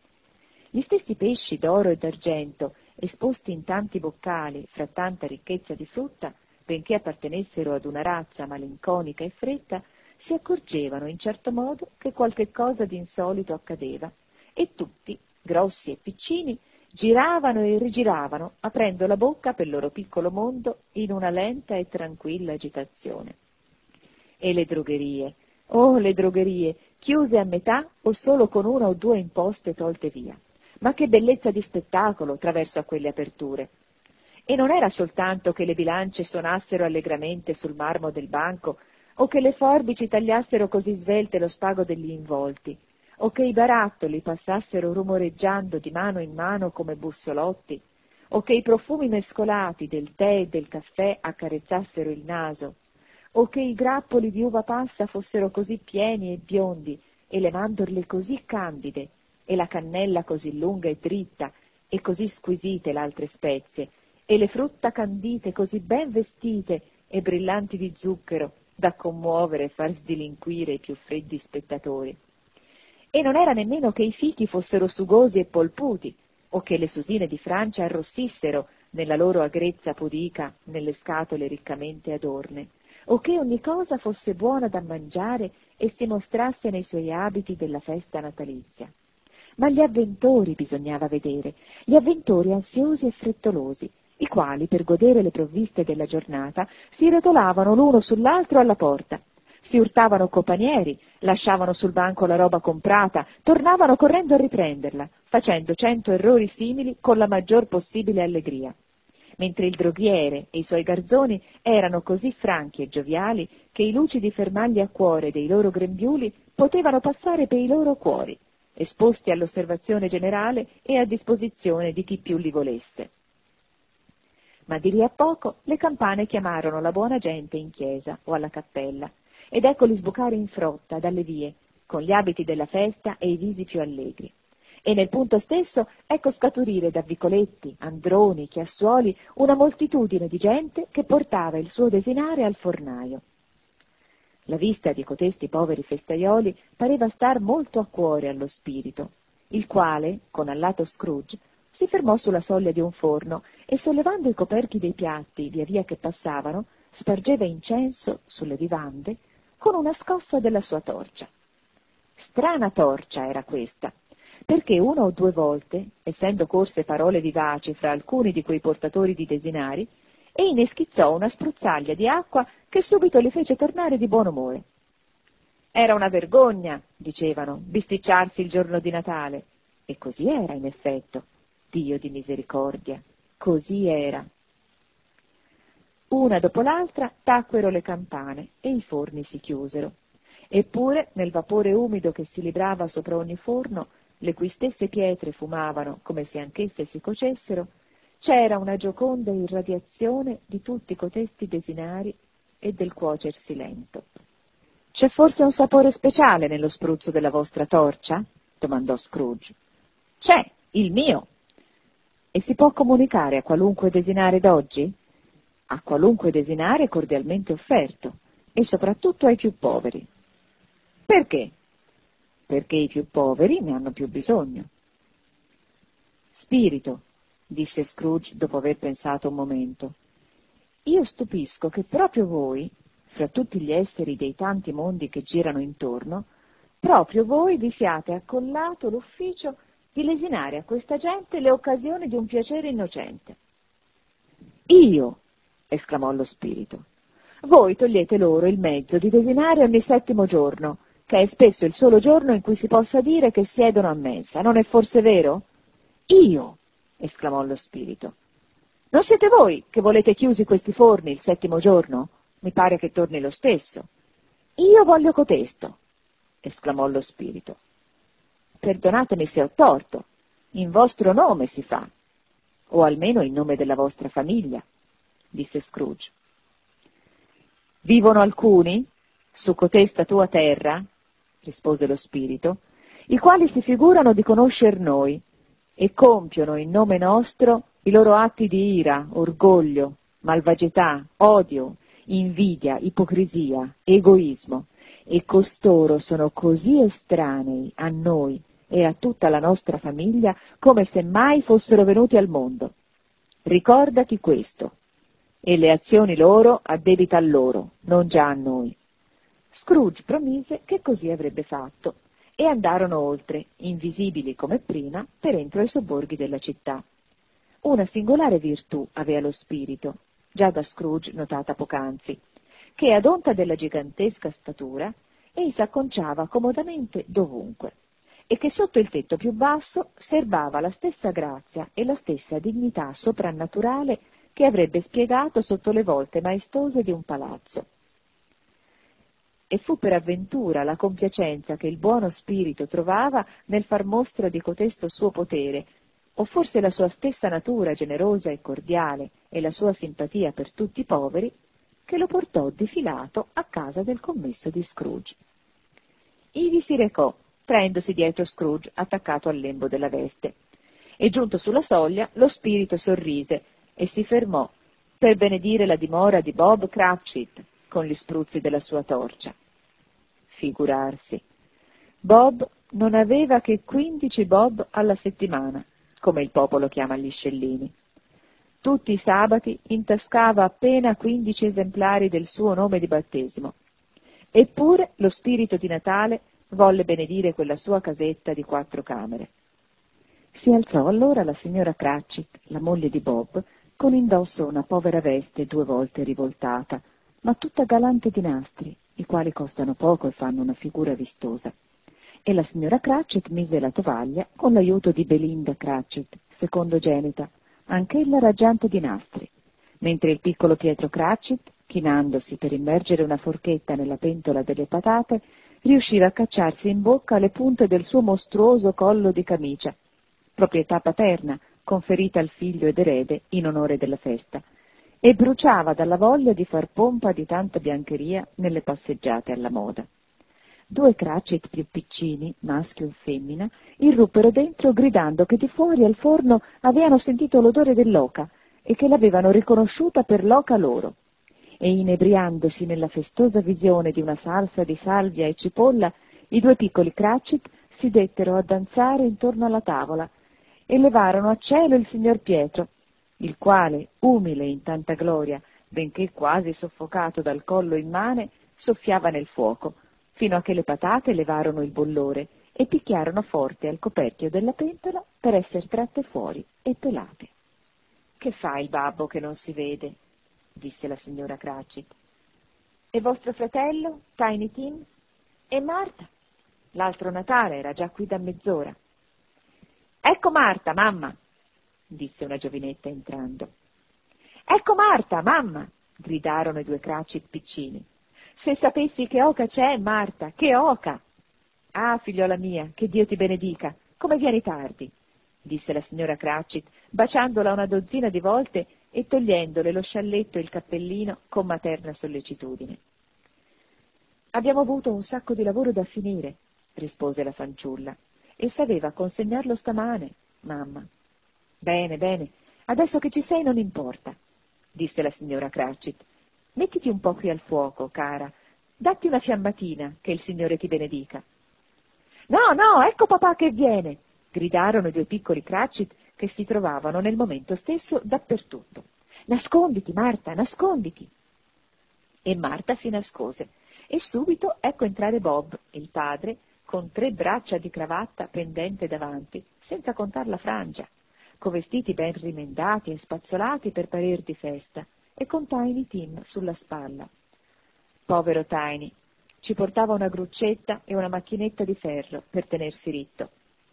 Gli stessi pesci d'oro e d'argento, esposti in tanti boccali fra tanta ricchezza di frutta, benché appartenessero ad una razza malinconica e fretta, si accorgevano in certo modo che qualche cosa di insolito accadeva, e tutti, grossi e piccini, giravano e rigiravano, aprendo la bocca per il loro piccolo mondo in una lenta e tranquilla agitazione. E le drogherie, oh le drogherie, chiuse a metà o solo con una o due imposte tolte via. Ma che bellezza di spettacolo attraverso a quelle aperture! E non era soltanto che le bilance suonassero allegramente sul marmo del banco, o che le forbici tagliassero così svelte lo spago degli involti, o che i barattoli passassero rumoreggiando di mano in mano come bussolotti, o che i profumi mescolati del tè e del caffè accarezzassero il naso, o che i grappoli di uva passa fossero così pieni e biondi, e le mandorle così candide, e la cannella così lunga e dritta, e così squisite l'altre spezie, e le frutta candite così ben vestite e brillanti di zucchero, da commuovere e far sdilinquire i più freddi spettatori. E non era nemmeno che i fichi fossero sugosi e polputi, o che le susine di Francia arrossissero nella loro agrezza pudica nelle scatole riccamente adorne, o che ogni cosa fosse buona da mangiare e si mostrasse nei suoi abiti della festa natalizia. Ma gli avventori bisognava vedere, gli avventori ansiosi e frettolosi, i quali, per godere le provviste della giornata, si rotolavano l'uno sull'altro alla porta, si urtavano copanieri, lasciavano sul banco la roba comprata, tornavano correndo a riprenderla, facendo cento errori simili con la maggior possibile allegria. Mentre il droghiere e i suoi garzoni erano così franchi e gioviali che i lucidi fermagli a cuore dei loro grembiuli potevano passare per i loro cuori, esposti all'osservazione generale e a disposizione di chi più li volesse. Ma di lì a poco le campane chiamarono la buona gente in chiesa o alla cappella, ed eccoli sbucare in frotta dalle vie, con gli abiti della festa e i visi più allegri. E nel punto stesso ecco scaturire da vicoletti, androni, chiassuoli, una moltitudine di gente che portava il suo desinare al fornaio. La vista di cotesti poveri festaioli pareva star molto a cuore allo spirito, il quale, con allato Scrooge, si fermò sulla soglia di un forno e, sollevando i coperchi dei piatti via via che passavano, spargeva incenso sulle vivande con una scossa della sua torcia. Strana torcia era questa, perché una o due volte, essendo corse parole vivaci fra alcuni di quei portatori di desinari, ei ne schizzò una spruzzaglia di acqua che subito li fece tornare di buon umore. Era una vergogna, dicevano, bisticciarsi il giorno di Natale. E così era, in effetto. Dio di misericordia, così era. Una dopo l'altra tacquero le campane e i forni si chiusero. Eppure, nel vapore umido che si librava sopra ogni forno, le cui stesse pietre fumavano come se anch'esse si cocessero, c'era una gioconda irradiazione di tutti cotesti desinari e del cuocersi lento. «C'è forse un sapore speciale nello spruzzo della vostra torcia?» domandò Scrooge. «C'è, il mio!» «E si può comunicare a qualunque desinare d'oggi?» «A qualunque desinare cordialmente offerto, e soprattutto ai più poveri». «Perché?» «Perché i più poveri ne hanno più bisogno». «Spirito», disse Scrooge dopo aver pensato un momento, «io stupisco che proprio voi, fra tutti gli esseri dei tanti mondi che girano intorno, proprio voi vi siate accollato l'ufficio di lesinare a questa gente le occasioni di un piacere innocente». «Io!» esclamò lo spirito. «Voi togliete loro il mezzo di desinare ogni settimo giorno, che è spesso il solo giorno in cui si possa dire che siedono a mensa, non è forse vero?» «Io!» esclamò lo spirito. «Non siete voi che volete chiusi questi forni il settimo giorno? Mi pare che torni lo stesso». «Io voglio cotesto!» esclamò lo spirito. «Perdonatemi se ho torto, in vostro nome si fa, o almeno in nome della vostra famiglia», disse Scrooge. «Vivono alcuni su cotesta tua terra», rispose lo spirito, «i quali si figurano di conoscer noi e compiono in nome nostro i loro atti di ira, orgoglio, malvagità, odio, invidia, ipocrisia, egoismo, e costoro sono così estranei a noi e a tutta la nostra famiglia come se mai fossero venuti al mondo. Ricordati questo, e le azioni loro addebita a loro, non già a noi». Scrooge promise che così avrebbe fatto, e andarono oltre, invisibili come prima, per entro ai sobborghi della città. Una singolare virtù aveva lo spirito, già da Scrooge notata poc'anzi, che ad onta della gigantesca statura ei s'acconciava comodamente dovunque, e che sotto il tetto più basso serbava la stessa grazia e la stessa dignità soprannaturale che avrebbe spiegato sotto le volte maestose di un palazzo. E fu per avventura la compiacenza che il buono spirito trovava nel far mostra di cotesto suo potere, o forse la sua stessa natura generosa e cordiale e la sua simpatia per tutti i poveri, che lo portò difilato a casa del commesso di Scrooge. Ivi si recò, traendosi dietro Scrooge attaccato al lembo della veste, e giunto sulla soglia lo spirito sorrise e si fermò per benedire la dimora di Bob Cratchit con gli spruzzi della sua torcia. Figurarsi, Bob non aveva che quindici bob alla settimana, come il popolo chiama gli scellini. Tutti i sabati intascava appena quindici esemplari del suo nome di battesimo. Eppure lo spirito di Natale volle benedire quella sua casetta di quattro camere. Si alzò allora la signora Cratchit, la moglie di Bob, con indosso una povera veste due volte rivoltata, ma tutta galante di nastri, i quali costano poco e fanno una figura vistosa. E la signora Cratchit mise la tovaglia con l'aiuto di Belinda Cratchit, secondogenita, anch'ella raggiante di nastri, mentre il piccolo Pietro Cratchit, chinandosi per immergere una forchetta nella pentola delle patate, riusciva a cacciarsi in bocca le punte del suo mostruoso collo di camicia, proprietà paterna, conferita al figlio ed erede in onore della festa, e bruciava dalla voglia di far pompa di tanta biancheria nelle passeggiate alla moda. Due Cratchit più piccini, maschio e femmina, irruppero dentro gridando che di fuori al forno avevano sentito l'odore dell'oca e che l'avevano riconosciuta per l'oca loro. E inebriandosi nella festosa visione di una salsa di salvia e cipolla, i due piccoli Cratchit si dettero a danzare intorno alla tavola e levarono a cielo il signor Pietro, il quale, umile in tanta gloria, benché quasi soffocato dal collo immane, soffiava nel fuoco, fino a che le patate levarono il bollore e picchiarono forte al coperchio della pentola per esser tratte fuori e pelate. «Che fa il babbo che non si vede?» disse la signora Cratchit. «E vostro fratello, Tiny Tim? E Marta? L'altro Natale era già qui da mezz'ora». «Ecco Marta, mamma!» disse una giovinetta entrando. «Ecco Marta, mamma!» gridarono i due Cratchit piccini. «Se sapessi che oca c'è, Marta, che oca!» «Ah, figliola mia, che Dio ti benedica! Come vieni tardi?» disse la signora Cratchit, baciandola una dozzina di volte e togliendole lo scialletto e il cappellino con materna sollecitudine. «Abbiamo avuto un sacco di lavoro da finire», rispose la fanciulla, «e s'aveva consegnarlo stamane, mamma». «Bene, bene, adesso che ci sei non importa», disse la signora Cratchit. «Mettiti un po' qui al fuoco, cara. Datti una fiammatina, che il Signore ti benedica». «No, no, ecco papà che viene!» gridarono i due piccoli Cratchit che si trovavano nel momento stesso dappertutto. «Nasconditi, Marta, nasconditi!» E Marta si nascose, e subito ecco entrare Bob, il padre, con tre braccia di cravatta pendente davanti, senza contar la frangia, co vestiti ben rimendati e spazzolati per parer di festa, e con Tiny Tim sulla spalla. Povero Tiny, ci portava una gruccetta e una macchinetta di ferro per tenersi ritto.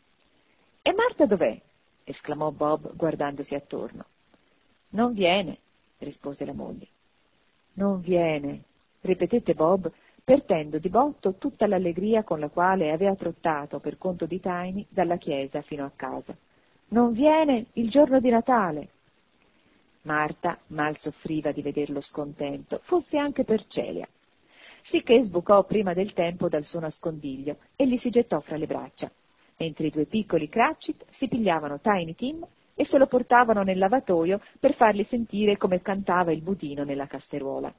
«E Marta dov'è?» esclamò Bob guardandosi attorno. «Non viene», rispose la moglie. «Non viene», ripetette Bob, perdendo di botto tutta l'allegria con la quale aveva trottato per conto di Tiny dalla chiesa fino a casa. «Non viene il giorno di Natale». Marta mal soffriva di vederlo scontento, fosse anche per Celia, sicché sbucò prima del tempo dal suo nascondiglio e gli si gettò fra le braccia, mentre i due piccoli Cratchit si pigliavano Tiny Tim e se lo portavano nel lavatoio per fargli sentire come cantava il budino nella casseruola.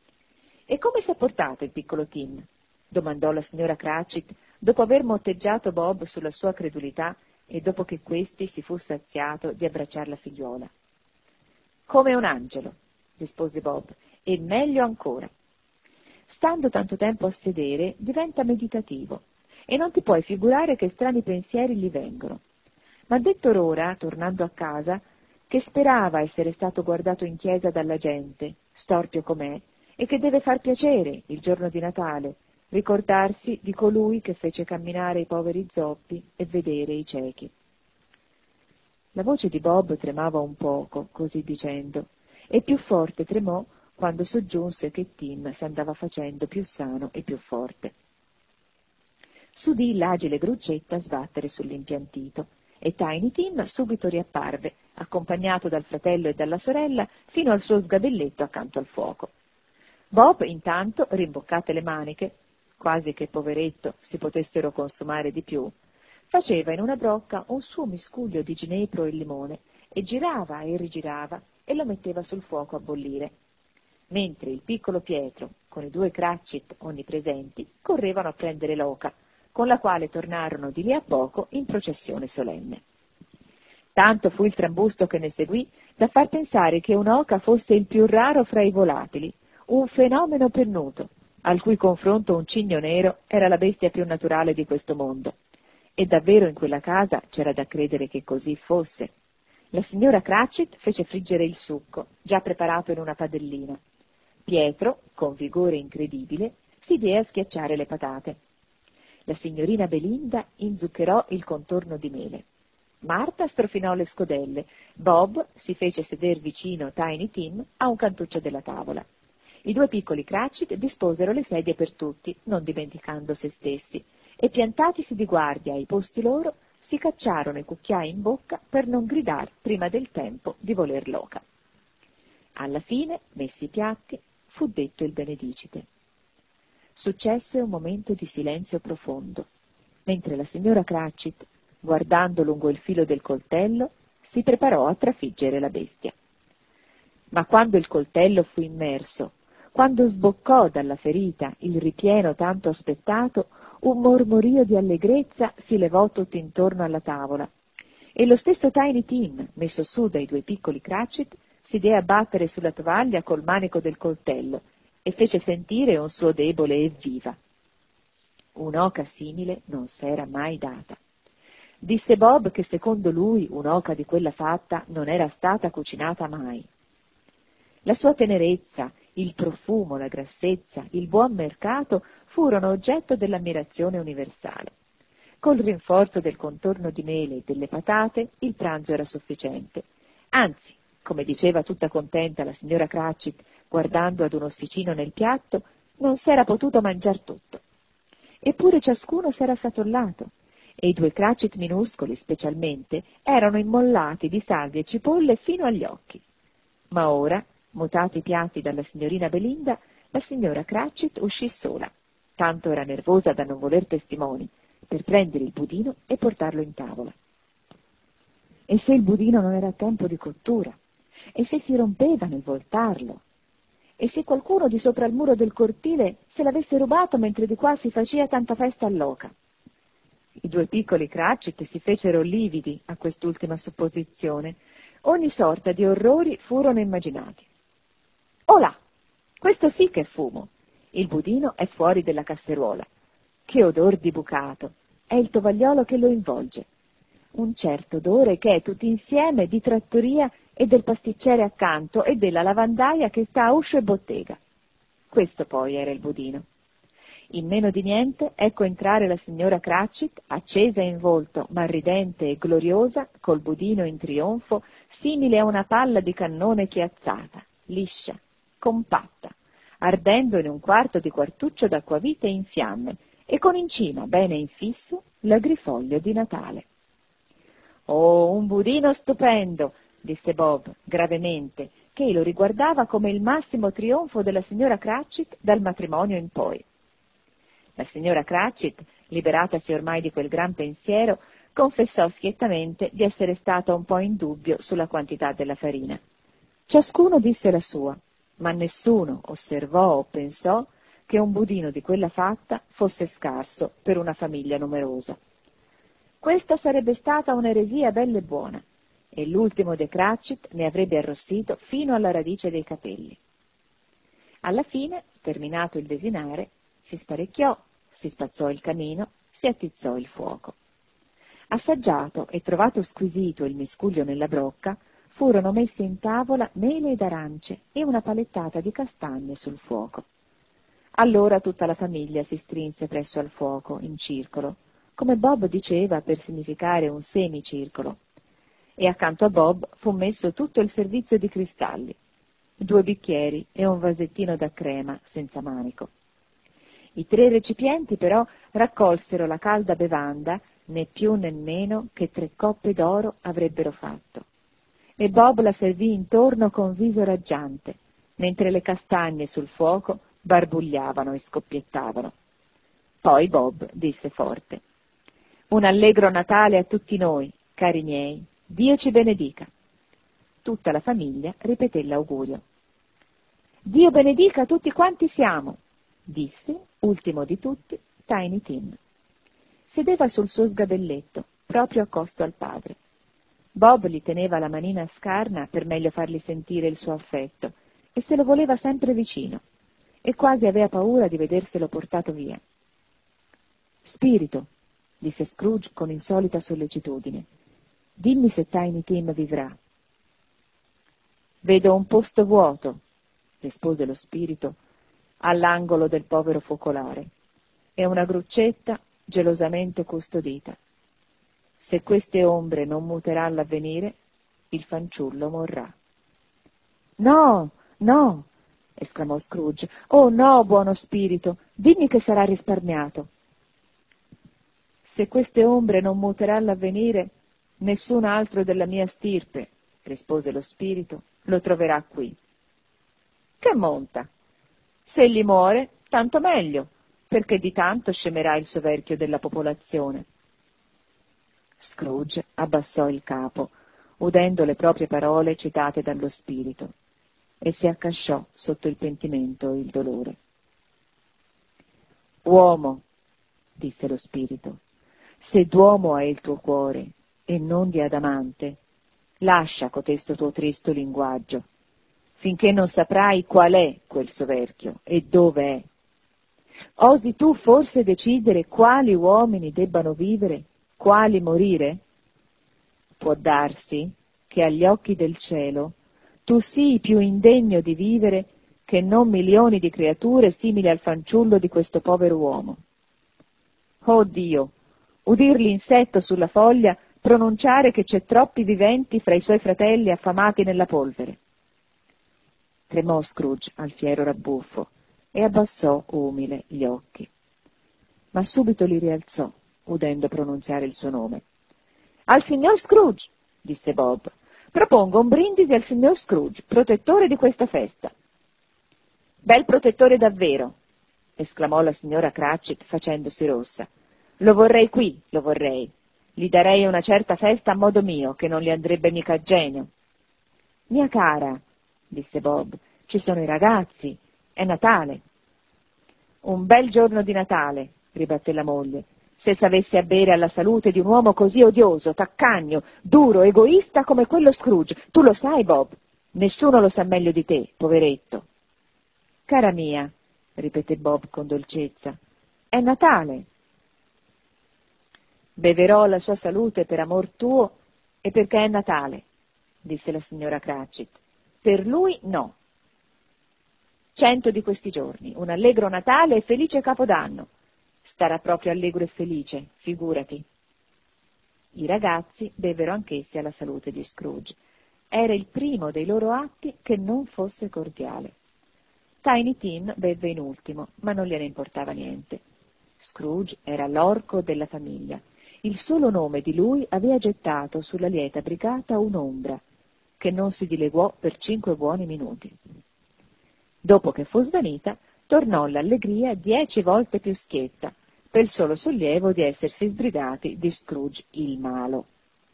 «E come s'è portato il piccolo Tim?» domandò la signora Cratchit, dopo aver motteggiato Bob sulla sua credulità e dopo che questi si fu saziato di abbracciar la figliuola. «Come un angelo», rispose Bob, «e meglio ancora. Stando tanto tempo a sedere diventa meditativo e non ti puoi figurare che strani pensieri gli vengono. M'ha detto ora, tornando a casa, che sperava essere stato guardato in chiesa dalla gente, storpio com'è, e che deve far piacere, il giorno di Natale, ricordarsi di colui che fece camminare i poveri zoppi e vedere i ciechi». La voce di Bob tremava un poco, così dicendo, e più forte tremò quando soggiunse che Tim s'andava facendo più sano e più forte. S'udì l'agile gruccetta sbattere sull'impiantito, e Tiny Tim subito riapparve, accompagnato dal fratello e dalla sorella, fino al suo sgabelletto accanto al fuoco. Bob, intanto, rimboccate le maniche, quasi che, poveretto, si potessero consumare di più, faceva in una brocca un suo miscuglio di ginepro e limone, e girava e rigirava e lo metteva sul fuoco a bollire, mentre il piccolo Pietro, con i due Cratchit onnipresenti, correvano a prendere l'oca, con la quale tornarono di lì a poco in processione solenne. Tanto fu il trambusto che ne seguì da far pensare che un'oca fosse il più raro fra i volatili, un fenomeno pernuto, al cui confronto un cigno nero era la bestia più naturale di questo mondo. E davvero in quella casa c'era da credere che così fosse. La signora Cratchit fece friggere il succo, già preparato in una padellina. Pietro, con vigore incredibile, si diede a schiacciare le patate. La signorina Belinda inzuccherò il contorno di mele. Marta strofinò le scodelle. Bob si fece seder vicino Tiny Tim a un cantuccio della tavola. I due piccoli Cratchit disposero le sedie per tutti, non dimenticando se stessi, e piantatisi di guardia ai posti loro, si cacciarono i cucchiai in bocca per non gridar prima del tempo di voler l'oca. Alla fine, messi i piatti, fu detto il benedicite. Successe un momento di silenzio profondo, mentre la signora Cratchit, guardando lungo il filo del coltello, si preparò a trafiggere la bestia. Ma quando il coltello fu immerso, quando sboccò dalla ferita il ripieno tanto aspettato, un mormorio di allegrezza si levò tutto intorno alla tavola, e lo stesso Tiny Tim, messo su dai due piccoli Cratchit, si diede a battere sulla tovaglia col manico del coltello e fece sentire un suo debole evviva. Un'oca simile non s'era mai data. Disse Bob che secondo lui un'oca di quella fatta non era stata cucinata mai. La sua tenerezza, il profumo, la grassezza, il buon mercato furono oggetto dell'ammirazione universale. Col rinforzo del contorno di mele e delle patate il pranzo era sufficiente. Anzi, come diceva tutta contenta la signora Cratchit, guardando ad un ossicino nel piatto, non s'era potuto mangiar tutto. Eppure ciascuno s'era satollato, e i due Cratchit minuscoli, specialmente, erano immollati di salvie e cipolle fino agli occhi. Ma ora, mutati i piatti dalla signorina Belinda, la signora Cratchit uscì sola, tanto era nervosa da non voler testimoni, per prendere il budino e portarlo in tavola. E se il budino non era a tempo di cottura? E se si rompeva nel voltarlo? E se qualcuno di sopra il muro del cortile se l'avesse rubato mentre di qua si faceva tanta festa all'oca? I due piccoli Cratchit si fecero lividi a quest'ultima supposizione. Ogni sorta di orrori furono immaginati. Oh là! Questo sì che è fumo! Il budino è fuori della casseruola. Che odor di bucato! È il tovagliolo che lo involge. Un certo odore che è tutto insieme di trattoria e del pasticcere accanto e della lavandaia che sta a uscio e bottega. Questo poi era il budino. In meno di niente ecco entrare la signora Cratchit, accesa in volto, ma ridente e gloriosa, col budino in trionfo, simile a una palla di cannone chiazzata, liscia, compatta, ardendo in un quarto di quartuccio d'acquavite in fiamme, e con in cima, bene infisso, l'agrifoglio di Natale. «Oh, un budino stupendo!» disse Bob, gravemente, che lo riguardava come il massimo trionfo della signora Cratchit dal matrimonio in poi. La signora Cratchit, liberatasi ormai di quel gran pensiero, confessò schiettamente di essere stata un po' in dubbio sulla quantità della farina. Ciascuno disse la sua, ma nessuno osservò o pensò che un budino di quella fatta fosse scarso per una famiglia numerosa. Questa sarebbe stata un'eresia bella e buona, e l'ultimo dei Cratchit ne avrebbe arrossito fino alla radice dei capelli. Alla fine, terminato il desinare, si sparecchiò, si spazzò il camino, si attizzò il fuoco. Assaggiato e trovato squisito il miscuglio nella brocca, furono messi in tavola mele ed arance e una palettata di castagne sul fuoco. Allora tutta la famiglia si strinse presso al fuoco, in circolo, come Bob diceva per significare un semicircolo, e accanto a Bob fu messo tutto il servizio di cristalli, due bicchieri e un vasettino da crema senza manico. I tre recipienti però raccolsero la calda bevanda, né più né meno che tre coppe d'oro avrebbero fatto, e Bob la servì intorno con viso raggiante, mentre le castagne sul fuoco barbugliavano e scoppiettavano. Poi Bob disse forte: «Un allegro Natale a tutti noi, cari miei, Dio ci benedica». Tutta la famiglia ripeté l'augurio. «Dio benedica tutti quanti siamo», disse, ultimo di tutti, Tiny Tim. Sedeva sul suo sgabelletto, proprio accosto al padre. Bob gli teneva la manina scarna per meglio fargli sentire il suo affetto, e se lo voleva sempre vicino, e quasi aveva paura di vederselo portato via. «Spirito», disse Scrooge con insolita sollecitudine, «dimmi se Tiny Tim vivrà». «Vedo un posto vuoto», rispose lo spirito, all'angolo del povero focolare, e una gruccetta gelosamente custodita. Se queste ombre non muteranno l'avvenire, il fanciullo morrà. «No, no!» esclamò Scrooge. «Oh no, buono spirito, dimmi che sarà risparmiato». «Se queste ombre non muteranno l'avvenire, nessun altro della mia stirpe», rispose lo spirito, «lo troverà qui. Che monta? Se egli muore, tanto meglio, perché di tanto scemerà il soverchio della popolazione. Scrooge abbassò il capo, udendo le proprie parole citate dallo spirito, e si accasciò sotto il pentimento e il dolore. «Uomo», disse lo spirito, «se d'uomo è il tuo cuore e non di adamante, lascia cotesto tuo tristo linguaggio, finché non saprai qual è quel soverchio e dove è. Osi tu forse decidere quali uomini debbano vivere, quali morire? Può darsi che agli occhi del cielo tu sii più indegno di vivere che non milioni di creature simili al fanciullo di questo povero uomo. Oh Dio, udir l'insetto sulla foglia pronunciare che c'è troppi viventi fra i suoi fratelli affamati nella polvere». Tremò Scrooge al fiero rabbuffo e abbassò umile gli occhi. Ma subito li rialzò, udendo pronunziare il suo nome. «Al signor Scrooge», disse Bob, «propongo un brindisi al signor Scrooge, protettore di questa festa». «Bel protettore davvero», esclamò la signora Cratchit facendosi rossa. «Lo vorrei qui, lo vorrei. Gli darei una certa festa a modo mio, che non gli andrebbe mica a genio». «Mia cara», disse Bob, «ci sono i ragazzi, è Natale». «Un bel giorno di Natale», ribatté la moglie, «se s'avesse a bere alla salute di un uomo così odioso, taccagno, duro, egoista come quello Scrooge. Tu lo sai, Bob? Nessuno lo sa meglio di te, poveretto». «Cara mia», ripeté Bob con dolcezza, «è Natale». «Beverò alla sua salute per amor tuo e perché è Natale», disse la signora Cratchit. «Per lui no. Cento di questi giorni, un allegro Natale e felice Capodanno. Starà proprio allegro e felice, figurati». I ragazzi bevvero anch'essi alla salute di Scrooge. Era il primo dei loro atti che non fosse cordiale. Tiny Tim bevve in ultimo, ma non gliene importava niente. Scrooge era l'orco della famiglia. Il solo nome di lui aveva gettato sulla lieta brigata un'ombra, che non si dileguò per cinque buoni minuti. Dopo che fu svanita, tornò l'allegria dieci volte più schietta, per il solo sollievo di essersi sbrigati di Scrooge il malo.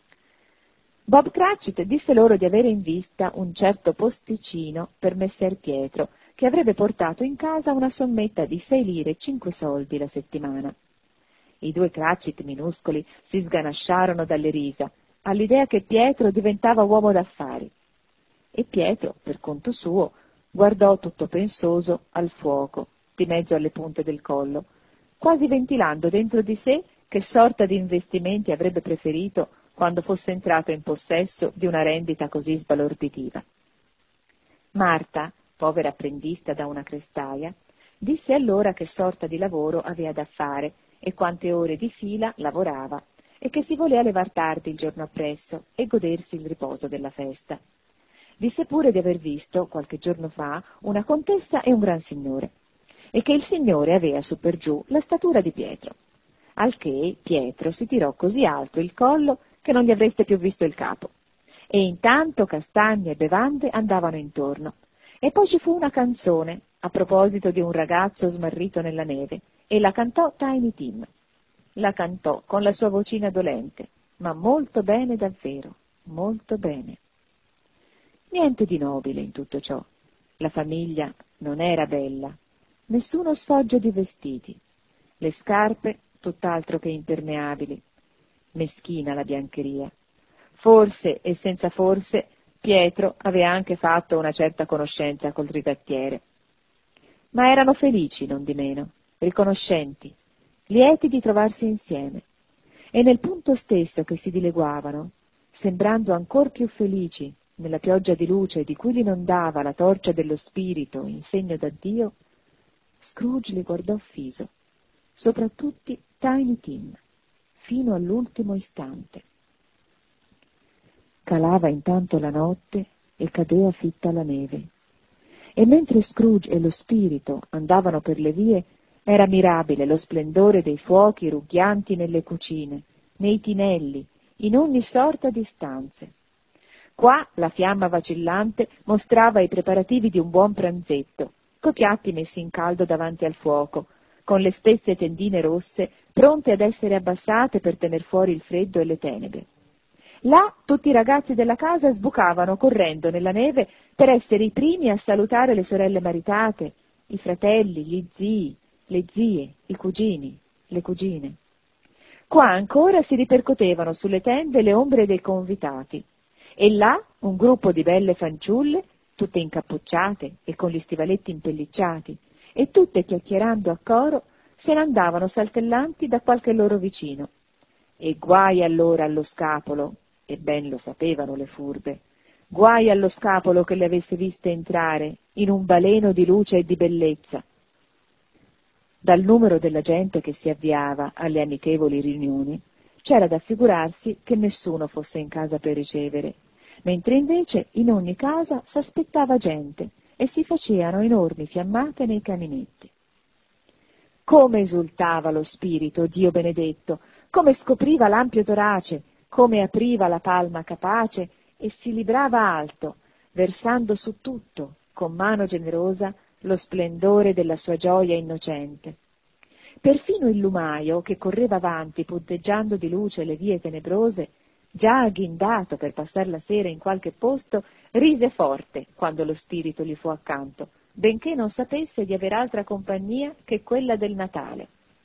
Bob Cratchit disse loro di avere in vista un certo posticino per Messer Pietro, che avrebbe portato in casa una sommetta di sei lire e cinque soldi la settimana. I due Cratchit minuscoli si sganasciarono dalle risa all'idea che Pietro diventava uomo d'affari. E Pietro, per conto suo, guardò tutto pensoso al fuoco, di mezzo alle punte del collo, quasi ventilando dentro di sé che sorta di investimenti avrebbe preferito quando fosse entrato in possesso di una rendita così sbalorditiva. Marta, povera apprendista da una crestaia, disse allora che sorta di lavoro aveva da fare e quante ore di fila lavorava, e che si voleva levar tardi il giorno appresso e godersi il riposo della festa. Disse pure di aver visto, qualche giorno fa, una contessa e un gran signore, e che il signore aveva su per giù la statura di Pietro, al che Pietro si tirò così alto il collo che non gli avreste più visto il capo, e intanto castagne e bevande andavano intorno, e poi ci fu una canzone a proposito di un ragazzo smarrito nella neve, e la cantò Tiny Tim. La cantò con la sua vocina dolente, ma molto bene davvero, molto bene. Niente di nobile in tutto ciò. La famiglia non era bella, nessuno sfoggio di vestiti, le scarpe tutt'altro che impermeabili. Meschina la biancheria. Forse, e senza forse, Pietro aveva anche fatto una certa conoscenza col rigattiere. Ma erano felici, non di meno, riconoscenti, lieti di trovarsi insieme, e nel punto stesso che si dileguavano, sembrando ancor più felici nella pioggia di luce di cui l'inondava la torcia dello spirito in segno d'addio, Scrooge li guardò fiso, soprattutto Tiny Tim, fino all'ultimo istante. Calava intanto la notte e cadeva fitta la neve, e mentre Scrooge e lo spirito andavano per le vie, era mirabile lo splendore dei fuochi rugghianti nelle cucine, nei tinelli, in ogni sorta di stanze. Qua la fiamma vacillante mostrava i preparativi di un buon pranzetto, coi piatti messi in caldo davanti al fuoco, con le spesse tendine rosse pronte ad essere abbassate per tener fuori il freddo e le tenebre. Là tutti i ragazzi della casa sbucavano correndo nella neve per essere i primi a salutare le sorelle maritate, i fratelli, gli zii, le zie, i cugini, le cugine. Qua ancora si ripercotevano sulle tende le ombre dei convitati, e là un gruppo di belle fanciulle, tutte incappucciate e con gli stivaletti impellicciati, e tutte chiacchierando a coro, se ne andavano saltellanti da qualche loro vicino. E guai allora allo scapolo, e ben lo sapevano le furbe, guai allo scapolo che le avesse viste entrare in un baleno di luce e di bellezza. Dal numero della gente che si avviava alle amichevoli riunioni, c'era da figurarsi che nessuno fosse in casa per ricevere, mentre invece in ogni casa s'aspettava gente e si facevano enormi fiammate nei caminetti. Come esultava lo spirito, Dio benedetto, come scopriva l'ampio torace, come apriva la palma capace e si librava alto, versando su tutto, con mano generosa, lo splendore della sua gioia innocente. Perfino il lumaio, che correva avanti punteggiando di luce le vie tenebrose, già agghindato per passar la sera in qualche posto, rise forte quando lo spirito gli fu accanto, benché non sapesse di aver altra compagnia che quella del Natale.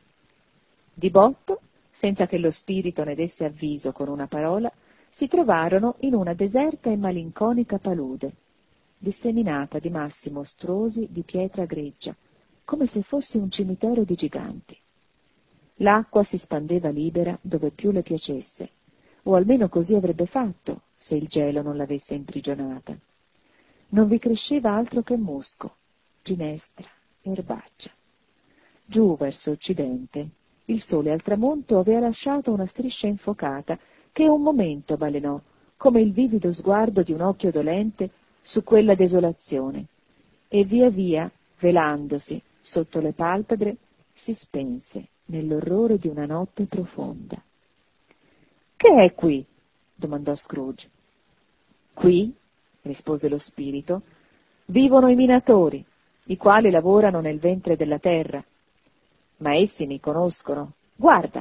Di botto, senza che lo spirito ne desse avviso con una parola, si trovarono in una deserta e malinconica palude, disseminata di massi mostruosi di pietra greggia, come se fosse un cimitero di giganti. L'acqua si spandeva libera dove più le piacesse, o almeno così avrebbe fatto se il gelo non l'avesse imprigionata. Non vi cresceva altro che musco, ginestra, erbaccia. Giù verso occidente, il sole al tramonto aveva lasciato una striscia infocata che un momento balenò, come il vivido sguardo di un occhio dolente, su quella desolazione, e via via, velandosi sotto le palpebre, si spense nell'orrore di una notte profonda. «Che è qui?» domandò Scrooge. «Qui», rispose lo spirito, «vivono i minatori, i quali lavorano nel ventre della terra. Ma essi mi conoscono. Guarda!»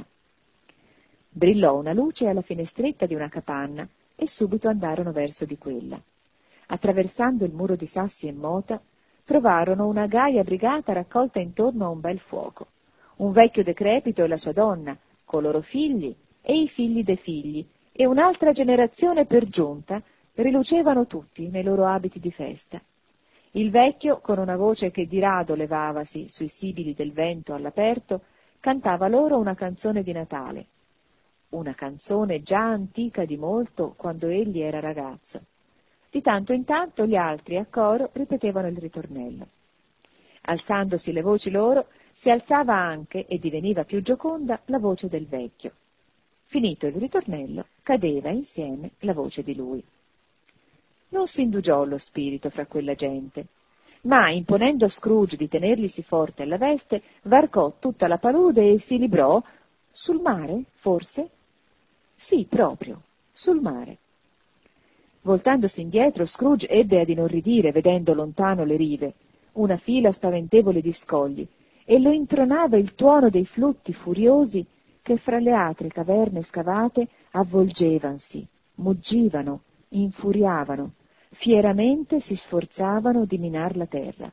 Brillò una luce alla finestretta di una capanna e subito andarono verso di quella. Attraversando il muro di sassi e mota, trovarono una gaia brigata raccolta intorno a un bel fuoco. Un vecchio decrepito e la sua donna, con loro figli e i figli dei figli, e un'altra generazione per giunta, rilucevano tutti nei loro abiti di festa. Il vecchio, con una voce che di rado levavasi sui sibili del vento all'aperto, cantava loro una canzone di Natale, una canzone già antica di molto quando egli era ragazzo. Di tanto in tanto gli altri a coro ripetevano il ritornello. Alzandosi le voci loro, si alzava anche, e diveniva più gioconda, la voce del vecchio. Finito il ritornello, cadeva insieme la voce di lui. Non si indugiò lo spirito fra quella gente, ma, imponendo a Scrooge di tenerglisi forte alla veste, varcò tutta la palude e si librò sul mare, forse? Sì, proprio, sul mare. Voltandosi indietro, Scrooge ebbe ad inorridire, vedendo lontano le rive, una fila spaventevole di scogli, e lo intronava il tuono dei flutti furiosi che fra le atre caverne scavate avvolgevansi, muggivano, infuriavano, fieramente si sforzavano di minar la terra.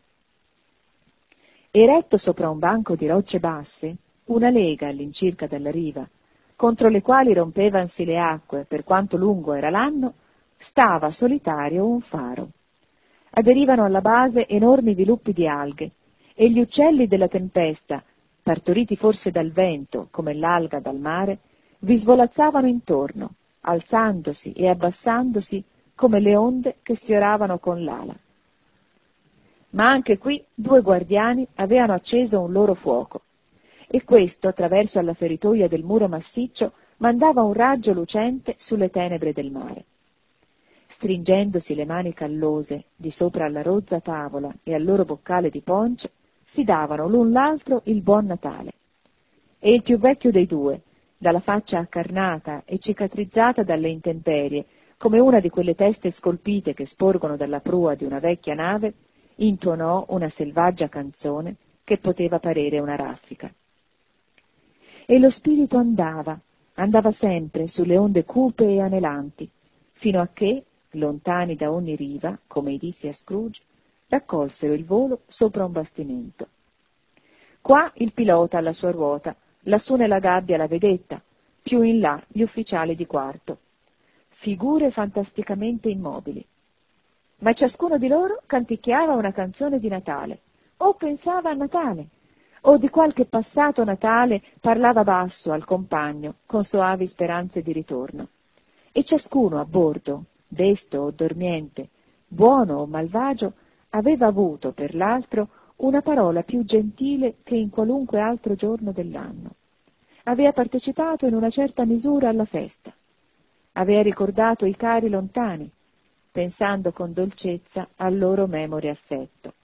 Eretto sopra un banco di rocce basse, una lega all'incirca dalla riva, contro le quali rompevansi le acque per quanto lungo era l'anno, stava solitario un faro. Aderivano alla base enormi viluppi di alghe, e gli uccelli della tempesta, partoriti forse dal vento come l'alga dal mare, vi svolazzavano intorno, alzandosi e abbassandosi come le onde che sfioravano con l'ala. Ma anche qui due guardiani avevano acceso un loro fuoco, e questo, attraverso alla feritoia del muro massiccio, mandava un raggio lucente sulle tenebre del mare. Stringendosi le mani callose di sopra alla rozza tavola e al loro boccale di ponce, si davano l'un l'altro il buon Natale. E il più vecchio dei due, dalla faccia accarnata e cicatrizzata dalle intemperie, come una di quelle teste scolpite che sporgono dalla prua di una vecchia nave, intuonò una selvaggia canzone che poteva parere una raffica. E lo spirito andava, andava sempre sulle onde cupe e anelanti, fino a che, lontani da ogni riva, come i dissi a Scrooge, raccolsero il volo sopra un bastimento. Qua il pilota alla sua ruota, lassù nella gabbia la vedetta, più in là gli ufficiali di quarto. Figure fantasticamente immobili. Ma ciascuno di loro canticchiava una canzone di Natale, o pensava a Natale, o di qualche passato Natale parlava basso al compagno, con soavi speranze di ritorno. E ciascuno a bordo, desto o dormiente, buono o malvagio, aveva avuto per l'altro una parola più gentile che in qualunque altro giorno dell'anno. Aveva partecipato in una certa misura alla festa. Aveva ricordato i cari lontani, pensando con dolcezza al loro memore affetto.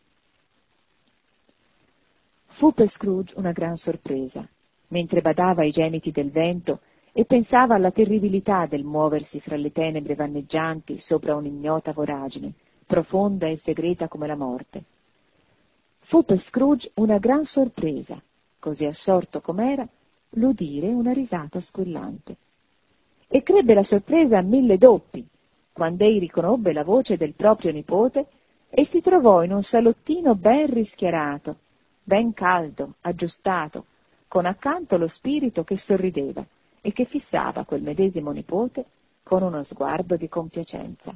Fu per Scrooge una gran sorpresa, mentre badava ai gemiti del vento e pensava alla terribilità del muoversi fra le tenebre vanneggianti sopra un'ignota voragine, profonda e segreta come la morte. Fu per Scrooge una gran sorpresa, così assorto com'era, l'udire una risata squillante. E crebbe la sorpresa a mille doppi, quand'ei riconobbe la voce del proprio nipote e si trovò in un salottino ben rischiarato, ben caldo, aggiustato, con accanto lo spirito che sorrideva e che fissava quel medesimo nipote con uno sguardo di compiacenza.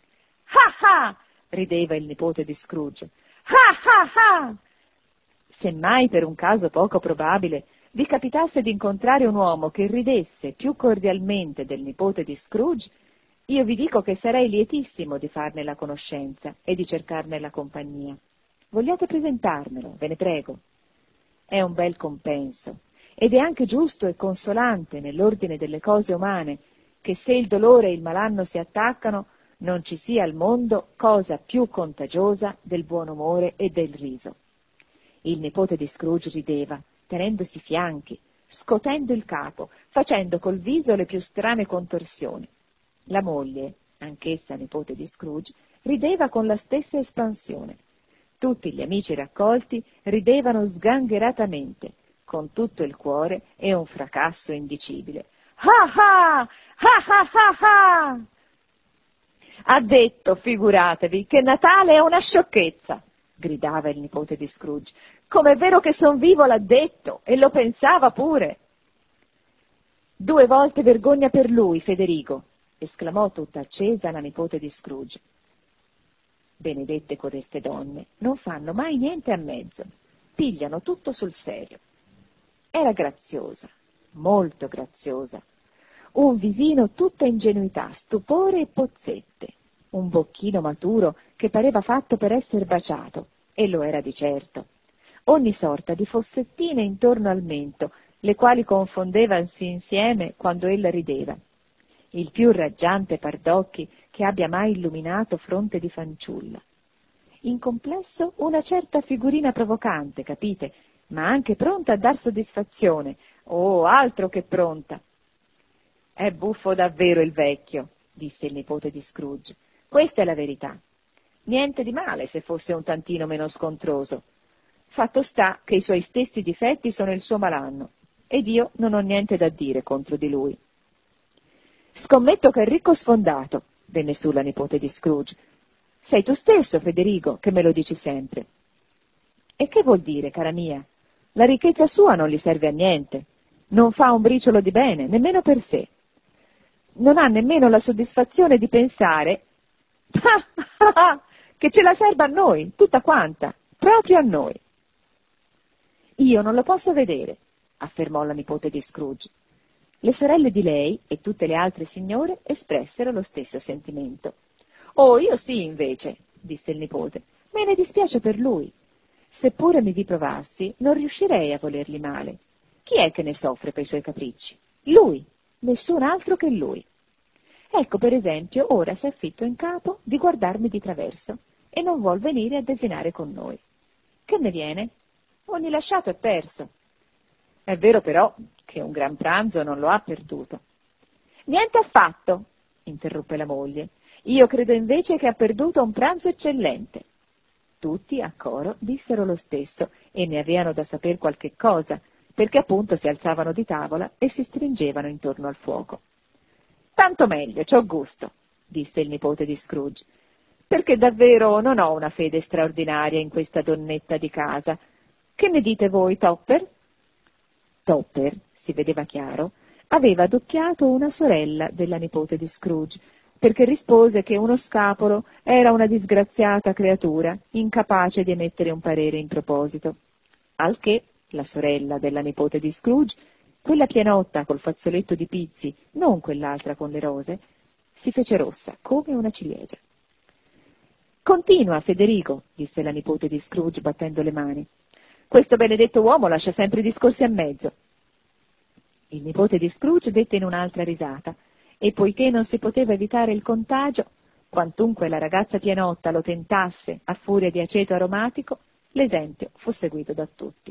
«Ah ah!» rideva il nipote di Scrooge. «Ah ah ah!» Se mai per un caso poco probabile vi capitasse di incontrare un uomo che ridesse più cordialmente del nipote di Scrooge, io vi dico che sarei lietissimo di farne la conoscenza e di cercarne la compagnia. Vogliate presentarmelo, ve ne prego. È un bel compenso, ed è anche giusto e consolante nell'ordine delle cose umane che se il dolore e il malanno si attaccano, non ci sia al mondo cosa più contagiosa del buon umore e del riso. Il nipote di Scrooge rideva, tenendosi i fianchi, scotendo il capo, facendo col viso le più strane contorsioni. La moglie, anch'essa nipote di Scrooge, rideva con la stessa espansione. Tutti gli amici raccolti ridevano sgangheratamente, con tutto il cuore e un fracasso indicibile. «Ah ah! Ah ah ah ah!» «Ha detto, figuratevi, che Natale è una sciocchezza!» gridava il nipote di Scrooge. «Com'è vero che son vivo l'ha detto, e lo pensava pure!» «Due volte vergogna per lui, Federigo!» esclamò tutta accesa la nipote di Scrooge. Benedette codeste donne, non fanno mai niente a mezzo, pigliano tutto sul serio. Era graziosa, molto graziosa, un visino tutta ingenuità, stupore e pozzette, un bocchino maturo che pareva fatto per essere baciato, e lo era di certo, ogni sorta di fossettine intorno al mento, le quali confondevansi insieme quando ella rideva. Il più raggiante par d'occhi che abbia mai illuminato fronte di fanciulla. In complesso una certa figurina provocante, capite, ma anche pronta a dar soddisfazione, oh, altro che pronta. «È buffo davvero il vecchio», disse il nipote di Scrooge. «Questa è la verità. Niente di male se fosse un tantino meno scontroso. Fatto sta che i suoi stessi difetti sono il suo malanno, ed io non ho niente da dire contro di lui». «Scommetto che è ricco sfondato», venne su la nipote di Scrooge. «Sei tu stesso, Federigo, che me lo dici sempre». «E che vuol dire, cara mia? La ricchezza sua non gli serve a niente. Non fa un briciolo di bene, nemmeno per sé. Non ha nemmeno la soddisfazione di pensare che ce la serva a noi, tutta quanta, proprio a noi». «Io non lo posso vedere», affermò la nipote di Scrooge. Le sorelle di lei e tutte le altre signore espressero lo stesso sentimento. «Oh, io sì, invece», disse il nipote. «Me ne dispiace per lui. Seppure mi vi provassi, non riuscirei a volergli male. Chi è che ne soffre per i suoi capricci? Lui, nessun altro che lui. Ecco, per esempio, ora si è affitto in capo di guardarmi di traverso e non vuol venire a desinare con noi. Che ne viene? Ogni lasciato è perso. È vero però che un gran pranzo non lo ha perduto». «Niente affatto», interruppe la moglie. Io credo invece che ha perduto un pranzo eccellente. Tutti a coro dissero lo stesso e ne avevano da saper qualche cosa, perché appunto si alzavano di tavola e si stringevano intorno al fuoco. Tanto meglio, c'ho gusto, disse il nipote di Scrooge, perché davvero non ho una fede straordinaria in questa donnetta di casa. Che ne dite voi, Topper? Topper, si vedeva chiaro, aveva adocchiato una sorella della nipote di Scrooge, perché rispose che uno scapolo era una disgraziata creatura, incapace di emettere un parere in proposito. Al che la sorella della nipote di Scrooge, quella pienotta col fazzoletto di pizzi, non quell'altra con le rose, si fece rossa come una ciliegia. «Continua, Federico», disse la nipote di Scrooge battendo le mani. «Questo benedetto uomo lascia sempre i discorsi a mezzo». Il nipote di Scrooge dette in un'altra risata, e poiché non si poteva evitare il contagio, quantunque la ragazza pienotta lo tentasse a furia di aceto aromatico, l'esempio fu seguito da tutti.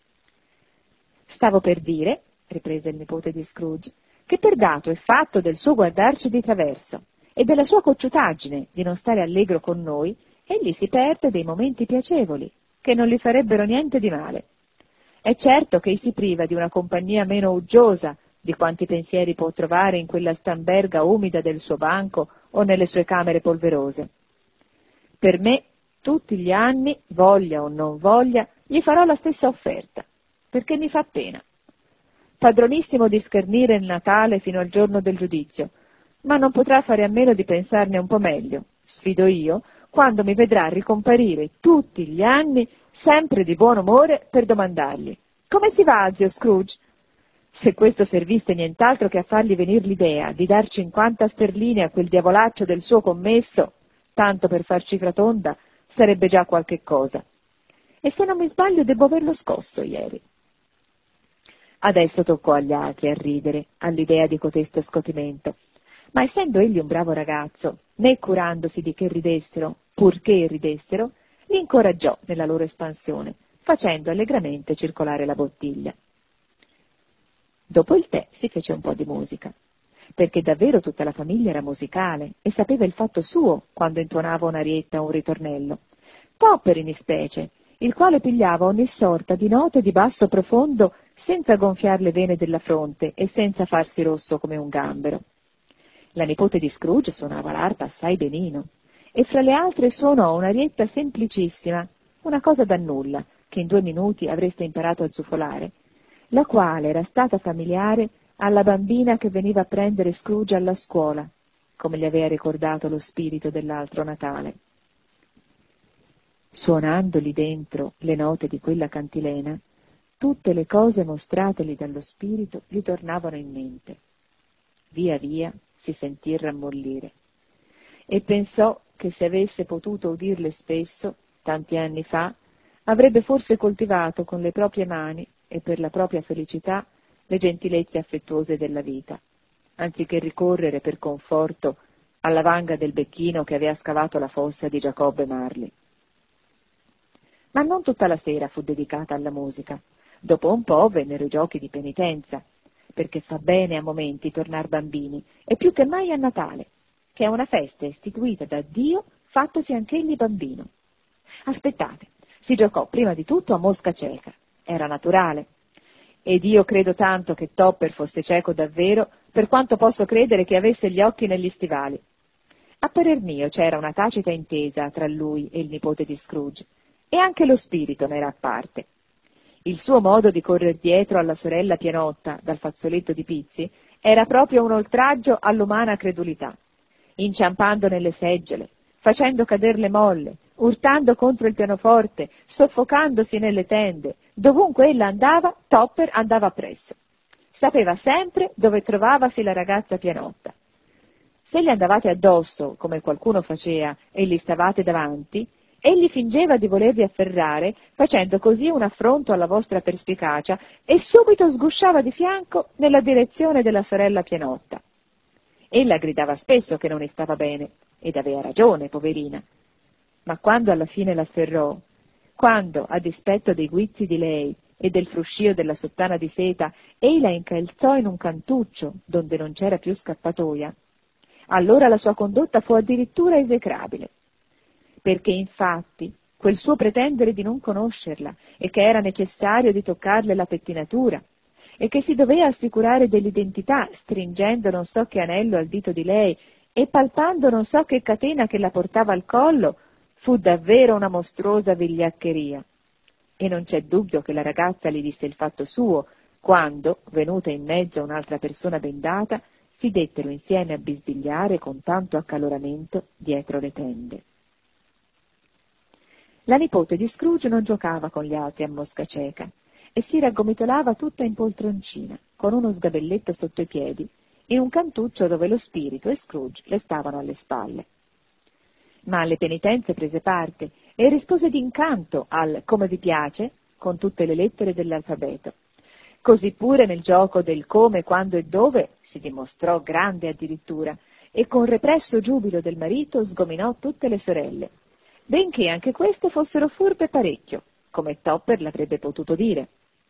«Stavo per dire», riprese il nipote di Scrooge, «che per dato è fatto del suo guardarci di traverso e della sua cocciutaggine di non stare allegro con noi, egli si perde dei momenti piacevoli, che non gli farebbero niente di male. È certo che si priva di una compagnia meno uggiosa di quanti pensieri può trovare in quella stamberga umida del suo banco o nelle sue camere polverose. Per me, tutti gli anni, voglia o non voglia, gli farò la stessa offerta, perché mi fa pena. Padronissimo di schernire il Natale fino al giorno del giudizio, ma non potrà fare a meno di pensarne un po' meglio, sfido io, quando mi vedrà ricomparire tutti gli anni sempre di buon umore per domandargli: «Come si va, zio Scrooge?» Se questo servisse nient'altro che a fargli venir l'idea di dar cinquanta sterline a quel diavolaccio del suo commesso, tanto per far cifra tonda, sarebbe già qualche cosa. E se non mi sbaglio debbo averlo scosso ieri. Adesso toccò agli altri a ridere all'idea di cotesto scotimento, ma essendo egli un bravo ragazzo, né curandosi di che ridessero, purché ridessero, li incoraggiò nella loro espansione, facendo allegramente circolare la bottiglia. Dopo il tè si fece un po' di musica, perché davvero tutta la famiglia era musicale e sapeva il fatto suo quando intuonava un'arietta o un ritornello. Topper in ispecie, il quale pigliava ogni sorta di note di basso profondo senza gonfiar le vene della fronte e senza farsi rosso come un gambero. La nipote di Scrooge suonava l'arpa assai benino, e fra le altre suonò un'arietta semplicissima, una cosa da nulla, che in due minuti avreste imparato a zufolare, la quale era stata familiare alla bambina che veniva a prendere Scrooge alla scuola, come gli aveva ricordato lo spirito dell'altro Natale. Suonandogli dentro le note di quella cantilena, tutte le cose mostrateli dallo spirito gli tornavano in mente. Via via si sentì rammollire e pensò che se avesse potuto udirle spesso, tanti anni fa, avrebbe forse coltivato con le proprie mani e per la propria felicità le gentilezze affettuose della vita, anziché ricorrere per conforto alla vanga del becchino che aveva scavato la fossa di Giacobbe Marley. Ma non tutta la sera fu dedicata alla musica. Dopo un po' vennero i giochi di penitenza, perché fa bene a momenti tornar bambini, e più che mai a Natale, che è una festa istituita da Dio, fattosi anch'egli bambino. Aspettate, si giocò prima di tutto a mosca cieca, era naturale, ed io credo tanto che Topper fosse cieco davvero, per quanto posso credere che avesse gli occhi negli stivali. A parer mio c'era una tacita intesa tra lui e il nipote di Scrooge, e anche lo spirito n'era a parte. Il suo modo di correr dietro alla sorella pienotta dal fazzoletto di pizzi era proprio un oltraggio all'umana credulità, inciampando nelle seggiole, facendo cader le molle, urtando contro il pianoforte, soffocandosi nelle tende. Dovunque ella andava, Topper andava appresso. Sapeva sempre dove trovavasi la ragazza pienotta. Se gli andavate addosso, come qualcuno faceva, e gli stavate davanti, egli fingeva di volervi afferrare, facendo così un affronto alla vostra perspicacia, e subito sgusciava di fianco nella direzione della sorella pienotta. Ella gridava spesso che non ne stava bene, ed aveva ragione, poverina. Ma quando alla fine l'afferrò, quando, a dispetto dei guizzi di lei e del fruscio della sottana di seta, ei la incalzò in un cantuccio donde non c'era più scappatoia, Allora la sua condotta fu addirittura esecrabile, perché infatti quel suo pretendere di non conoscerla e che era necessario di toccarle la pettinatura e che si doveva assicurare dell'identità stringendo non so che anello al dito di lei e palpando non so che catena che la portava al collo, fu davvero una mostruosa vigliaccheria. E non c'è dubbio che la ragazza gli disse il fatto suo, quando, venuta in mezzo a un'altra persona bendata, si dettero insieme a bisbigliare con tanto accaloramento dietro le tende. La nipote di Scrooge non giocava con gli altri a mosca cieca e si raggomitolava tutta in poltroncina, con uno sgabelletto sotto i piedi, in un cantuccio dove lo spirito e Scrooge le stavano alle spalle. Ma alle penitenze prese parte e rispose d'incanto al «come vi piace» con tutte le lettere dell'alfabeto. Così pure nel gioco del come, quando e dove si dimostrò grande addirittura e con represso giubilo del marito sgominò tutte le sorelle, benché anche queste fossero furbe parecchio, come Topper l'avrebbe potuto dire.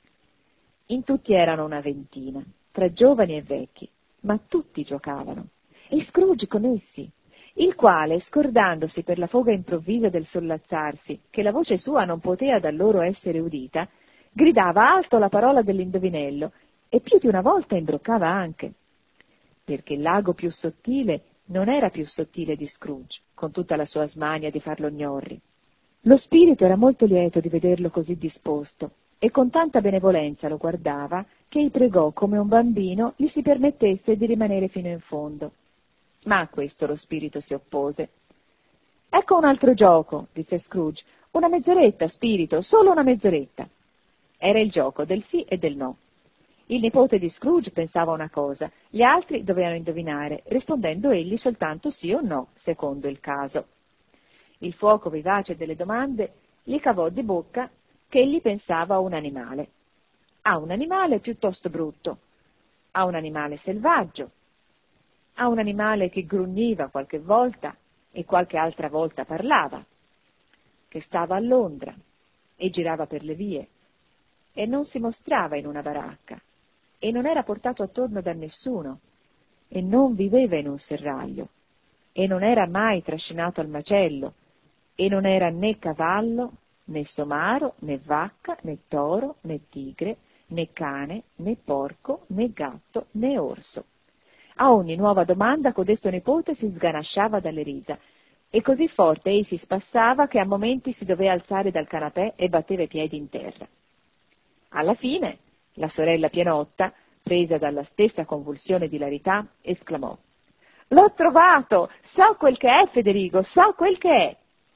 In tutti erano una ventina, tra giovani e vecchi, ma tutti giocavano, e Scrooge con essi, il quale, scordandosi per la foga improvvisa del sollazzarsi, che la voce sua non poteva da loro essere udita, gridava alto la parola dell'indovinello e più di una volta imbroccava anche, perché il lago più sottile non era più sottile di Scrooge, con tutta la sua smania di farlo gnorri. Lo spirito era molto lieto di vederlo così disposto e con tanta benevolenza lo guardava che gli pregò come un bambino gli si permettesse di rimanere fino in fondo. Ma a questo lo spirito si oppose. «Ecco un altro gioco», disse Scrooge. «Una mezz'oretta, spirito, solo una mezz'oretta». Era il gioco del sì e del no. Il nipote di Scrooge pensava una cosa, gli altri dovevano indovinare, rispondendo egli soltanto sì o no, secondo il caso. Il fuoco vivace delle domande gli cavò di bocca che egli pensava a un animale. A un animale piuttosto brutto, a un animale selvaggio, a un animale che grugniva qualche volta e qualche altra volta parlava, che stava a Londra e girava per le vie, e non si mostrava in una baracca, e non era portato attorno da nessuno, e non viveva in un serraglio, e non era mai trascinato al macello, e non era né cavallo, né somaro, né vacca, né toro, né tigre, né cane, né porco, né gatto, né orso. A ogni nuova domanda codesto nipote si sganasciava dalle risa, e così forte ei si spassava che a momenti si doveva alzare dal canapè e batteva i piedi in terra. Alla fine, la sorella Pienotta, presa dalla stessa convulsione di ilarità, esclamò: «L'ho trovato! So quel che è, Federico, so quel che è!»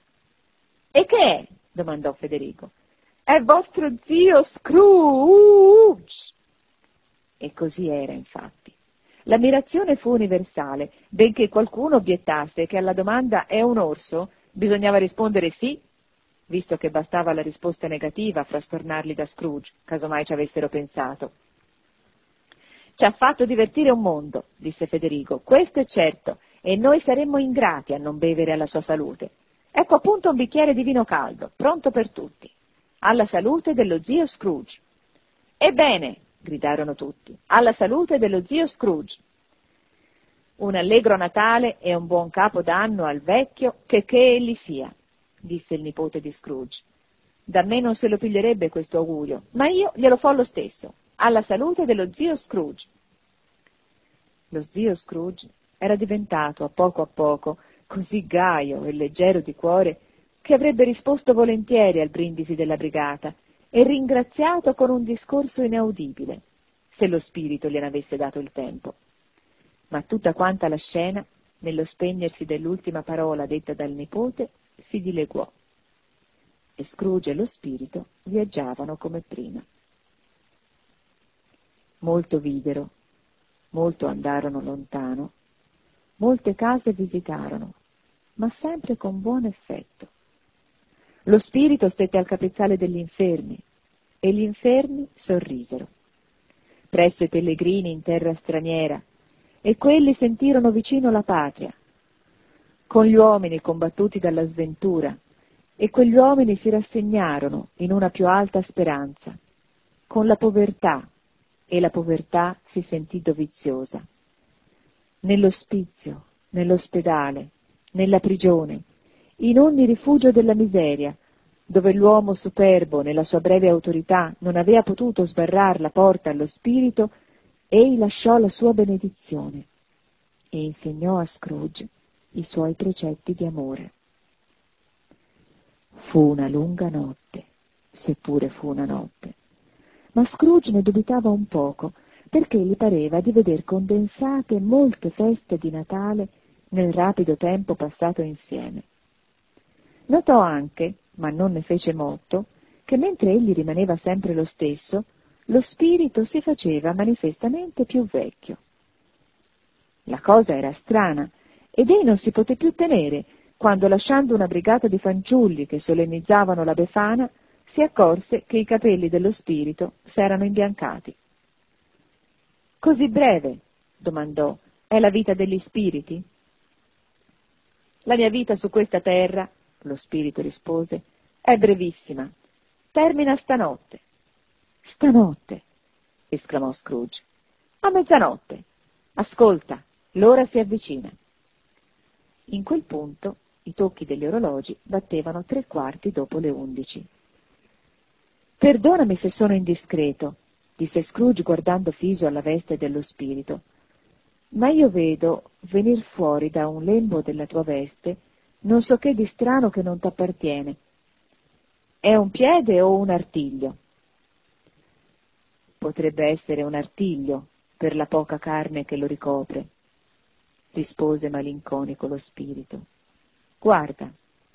«E che è?» domandò Federico. «È vostro zio Scrooge!» E così era, infatti. L'ammirazione fu universale, benché qualcuno obiettasse che alla domanda «è un orso?» bisognava rispondere sì, visto che bastava la risposta negativa a frastornarli da Scrooge, casomai ci avessero pensato. «Ci ha fatto divertire un mondo», disse Federico, «questo è certo, e noi saremmo ingrati a non bevere alla sua salute. Ecco appunto un bicchiere di vino caldo, pronto per tutti. Alla salute dello zio Scrooge». «Ebbene», gridarono tutti, «alla salute dello zio Scrooge». «Un allegro Natale e un buon capo d'anno al vecchio, che che egli sia», disse il nipote di Scrooge. «Da me non se lo piglierebbe questo augurio, ma io glielo fo lo stesso. Alla salute dello zio Scrooge». Lo zio Scrooge era diventato a poco a poco così gaio e leggero di cuore che avrebbe risposto volentieri al brindisi della brigata e ringraziato con un discorso inaudibile, se lo spirito gliene avesse dato il tempo. Ma tutta quanta la scena, nello spegnersi dell'ultima parola detta dal nipote, si dileguò, e Scrooge e lo spirito viaggiavano come prima. Molto videro, molto andarono lontano, molte case visitarono, ma sempre con buon effetto. Lo spirito stette al capezzale degli infermi, e gli infermi sorrisero. Presso i pellegrini in terra straniera, e quelli sentirono vicino la patria. Con gli uomini combattuti dalla sventura, e quegli uomini si rassegnarono in una più alta speranza. Con la povertà, e la povertà si sentì doviziosa. Nell'ospizio, nell'ospedale, nella prigione, in ogni rifugio della miseria, dove l'uomo superbo nella sua breve autorità non aveva potuto sbarrar la porta allo spirito, ei lasciò la sua benedizione e insegnò a Scrooge i suoi precetti di amore. Fu una lunga notte, seppure fu una notte, ma Scrooge ne dubitava un poco, perché gli pareva di veder condensate molte feste di Natale nel rapido tempo passato insieme. Notò anche, ma non ne fece motto, che mentre egli rimaneva sempre lo stesso, lo spirito si faceva manifestamente più vecchio. La cosa era strana, ed ei non si poté più tenere, quando, lasciando una brigata di fanciulli che solennizzavano la Befana, si accorse che i capelli dello spirito s'erano imbiancati. «Così breve?» domandò. «È la vita degli spiriti?» «La mia vita su questa terra», lo spirito rispose, «è brevissima. Termina stanotte». «Stanotte?» esclamò Scrooge. «A mezzanotte. Ascolta, l'ora si avvicina». In quel punto i tocchi degli orologi battevano tre quarti dopo le undici. «Perdonami se sono indiscreto», disse Scrooge guardando fiso alla veste dello spirito, «ma io vedo venir fuori da un lembo della tua veste non so che di strano che non t'appartiene. È un piede o un artiglio?» «Potrebbe essere un artiglio per la poca carne che lo ricopre», rispose malinconico lo spirito. «Guarda».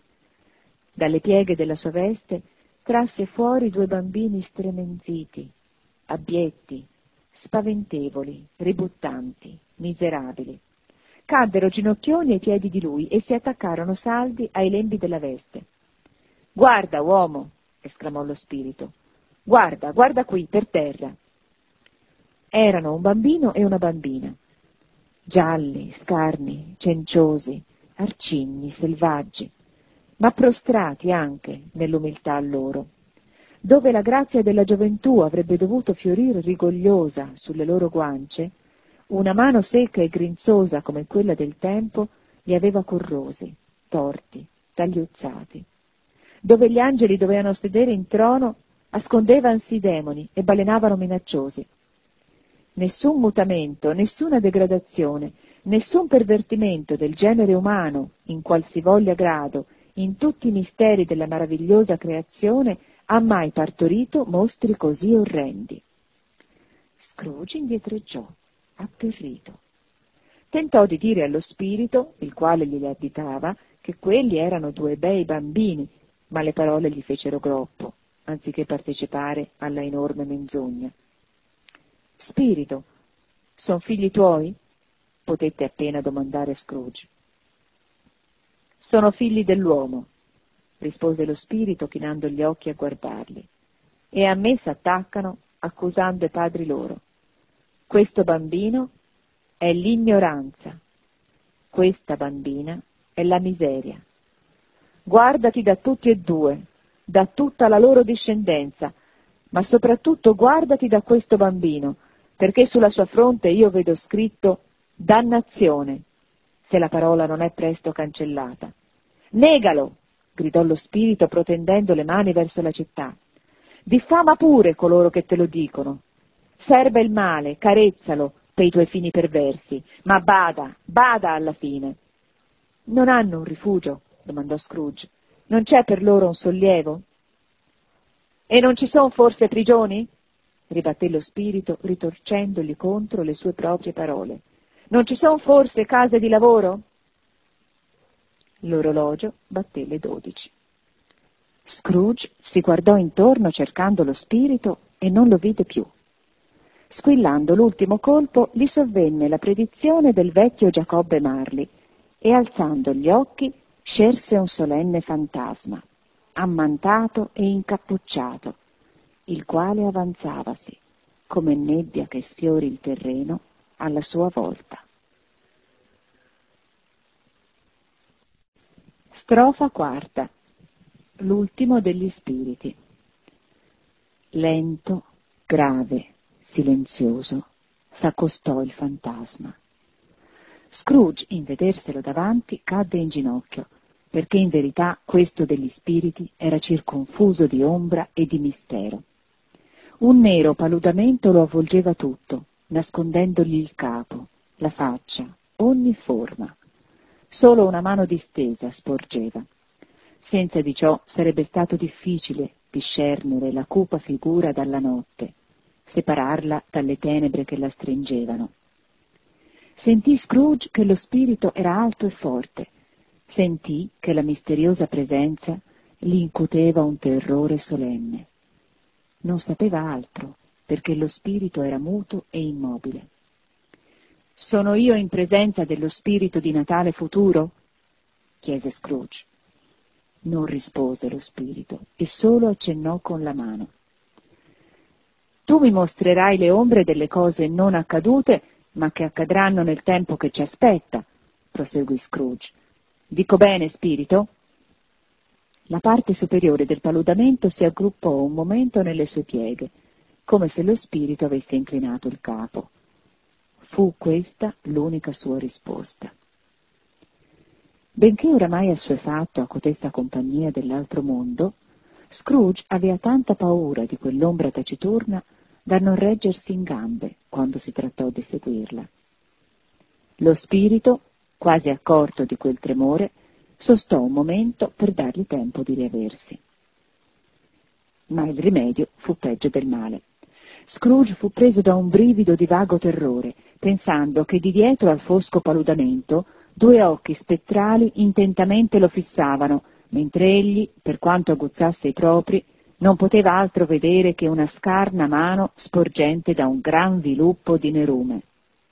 Dalle pieghe della sua veste trasse fuori due bambini stremenziti, abbietti, spaventevoli, ributtanti, miserabili. Caddero ginocchioni ai piedi di lui e si attaccarono saldi ai lembi della veste. «Guarda, uomo!» esclamò lo spirito. «Guarda, guarda qui, per terra!» Erano un bambino e una bambina, gialli, scarni, cenciosi, arcigni, selvaggi, ma prostrati anche nell'umiltà loro. Dove la grazia della gioventù avrebbe dovuto fiorire rigogliosa sulle loro guance, una mano secca e grinzosa come quella del tempo li aveva corrosi, torti, tagliuzzati. Dove gli angeli dovevano sedere in trono, ascondevansi i demoni e balenavano minacciosi. Nessun mutamento, nessuna degradazione, nessun pervertimento del genere umano, in qualsivoglia grado, in tutti i misteri della meravigliosa creazione, ha mai partorito mostri così orrendi. Scrooge indietreggiò, atterrito. Tentò di dire allo spirito, il quale gli additava, che quelli erano due bei bambini, ma le parole gli fecero groppo, anziché partecipare alla enorme menzogna. «Spirito, son figli tuoi?» potette appena domandare Scrooge. «Sono figli dell'uomo», rispose lo spirito chinando gli occhi a guardarli, «e a me s'attaccano accusando i padri loro. Questo bambino è l'ignoranza, questa bambina è la miseria. Guardati da tutti e due, da tutta la loro discendenza, ma soprattutto guardati da questo bambino, perché sulla sua fronte io vedo scritto dannazione, se la parola non è presto cancellata. Negalo!» gridò lo spirito protendendo le mani verso la città. «Diffama pure coloro che te lo dicono. Serba il male, carezzalo per i tuoi fini perversi, ma bada, bada alla fine». «Non hanno un rifugio?» domandò Scrooge. «Non c'è per loro un sollievo?» «E non ci son forse prigioni?» ribatté lo spirito, ritorcendogli contro le sue proprie parole. «Non ci son forse case di lavoro?» L'orologio batté le dodici. Scrooge si guardò intorno cercando lo spirito e non lo vide più. Squillando l'ultimo colpo gli sovvenne la predizione del vecchio Giacobbe Marley e, alzando gli occhi, scerse un solenne fantasma, ammantato e incappucciato, il quale avanzavasi, come nebbia che sfiori il terreno, alla sua volta. Strofa quarta. L'ultimo degli spiriti. Lento, grave, silenzioso, s'accostò il fantasma. Scrooge, in vederselo davanti, cadde in ginocchio, perché in verità questo degli spiriti era circonfuso di ombra e di mistero. Un nero paludamento lo avvolgeva tutto, nascondendogli il capo, la faccia, ogni forma. Solo una mano distesa sporgeva. Senza di ciò sarebbe stato difficile discernere la cupa figura dalla notte, separarla dalle tenebre che la stringevano. Sentì Scrooge che lo spirito era alto e forte, sentì che la misteriosa presenza gli incuteva un terrore solenne. Non sapeva altro, perché lo spirito era muto e immobile. «Sono io in presenza dello spirito di Natale futuro?» chiese Scrooge. Non rispose lo spirito e solo accennò con la mano. «Tu mi mostrerai le ombre delle cose non accadute, ma che accadranno nel tempo che ci aspetta», proseguì Scrooge. «Dico bene, spirito?» La parte superiore del paludamento si aggruppò un momento nelle sue pieghe, come se lo spirito avesse inclinato il capo. Fu questa l'unica sua risposta. Benché oramai assuefatto a cotesta compagnia dell'altro mondo, Scrooge aveva tanta paura di quell'ombra taciturna da non reggersi in gambe quando si trattò di seguirla. Lo spirito, quasi accorto di quel tremore, sostò un momento per dargli tempo di riaversi. Ma il rimedio fu peggio del male. Scrooge fu preso da un brivido di vago terrore, pensando che di dietro al fosco paludamento due occhi spettrali intentamente lo fissavano, mentre egli, per quanto aguzzasse i propri, non poteva altro vedere che una scarna mano sporgente da un gran viluppo di nerume.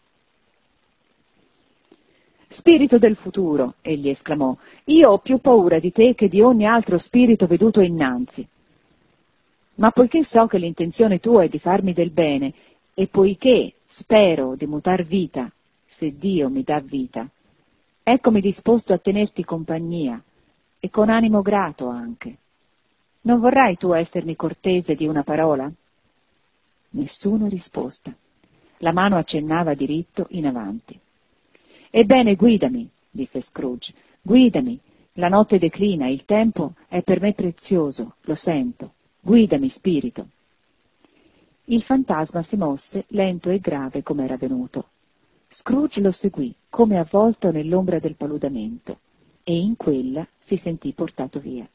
«Spirito del futuro», egli esclamò, «io ho più paura di te che di ogni altro spirito veduto innanzi. Ma poiché so che l'intenzione tua è di farmi del bene, e poiché spero di mutar vita, se Dio mi dà vita, eccomi disposto a tenerti compagnia, e con animo grato anche. Non vorrai tu essermi cortese di una parola?» Nessuna risposta. La mano accennava diritto in avanti. «Ebbene, guidami», disse Scrooge, «guidami. La notte declina, il tempo è per me prezioso, lo sento. Guidami, spirito». Il fantasma si mosse lento e grave come era venuto. Scrooge lo seguì, come avvolto nell'ombra del paludamento, e in quella si sentì portato via.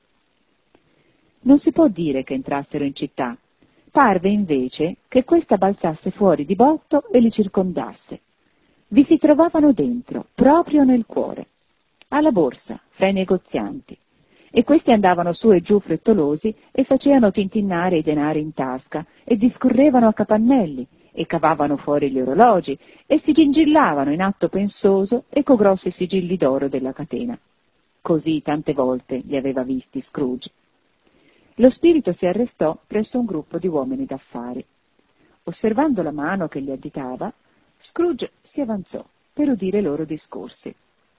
Non si può dire che entrassero in città. Parve invece che questa balzasse fuori di botto e li circondasse. Vi si trovavano dentro, proprio nel cuore, alla borsa, fra i negozianti, e questi andavano su e giù frettolosi e facevano tintinnare i denari in tasca e discorrevano a capannelli e cavavano fuori gli orologi e si gingillavano in atto pensoso e co grossi sigilli d'oro della catena. Così tante volte li aveva visti Scrooge. Lo spirito si arrestò presso un gruppo di uomini d'affari. Osservando la mano che gli additava, Scrooge si avanzò per udire i loro discorsi.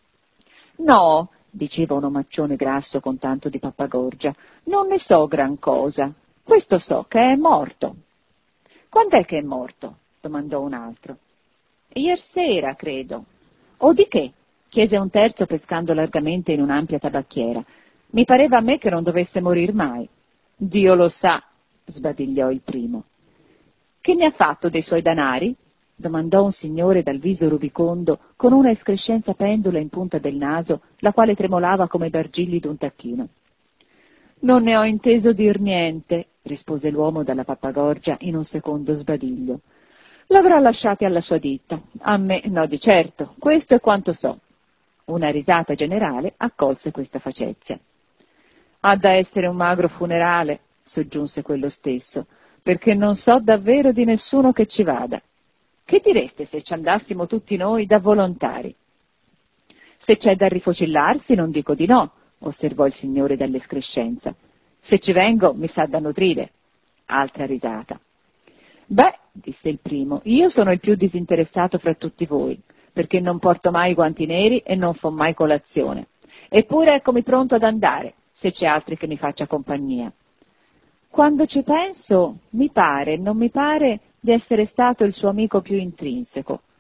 «No», diceva un omaccione grasso con tanto di pappagorgia, «non ne so gran cosa. Questo so che è morto». «Quand'è che è morto?» domandò un altro. «Iersera, credo». «O di che?» chiese un terzo pescando largamente in un'ampia tabacchiera. «Mi pareva a me che non dovesse morir mai». «Dio lo sa», sbadigliò il primo. «Che ne ha fatto dei suoi danari?» domandò un signore dal viso rubicondo, con una escrescenza pendula in punta del naso, la quale tremolava come i bargigli d'un tacchino. «Non ne ho inteso dir niente», rispose l'uomo dalla pappagorgia in un secondo sbadiglio. «L'avrà lasciati alla sua ditta. A me no di certo, questo è quanto so». Una risata generale accolse questa facezia. «Ha da essere un magro funerale», soggiunse quello stesso, «perché non so davvero di nessuno che ci vada. Che direste se ci andassimo tutti noi da volontari?» «Se c'è da rifocillarsi non dico di no», osservò il signore dall'escrescenza. «Se ci vengo mi sa da nutrire». Altra risata. «Beh», disse il primo, «io sono il più disinteressato fra tutti voi, perché non porto mai i guanti neri e non fo mai colazione. Eppure eccomi pronto ad andare, se c'è altri che mi faccia compagnia. Quando ci penso, mi pare, non mi pare, di essere stato il suo amico più intrinseco.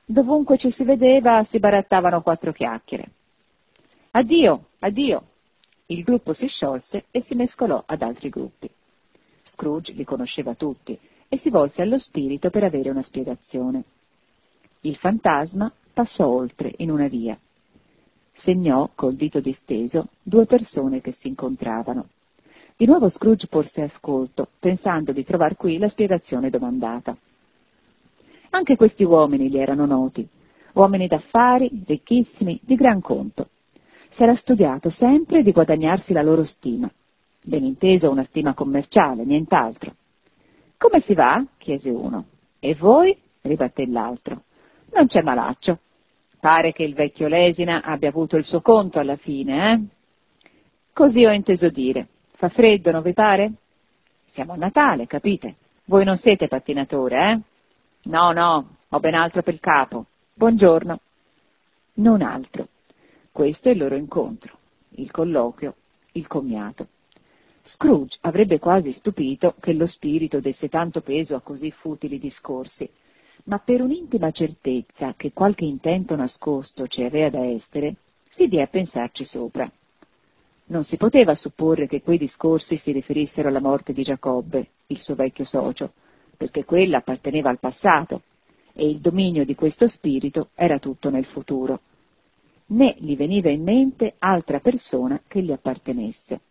Dovunque ci si vedeva si barattavano quattro chiacchiere. Addio, addio. Il gruppo si sciolse e si mescolò ad altri gruppi. Scrooge li conosceva tutti e si volse allo spirito per avere una spiegazione. Il fantasma passò oltre in una via. Segnò col dito disteso due persone che si incontravano. Di nuovo Scrooge porse ascolto, pensando di trovar qui la spiegazione domandata. Anche questi uomini gli erano noti, uomini d'affari, ricchissimi, di gran conto. S'era studiato sempre di guadagnarsi la loro stima. Ben inteso una stima commerciale, nient'altro. «Come si va?» chiese uno. «E voi?» ribatté l'altro. «Non c'è malaccio. Pare che il vecchio Lesina abbia avuto il suo conto alla fine, eh?» «Così ho inteso dire. Fa freddo, non vi pare?» «Siamo a Natale, capite? Voi non siete pattinatore, eh?» «No, no, ho ben altro per capo. Buongiorno». Non altro. Questo è il loro incontro, il colloquio, il commiato. Scrooge avrebbe quasi stupito che lo spirito desse tanto peso a così futili discorsi, ma per un'intima certezza che qualche intento nascosto ci aveva da essere, si diè a pensarci sopra. Non si poteva supporre che quei discorsi si riferissero alla morte di Giacobbe, il suo vecchio socio, perché quella apparteneva al passato, e il dominio di questo spirito era tutto nel futuro. Né gli veniva in mente altra persona che gli appartenesse.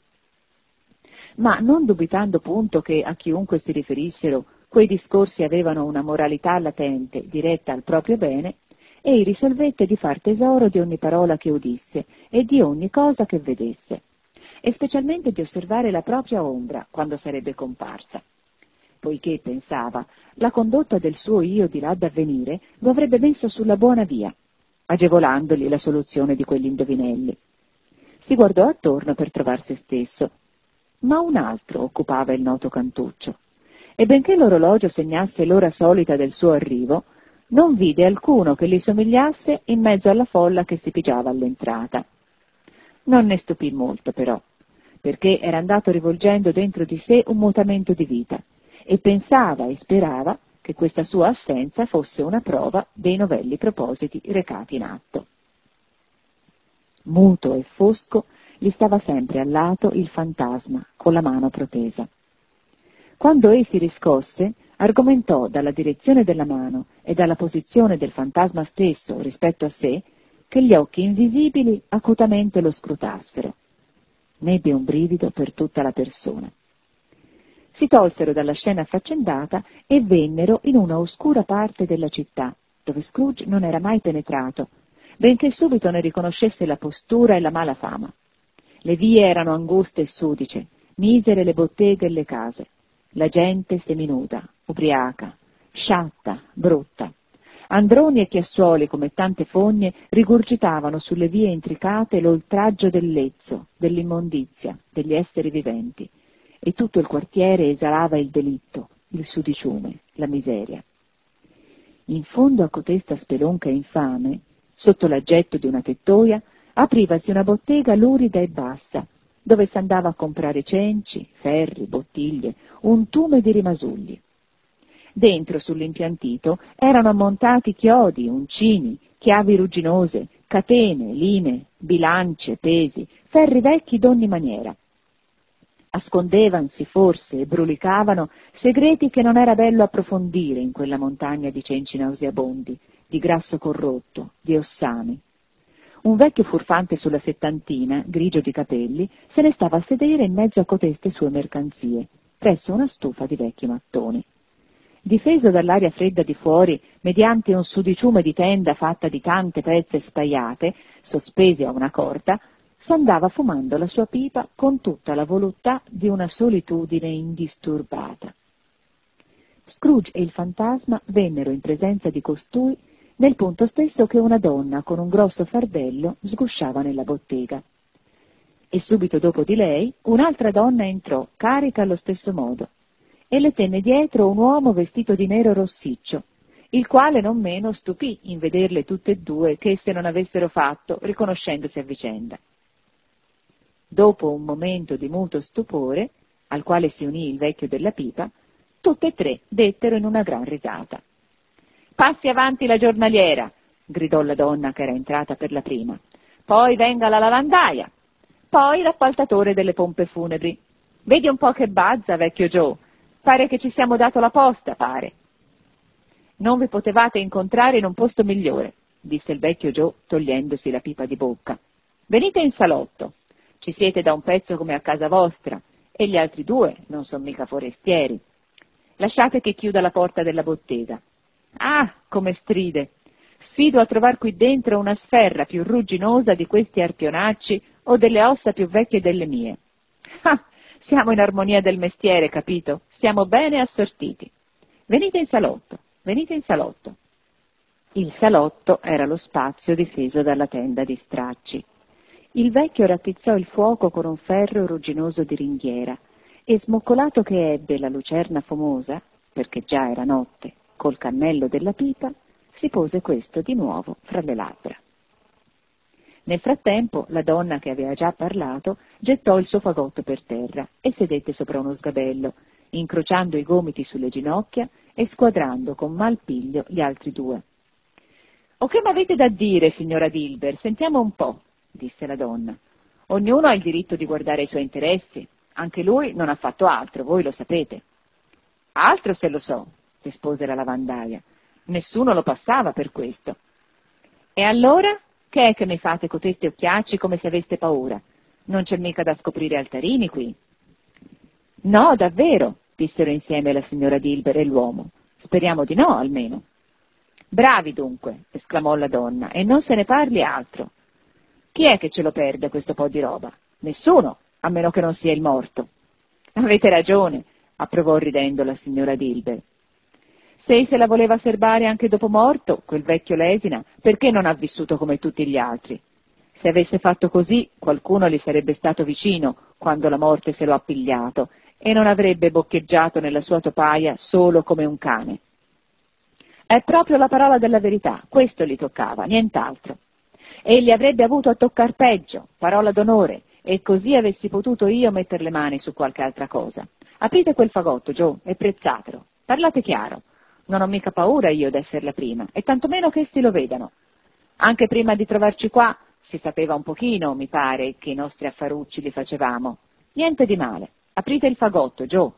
Ma non dubitando punto che a chiunque si riferissero quei discorsi avevano una moralità latente diretta al proprio bene, ei risolvette di far tesoro di ogni parola che udisse e di ogni cosa che vedesse, e specialmente di osservare la propria ombra quando sarebbe comparsa, poiché, pensava, la condotta del suo io di là da venire lo avrebbe messo sulla buona via, agevolandogli la soluzione di quegli indovinelli. Si guardò attorno per trovar se stesso, ma un altro occupava il noto cantuccio, e benché l'orologio segnasse l'ora solita del suo arrivo, non vide alcuno che gli somigliasse in mezzo alla folla che si pigiava all'entrata. Non ne stupì molto, però, perché era andato rivolgendo dentro di sé un mutamento di vita, e pensava e sperava che questa sua assenza fosse una prova dei novelli propositi recati in atto. Muto e fosco gli stava sempre al lato il fantasma, con la mano protesa. Quando ei si riscosse, argomentò dalla direzione della mano e dalla posizione del fantasma stesso rispetto a sé che gli occhi invisibili acutamente lo scrutassero. Ne ebbe un brivido per tutta la persona. Si tolsero dalla scena affaccendata e vennero in una oscura parte della città, dove Scrooge non era mai penetrato, benché subito ne riconoscesse la postura e la mala fama. Le vie erano anguste e sudice, misere le botteghe e le case, la gente seminuda, ubriaca, sciatta, brutta. Androni e chiassuoli come tante fogne rigurgitavano sulle vie intricate l'oltraggio del lezzo, dell'immondizia, degli esseri viventi, e tutto il quartiere esalava il delitto, il sudiciume, la miseria. In fondo a cotesta spelonca infame, sotto l'aggetto di una tettoia, aprivasi una bottega lurida e bassa, dove s'andava a comprare cenci, ferri, bottiglie, un tume di rimasugli. Dentro, sull'impiantito, erano ammontati chiodi, uncini, chiavi rugginose, catene, linee, bilance, pesi, ferri vecchi d'ogni maniera. Ascondevansi forse e brulicavano segreti che non era bello approfondire in quella montagna di cenci nauseabondi, di grasso corrotto, di ossami. Un vecchio furfante sulla settantina, grigio di capelli, se ne stava a sedere in mezzo a coteste sue mercanzie, presso una stufa di vecchi mattoni. Difeso dall'aria fredda di fuori, mediante un sudiciume di tenda fatta di tante pezze spaiate, sospese a una corda, s'andava fumando la sua pipa con tutta la voluttà di una solitudine indisturbata. Scrooge e il fantasma vennero in presenza di costui nel punto stesso che una donna con un grosso fardello sgusciava nella bottega. E subito dopo di lei un'altra donna entrò, carica allo stesso modo, e le tenne dietro un uomo vestito di nero rossiccio, il quale non meno stupì in vederle tutte e due che esse non avessero fatto, riconoscendosi a vicenda. Dopo un momento di muto stupore, al quale si unì il vecchio della pipa, tutte e tre dettero in una gran risata. Passi avanti la giornaliera, gridò la donna che era entrata per la prima. Poi venga la lavandaia, poi l'appaltatore delle pompe funebri. Vedi un po' che bazza, vecchio Joe. Pare che ci siamo dato la posta, pare. Non vi potevate incontrare in un posto migliore, disse il vecchio Joe togliendosi la pipa di bocca. Venite in salotto. Ci siete da un pezzo come a casa vostra, e gli altri due non son mica forestieri. Lasciate che chiuda la porta della bottega. Ah, come stride! Sfido a trovar qui dentro una sferra più rugginosa di questi arpionacci o delle ossa più vecchie delle mie. Ah, siamo in armonia del mestiere, capito? Siamo bene assortiti. Venite in salotto, venite in salotto. Il salotto era lo spazio difeso dalla tenda di stracci. Il vecchio rattizzò il fuoco con un ferro rugginoso di ringhiera e, smoccolato che ebbe la lucerna fumosa, perché già era notte, col cannello della pipa, si pose questo di nuovo fra le labbra. Nel frattempo la donna che aveva già parlato gettò il suo fagotto per terra e sedette sopra uno sgabello, incrociando i gomiti sulle ginocchia e squadrando con mal piglio gli altri due. «O che m'avete da dire, signora Dilber? Sentiamo un po'», disse la donna. «Ognuno ha il diritto di guardare i suoi interessi. Anche lui non ha fatto altro, voi lo sapete». «Altro se lo so», rispose la lavandaia. «Nessuno lo passava per questo». «E allora? Che è che mi fate cotesti occhiacci come se aveste paura? Non c'è mica da scoprire altarini qui». «No, davvero», dissero insieme la signora Dilber e l'uomo. «Speriamo di no, almeno». «Bravi dunque», esclamò la donna, «e non se ne parli altro. Chi è che ce lo perde questo po' di roba? Nessuno, a meno che non sia il morto». «Avete ragione», approvò ridendo la signora Dilber. «Se ei se la voleva serbare anche dopo morto, quel vecchio Lesina, perché non ha vissuto come tutti gli altri? Se avesse fatto così, qualcuno gli sarebbe stato vicino quando la morte se lo ha pigliato e non avrebbe boccheggiato nella sua topaia solo come un cane. È proprio la parola della verità, questo gli toccava, nient'altro. Egli avrebbe avuto a toccar peggio, parola d'onore, e così avessi potuto io metter le mani su qualche altra cosa. Aprite quel fagotto, Joe, e prezzatelo. Parlate chiaro. Non ho mica paura io d'essere la prima, e tantomeno che essi lo vedano. Anche prima di trovarci qua si sapeva un pochino, mi pare, che i nostri affarucci li facevamo. Niente di male. Aprite il fagotto, Joe».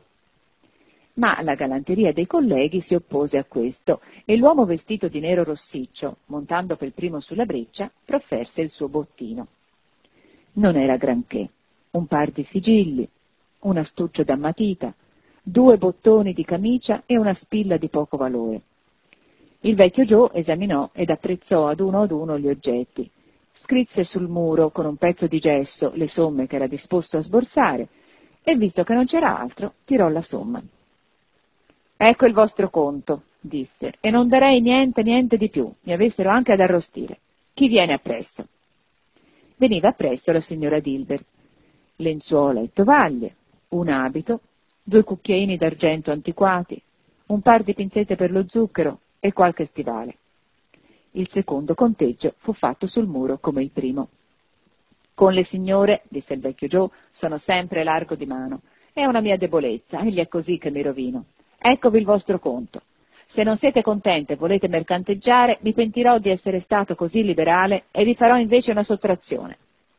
Ma la galanteria dei colleghi si oppose a questo e l'uomo vestito di nero rossiccio, montando per primo sulla breccia, profferse il suo bottino. Non era granché. Un par di sigilli, un astuccio da matita, due bottoni di camicia e una spilla di poco valore. Il vecchio Joe esaminò ed apprezzò ad uno ad uno gli oggetti, scrisse sul muro con un pezzo di gesso le somme che era disposto a sborsare e, visto che non c'era altro, tirò la somma. «Ecco il vostro conto», disse, «e non darei niente, niente di più, mi avessero anche ad arrostire. Chi viene appresso?» Veniva appresso la signora Dilber. Lenzuola e tovaglie, un abito, due cucchiaini d'argento antiquati, un par di pinzette per lo zucchero e qualche stivale. Il secondo conteggio fu fatto sul muro come il primo. «Con le signore», disse il vecchio Joe, «sono sempre largo di mano. È una mia debolezza, egli è così che mi rovino. Eccovi il vostro conto. Se non siete contente e volete mercanteggiare, mi pentirò di essere stato così liberale e vi farò invece una sottrazione».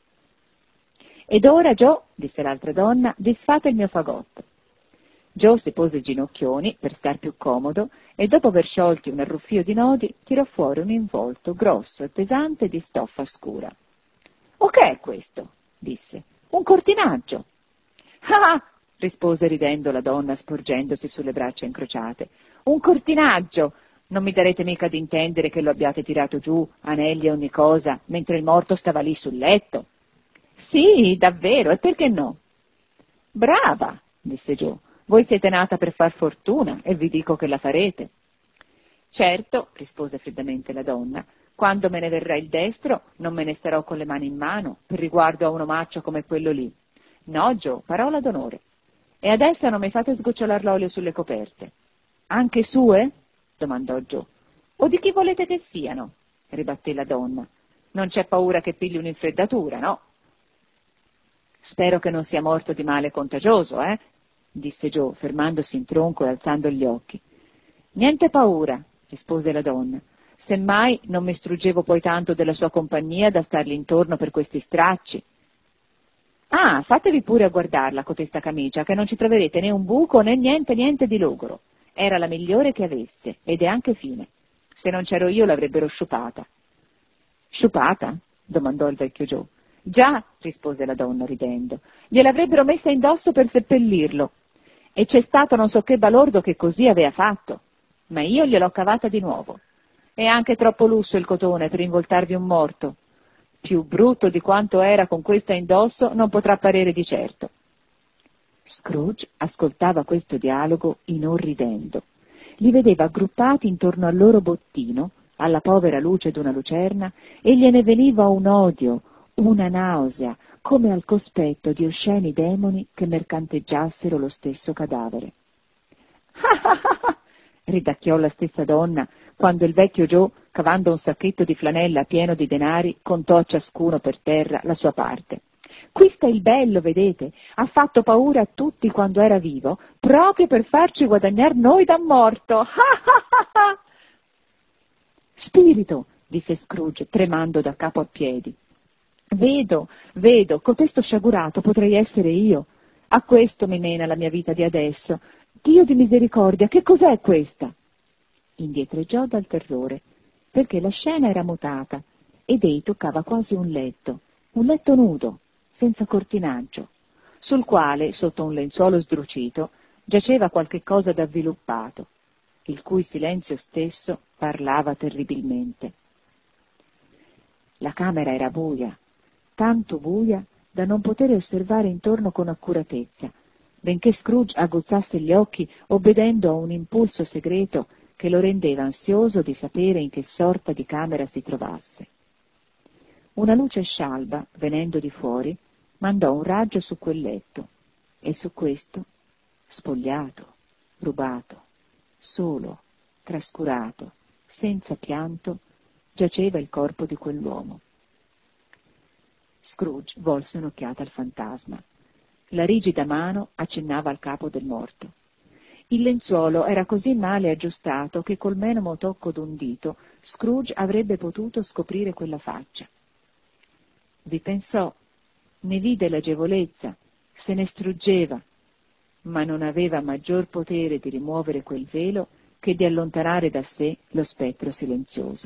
«Ed ora, Joe», disse l'altra donna, «disfate il mio fagotto». Joe si pose ginocchioni per star più comodo e, dopo aver sciolti un arruffio di nodi, tirò fuori un involto grosso e pesante di stoffa scura. «O che è questo?» disse. «Un cortinaggio». «Ah!» rispose ridendo la donna sporgendosi sulle braccia incrociate. «Un cortinaggio! Non mi darete mica d'intendere che lo abbiate tirato giù, anelli e ogni cosa, mentre il morto stava lì sul letto?» «Sì, davvero, e perché no?» «Brava!» disse Joe. «Voi siete nata per far fortuna e vi dico che la farete». «Certo», rispose freddamente la donna, «quando me ne verrà il destro non me ne starò con le mani in mano per riguardo a un omaccio come quello lì. No, Joe, parola d'onore. E adesso non mi fate sgocciolar l'olio sulle coperte». «Anche sue?» domandò Joe. «O di chi volete che siano?» ribatté la donna. «Non c'è paura che pigli un'infreddatura, no?» «Spero che non sia morto di male contagioso, eh?» disse Joe, fermandosi in tronco e alzando gli occhi. «Niente paura», rispose la donna. Semmai non mi struggevo poi tanto della sua compagnia da stargli intorno per questi stracci. Ah, fatevi pure a guardarla, cotesta camicia, che non ci troverete né un buco né niente, niente di logoro. Era la migliore che avesse, ed è anche fine. Se non c'ero io l'avrebbero sciupata. Sciupata? Domandò il vecchio Joe. Già, rispose la donna ridendo, gliel'avrebbero messa indosso per seppellirlo. E c'è stato non so che balordo che così aveva fatto, ma io gliel'ho cavata di nuovo. È anche troppo lusso il cotone per involtarvi un morto. Più brutto di quanto era con questa indosso non potrà parere di certo. Scrooge ascoltava questo dialogo inorridendo. Li vedeva aggruppati intorno al loro bottino, alla povera luce d'una lucerna, e gliene veniva un odio, una nausea, come al cospetto di osceni demoni che mercanteggiassero lo stesso cadavere. Ah ah ah! Ridacchiò la stessa donna, quando il vecchio Joe, cavando un sacchetto di flanella pieno di denari, contò a ciascuno per terra la sua parte. Qui sta il bello, vedete, ha fatto paura a tutti quando era vivo, proprio per farci guadagnar noi da morto. Ah ah ah! Spirito, disse Scrooge, tremando da capo a piedi. Vedo, vedo, cotesto sciagurato potrei essere io. A questo mi mena la mia vita di adesso. Dio di misericordia, che cos'è questa? Indietreggiò dal terrore, perché la scena era mutata, ed ei toccava quasi un letto, un letto nudo, senza cortinaggio, sul quale, sotto un lenzuolo sdrucito, giaceva qualche cosa d'avviluppato, il cui silenzio stesso parlava terribilmente. La camera era buia, tanto buia da non poter osservare intorno con accuratezza, benché Scrooge aguzzasse gli occhi obbedendo a un impulso segreto che lo rendeva ansioso di sapere in che sorta di camera si trovasse. Una luce scialba, venendo di fuori, mandò un raggio su quel letto, e su questo, spogliato, rubato, solo, trascurato, senza pianto, giaceva il corpo di quell'uomo. Scrooge volse un'occhiata al fantasma. La rigida mano accennava al capo del morto. Il lenzuolo era così male aggiustato che col menomo tocco d'un dito Scrooge avrebbe potuto scoprire quella faccia. Vi pensò, ne vide l'agevolezza, se ne struggeva, ma non aveva maggior potere di rimuovere quel velo che di allontanare da sé lo spettro silenzioso.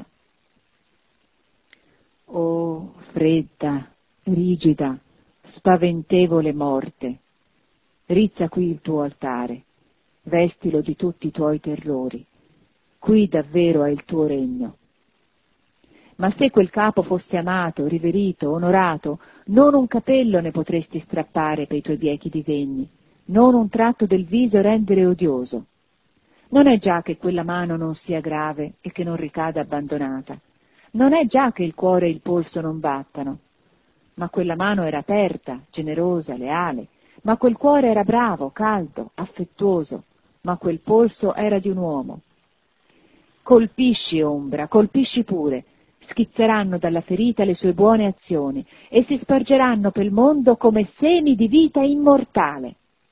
Oh, fredda, rigida, spaventevole morte, rizza qui il tuo altare, vestilo di tutti i tuoi terrori, qui davvero è il tuo regno. Ma se quel capo fosse amato, riverito, onorato, non un capello ne potresti strappare pei tuoi biechi disegni, non un tratto del viso rendere odioso. Non è già che quella mano non sia grave e che non ricada abbandonata, non è già che il cuore e il polso non battano, ma quella mano era aperta, generosa, leale, ma quel cuore era bravo, caldo, affettuoso, ma quel polso era di un uomo. Colpisci, ombra, colpisci pure, schizzeranno dalla ferita le sue buone azioni e si spargeranno pel mondo come semi di vita immortale.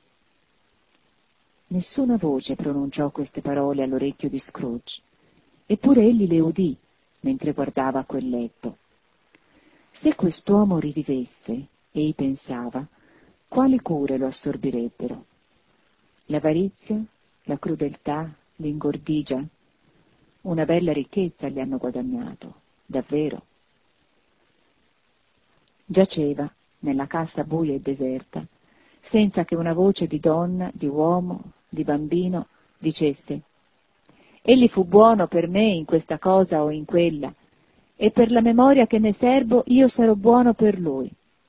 Nessuna voce pronunciò queste parole all'orecchio di Scrooge, eppure egli le udì mentre guardava a quel letto. Se quest'uomo rivivesse, ei pensava, quali cure lo assorbirebbero? L'avarizia, la crudeltà, l'ingordigia? Una bella ricchezza gli hanno guadagnato, davvero. Giaceva, nella cassa buia e deserta, senza che una voce di donna, di uomo, di bambino dicesse: «Egli fu buono per me in questa cosa o in quella, e per la memoria che ne serbo io sarò buono per lui».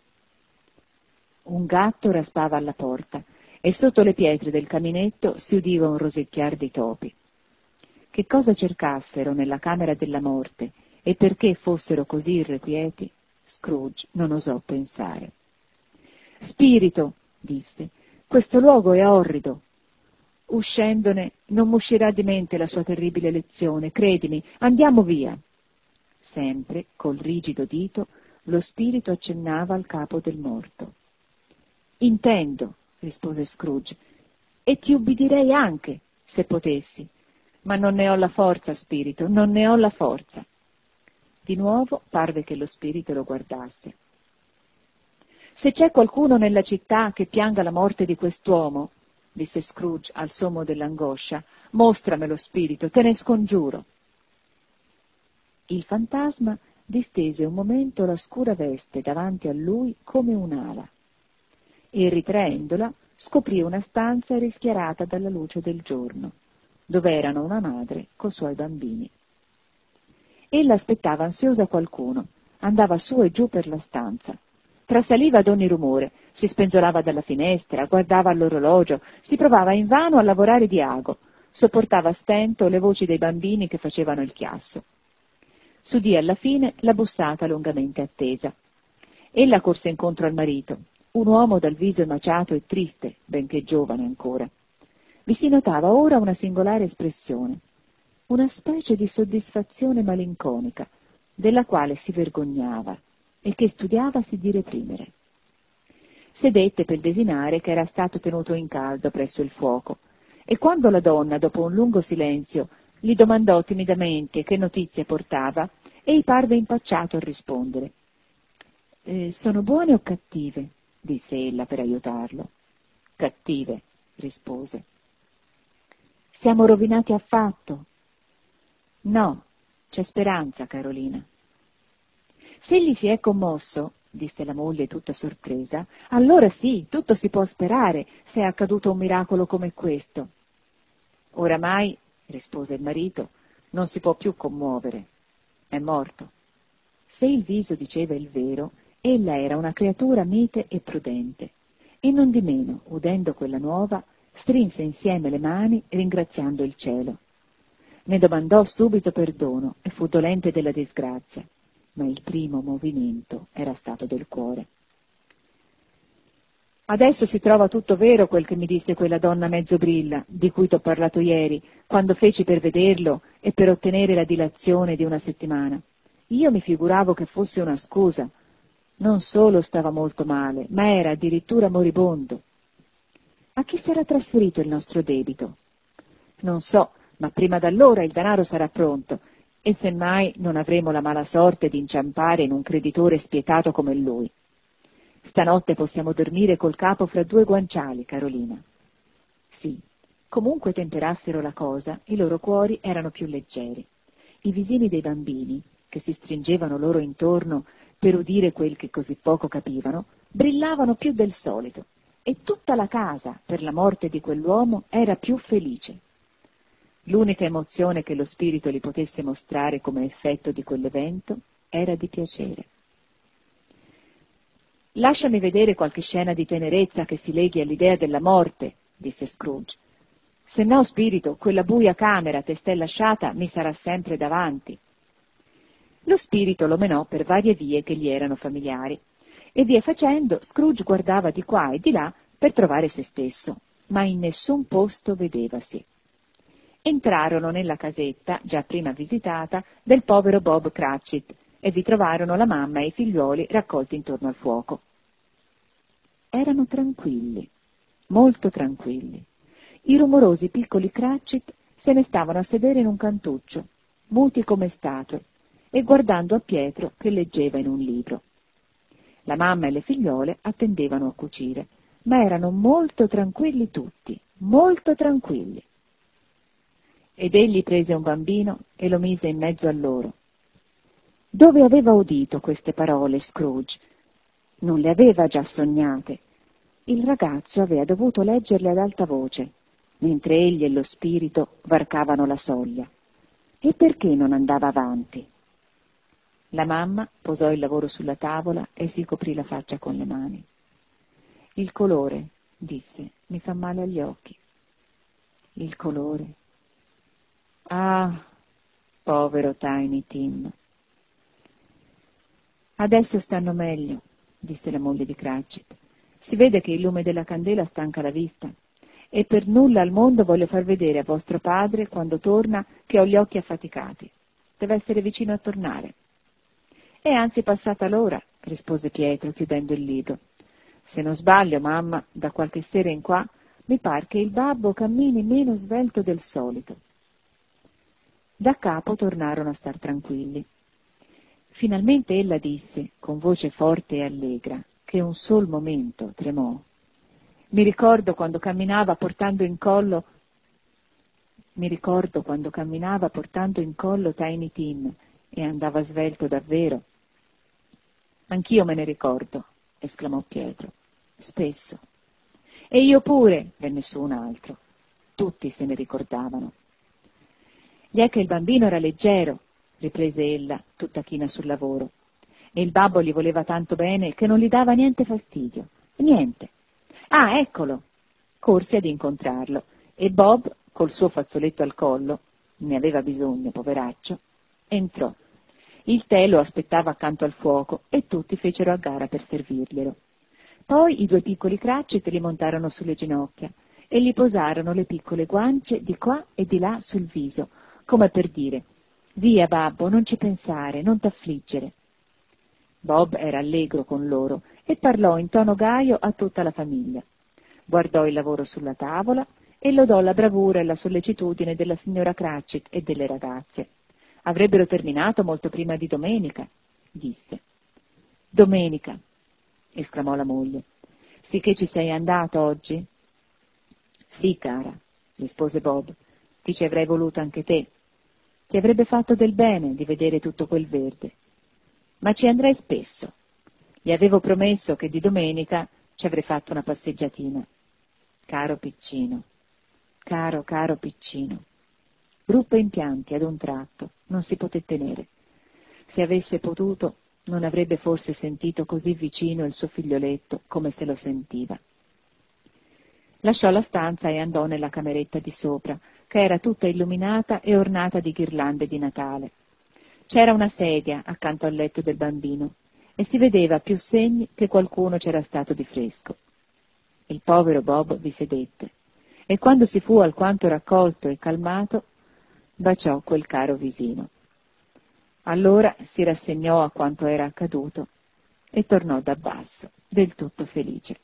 Un gatto raspava alla porta e sotto le pietre del caminetto si udiva un rosicchiar di topi. Che cosa cercassero nella camera della morte e perché fossero così irrequieti, Scrooge non osò pensare. «Spirito», disse, «questo luogo è orrido. Uscendone non m'uscirà di mente la sua terribile lezione, credimi, andiamo via». Sempre, col rigido dito, lo spirito accennava al capo del morto. «Intendo», rispose Scrooge, «e ti ubbidirei anche, se potessi, Ma non ne ho la forza, spirito, non ne ho la forza. Di nuovo parve che lo spirito lo guardasse. Se c'è qualcuno nella città che pianga la morte di quest'uomo, disse Scrooge al sommo dell'angoscia, mostramelo, spirito, te ne scongiuro. Il fantasma distese un momento la scura veste davanti a lui come un'ala e, ritraendola, scoprì una stanza rischiarata dalla luce del giorno, dove erano una madre coi suoi bambini. Ella aspettava ansiosa qualcuno, andava su e giù per la stanza, trasaliva ad ogni rumore, si spenzolava dalla finestra, guardava all'orologio, si provava invano a lavorare di ago, sopportava a stento le voci dei bambini che facevano il chiasso. S'udì alla fine la bussata lungamente attesa. Ella corse incontro al marito, un uomo dal viso emaciato e triste, benché giovane ancora. Vi si notava ora una singolare espressione, una specie di soddisfazione malinconica, della quale si vergognava e che studiavasi di reprimere. Sedette per desinare che era stato tenuto in caldo presso il fuoco, e quando la donna, dopo un lungo silenzio, gli domandò timidamente che notizie portava, ei parve impacciato a rispondere. Eh, «Sono buone o cattive?» disse ella per aiutarlo. «Cattive», rispose. «Siamo rovinati affatto?» «No, c'è speranza, Carolina». «Se egli si è commosso», disse la moglie tutta sorpresa, «allora sì, tutto si può sperare, se è accaduto un miracolo come questo». «Oramai», rispose il marito, «non si può più commuovere. È morto». Se il viso diceva il vero, ella era una creatura mite e prudente, e nondimeno, udendo quella nuova, strinse insieme le mani ringraziando il cielo. Ne domandò subito perdono e fu dolente della disgrazia, ma il primo movimento era stato del cuore. «Adesso si trova tutto vero quel che mi disse quella donna mezzo brilla, di cui t'ho parlato ieri, quando feci per vederlo e per ottenere la dilazione di una settimana. Io mi figuravo che fosse una scusa. Non solo stava molto male, ma era addirittura moribondo. A chi sarà trasferito il nostro debito? Non so, ma prima d'allora il denaro sarà pronto, e semmai non avremo la mala sorte di inciampare in un creditore spietato come lui. Stanotte possiamo dormire col capo fra due guanciali, Carolina». Sì, comunque temperassero la cosa, i loro cuori erano più leggeri. I visini dei bambini, che si stringevano loro intorno per udire quel che così poco capivano, brillavano più del solito, e tutta la casa, per la morte di quell'uomo, era più felice. L'unica emozione che lo spirito li potesse mostrare come effetto di quell'evento era di piacere. «Lasciami vedere qualche scena di tenerezza che si leghi all'idea della morte», disse Scrooge. «Se no, spirito, quella buia camera testè lasciata mi sarà sempre davanti». Lo spirito lo menò per varie vie che gli erano familiari, e via facendo Scrooge guardava di qua e di là per trovare se stesso, ma in nessun posto vedevasi. Entrarono nella casetta, già prima visitata, del povero Bob Cratchit, e vi trovarono la mamma e i figliuoli raccolti intorno al fuoco. Erano tranquilli, molto tranquilli. I rumorosi piccoli Cratchit se ne stavano a sedere in un cantuccio, muti come statue, e guardando a Pietro che leggeva in un libro. La mamma e le figliole attendevano a cucire, ma erano molto tranquilli tutti, molto tranquilli. Ed egli prese un bambino e lo mise in mezzo a loro. Dove aveva udito queste parole Scrooge? Non le aveva già sognate. Il ragazzo aveva dovuto leggerle ad alta voce, mentre egli e lo spirito varcavano la soglia. E perché non andava avanti? La mamma posò il lavoro sulla tavola e si coprì la faccia con le mani. «Il colore», disse, «mi fa male agli occhi». «Il colore? Ah, povero Tiny Tim». «Adesso stanno meglio», disse la moglie di Cratchit. «Si vede che il lume della candela stanca la vista, e per nulla al mondo voglio far vedere a vostro padre, quando torna, che ho gli occhi affaticati. Deve essere vicino a tornare». «È anzi passata l'ora», rispose Pietro, chiudendo il libro. «Se non sbaglio, mamma, da qualche sera in qua, mi par che il babbo cammini meno svelto del solito». Da capo tornarono a star tranquilli. Finalmente ella disse, con voce forte e allegra, che un sol momento tremò. Mi ricordo quando camminava portando in collo Mi ricordo quando camminava portando in collo Tiny Tim e andava svelto davvero. Anch'io me ne ricordo, esclamò Pietro. Spesso. E io pure, venne su un altro. Tutti se ne ricordavano. Gli è che il bambino era leggero, riprese ella, tutta china sul lavoro, e il babbo gli voleva tanto bene che non gli dava niente fastidio. Niente. Ah, eccolo! Corse ad incontrarlo, e Bob, col suo fazzoletto al collo, ne aveva bisogno, poveraccio, entrò. Il tè lo aspettava accanto al fuoco e tutti fecero a gara per servirglielo. Poi i due piccoli Cratchit li montarono sulle ginocchia e gli posarono le piccole guance di qua e di là sul viso, come per dire: «Via, babbo, non ci pensare, non t'affliggere». Bob era allegro con loro e parlò in tono gaio a tutta la famiglia. Guardò il lavoro sulla tavola e lodò la bravura e la sollecitudine della signora Cratchit e delle ragazze. Avrebbero terminato molto prima di domenica, disse. Domenica, esclamò la moglie. Sì che ci sei andato oggi? Sì, cara, rispose Bob. Ti ci avrei voluto anche te. Ti avrebbe fatto del bene di vedere tutto quel verde. Ma ci andrei spesso. Gli avevo promesso che di domenica ci avrei fatto una passeggiatina. Caro piccino, caro, caro piccino. Ruppe in pianti ad un tratto, non si poté tenere. Se avesse potuto, non avrebbe forse sentito così vicino il suo figlioletto come se lo sentiva. Lasciò la stanza e andò nella cameretta di sopra, che era tutta illuminata e ornata di ghirlande di Natale. C'era una sedia accanto al letto del bambino e si vedeva più segni che qualcuno c'era stato di fresco. Il povero Bob vi sedette e quando si fu alquanto raccolto e calmato, baciò quel caro visino. Allora si rassegnò a quanto era accaduto e tornò da basso, del tutto felice.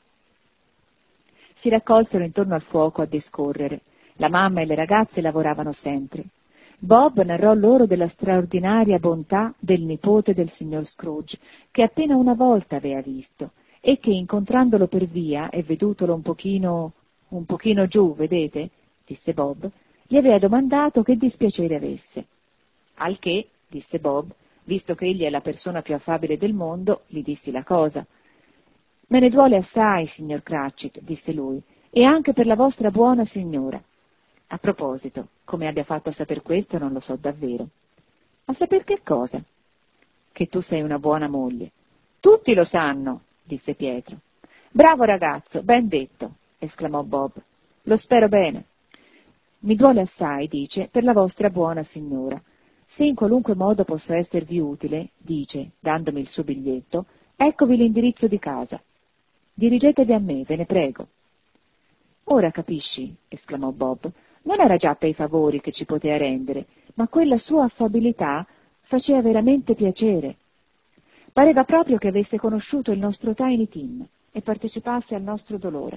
Si raccolsero intorno al fuoco a discorrere. La mamma e le ragazze lavoravano sempre. Bob narrò loro della straordinaria bontà del nipote del signor Scrooge, che appena una volta aveva visto, e che, incontrandolo per via e vedutolo un pochino, un pochino giù, vedete, disse Bob, gli aveva domandato che dispiacere avesse. Al che, disse Bob, visto che egli è la persona più affabile del mondo, gli dissi la cosa. Me ne duole assai, signor Cratchit, disse lui, e anche per la vostra buona signora. A proposito, come abbia fatto a saper questo non lo so davvero. A saper che cosa? Che tu sei una buona moglie. Tutti lo sanno, disse Pietro. Bravo ragazzo, ben detto, esclamò Bob. Lo spero bene. Mi duole assai, dice, per la vostra buona signora. Se in qualunque modo posso esservi utile, dice, dandomi il suo biglietto, eccovi l'indirizzo di casa. Dirigetevi a me, ve ne prego. Ora capisci, esclamò Bob, non era già per i favori che ci poteva rendere, ma quella sua affabilità faceva veramente piacere. Pareva proprio che avesse conosciuto il nostro Tiny Tim e partecipasse al nostro dolore.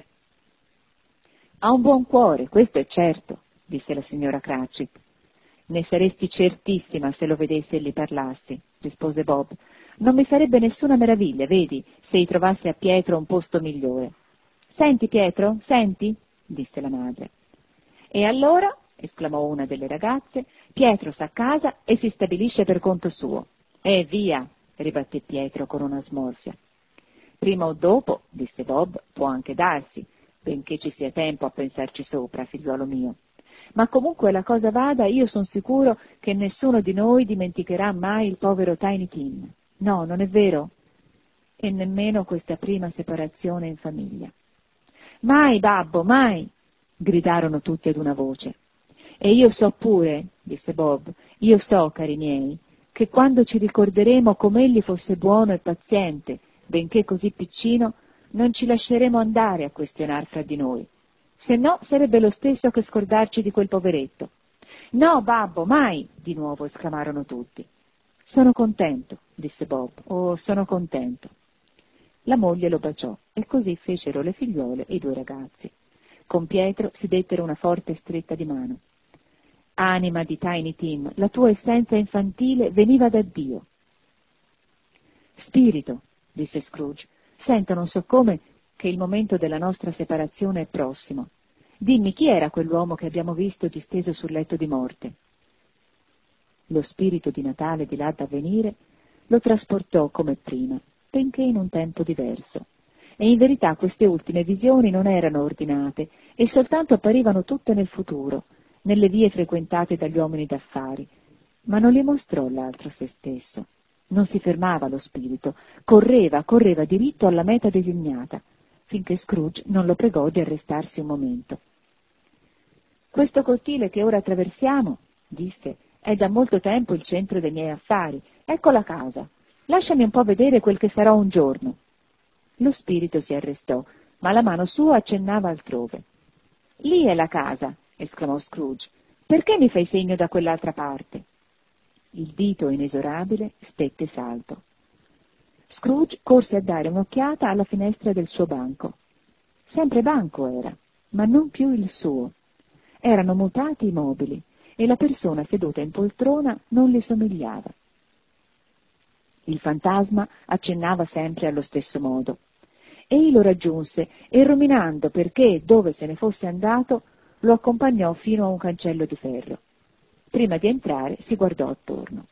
Ha un buon cuore, questo è certo, disse la signora Cratchit. Ne saresti certissima se lo vedessi e gli parlassi, rispose Bob. Non mi farebbe nessuna meraviglia, vedi, se gli trovasse a Pietro un posto migliore. Senti, Pietro, senti? Disse la madre. E allora, esclamò una delle ragazze, Pietro sa casa e si stabilisce per conto suo. E via, ribatté Pietro con una smorfia. Prima o dopo, disse Bob, può anche darsi, benché ci sia tempo a pensarci sopra, figliuolo mio. Ma comunque la cosa vada, io son sicuro che nessuno di noi dimenticherà mai il povero Tiny Tim. No, non è vero? E nemmeno questa prima separazione in famiglia. Mai, babbo, mai! Gridarono tutti ad una voce. E io so pure, disse Bob, io so, cari miei, che quando ci ricorderemo com'egli fosse buono e paziente, benché così piccino, non ci lasceremo andare a questionar fra di noi. Se no sarebbe lo stesso che scordarci di quel poveretto. No, babbo, mai! Di nuovo esclamarono tutti. Sono contento, disse Bob, oh, sono contento. La moglie lo baciò e così fecero le figliuole e i due ragazzi. Con Pietro si dettero una forte stretta di mano. Anima di Tiny Tim, la tua essenza infantile veniva da Dio. Spirito, disse Scrooge, sento non so come che il momento della nostra separazione è prossimo. Dimmi chi era quell'uomo che abbiamo visto disteso sul letto di morte. Lo spirito di Natale di là da venire lo trasportò come prima, benché in un tempo diverso. E in verità queste ultime visioni non erano ordinate e soltanto apparivano tutte nel futuro, nelle vie frequentate dagli uomini d'affari, ma non le mostrò l'altro se stesso. Non si fermava lo spirito, correva, correva diritto alla meta designata, finché Scrooge non lo pregò di arrestarsi un momento. Questo cortile che ora attraversiamo, disse, è da molto tempo il centro dei miei affari. Ecco la casa. Lasciami un po' vedere quel che sarò un giorno. Lo spirito si arrestò, ma la mano sua accennava altrove. Lì è la casa, esclamò Scrooge. Perché mi fai segno da quell'altra parte? Il dito inesorabile stette saldo. Scrooge corse a dare un'occhiata alla finestra del suo banco. Sempre banco era, ma non più il suo. Erano mutati i mobili e la persona seduta in poltrona non le somigliava. Il fantasma accennava sempre allo stesso modo. Ei lo raggiunse e, ruminando perché e dove se ne fosse andato, lo accompagnò fino a un cancello di ferro. Prima di entrare si guardò attorno.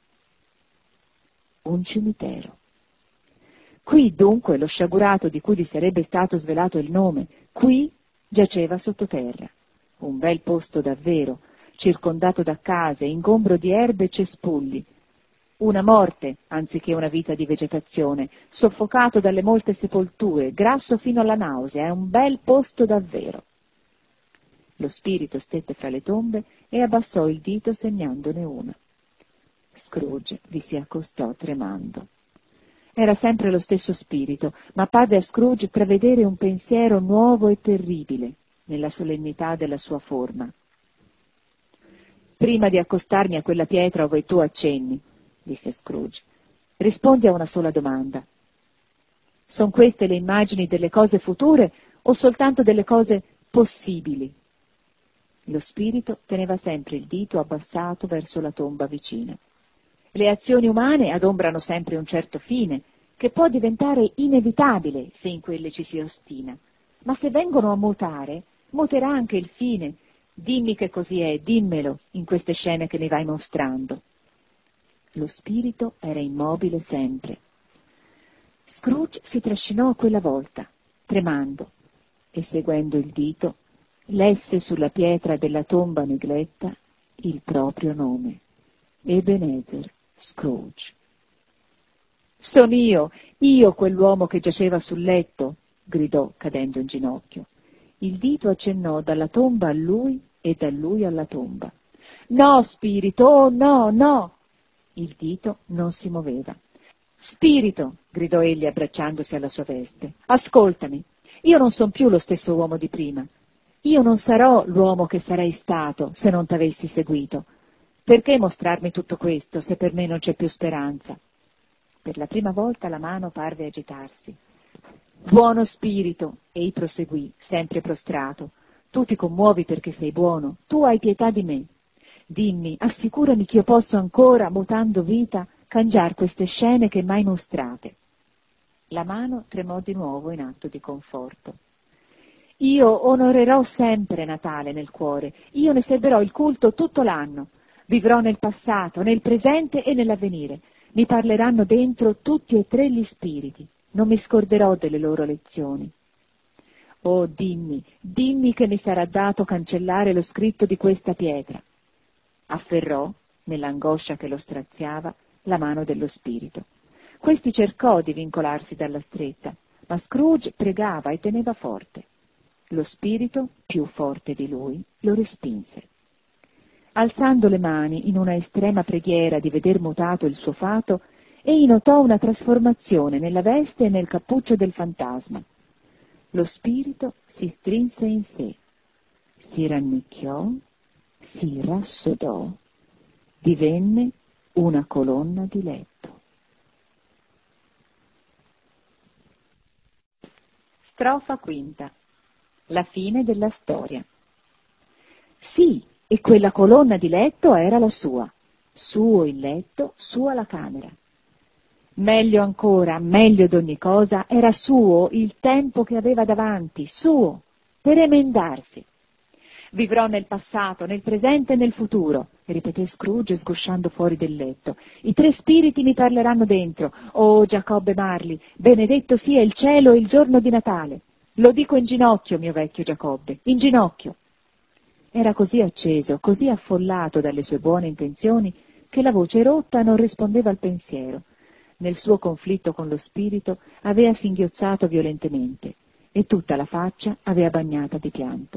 Un cimitero. Qui dunque lo sciagurato di cui gli sarebbe stato svelato il nome, qui giaceva sottoterra. Un bel posto davvero, circondato da case, ingombro di erbe e cespugli. Una morte, anziché una vita di vegetazione, soffocato dalle molte sepolture, grasso fino alla nausea, è un bel posto davvero. Lo spirito stette fra le tombe e abbassò il dito segnandone una. Scrooge vi si accostò tremando. Era sempre lo stesso spirito, ma parve a Scrooge travedere un pensiero nuovo e terribile nella solennità della sua forma. Prima di accostarmi a quella pietra ove tu accenni, disse Scrooge, rispondi a una sola domanda. Son queste le immagini delle cose future o soltanto delle cose possibili? Lo spirito teneva sempre il dito abbassato verso la tomba vicina. Le azioni umane adombrano sempre un certo fine, che può diventare inevitabile se in quelle ci si ostina, ma se vengono a mutare, muterà anche il fine. Dimmi che così è, dimmelo in queste scene che mi vai mostrando. Lo spirito era immobile sempre. Scrooge si trascinò quella volta, tremando, e seguendo il dito, lesse sulla pietra della tomba negletta il proprio nome, Ebenezer Scrooge. «Sono io, io quell'uomo che giaceva sul letto», gridò cadendo in ginocchio. Il dito accennò dalla tomba a lui e da lui alla tomba. «No, spirito, oh no, no!» Il dito non si muoveva. «Spirito», gridò egli abbracciandosi alla sua veste, «ascoltami, io non son più lo stesso uomo di prima. Io non sarò l'uomo che sarei stato se non t'avessi seguito. Perché mostrarmi tutto questo se per me non c'è più speranza?» Per la prima volta la mano parve agitarsi. «Buono spirito», ei proseguì, sempre prostrato, «tu ti commuovi perché sei buono, tu hai pietà di me. Dimmi, assicurami che io posso ancora, mutando vita, cangiar queste scene che m'hai mostrate». La mano tremò di nuovo in atto di conforto. «Io onorerò sempre Natale nel cuore, io ne serberò il culto tutto l'anno. Vivrò nel passato, nel presente e nell'avvenire. Mi parleranno dentro tutti e tre gli spiriti. Non mi scorderò delle loro lezioni. Oh, dimmi, dimmi che mi sarà dato cancellare lo scritto di questa pietra». Afferrò, nell'angoscia che lo straziava, la mano dello spirito. Questi cercò di vincolarsi dalla stretta, ma Scrooge pregava e teneva forte. Lo spirito, più forte di lui, lo respinse. Alzando le mani in una estrema preghiera di veder mutato il suo fato, egli notò una trasformazione nella veste e nel cappuccio del fantasma. Lo spirito si strinse in sé, si rannicchiò, si rassodò, divenne una colonna di letto. Strofa quinta. La fine della storia. Sì, e quella colonna di letto era la sua. Suo il letto, sua la camera. Meglio ancora, meglio d'ogni cosa, era suo il tempo che aveva davanti, suo, per emendarsi. Vivrò nel passato, nel presente e nel futuro, ripeté Scrooge sgusciando fuori del letto. I tre spiriti mi parleranno dentro. Oh, Giacobbe Marley, benedetto sia il cielo e il giorno di Natale. Lo dico in ginocchio, mio vecchio Giacobbe, in ginocchio. Era così acceso, così affollato dalle sue buone intenzioni, che la voce rotta non rispondeva al pensiero. Nel suo conflitto con lo spirito aveva singhiozzato violentemente e tutta la faccia aveva bagnata di pianto.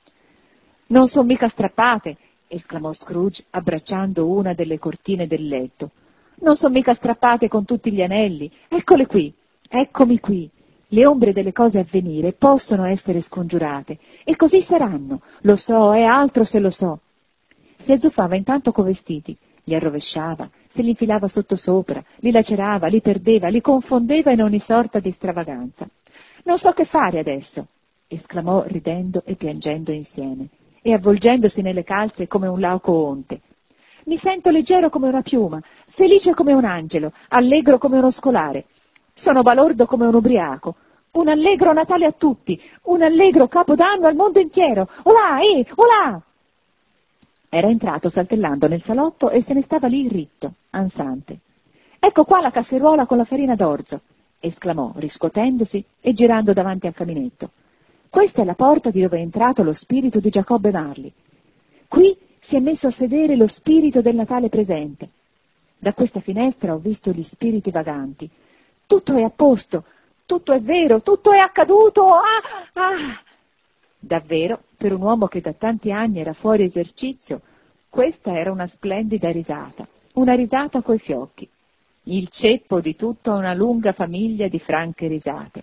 «Non son mica strappate!» esclamò Scrooge, abbracciando una delle cortine del letto. «Non son mica strappate con tutti gli anelli! Eccole qui! Eccomi qui! Le ombre delle cose a venire possono essere scongiurate, e così saranno, lo so, è altro se lo so!» Si azzuffava intanto coi vestiti, li arrovesciava, se li infilava sottosopra, li lacerava, li perdeva, li confondeva in ogni sorta di stravaganza. «Non so che fare adesso!» esclamò ridendo e piangendo insieme, e avvolgendosi nelle calze come un lauco onte. «Mi sento leggero come una piuma, felice come un angelo, allegro come uno scolare. Sono balordo come un ubriaco. Un allegro Natale a tutti, un allegro Capodanno al mondo intero. Olà, eh, olà!» Era entrato saltellando nel salotto e se ne stava lì ritto, ansante. «Ecco qua la casseruola con la farina d'orzo!» esclamò, riscuotendosi e girando davanti al caminetto. «Questa è la porta di dove è entrato lo spirito di Giacobbe Marley. Qui si è messo a sedere lo spirito del Natale presente. Da questa finestra ho visto gli spiriti vaganti. Tutto è a posto, tutto è vero, tutto è accaduto! Ah, ah!» Davvero, per un uomo che da tanti anni era fuori esercizio, questa era una splendida risata, una risata coi fiocchi, il ceppo di tutta una lunga famiglia di franche risate.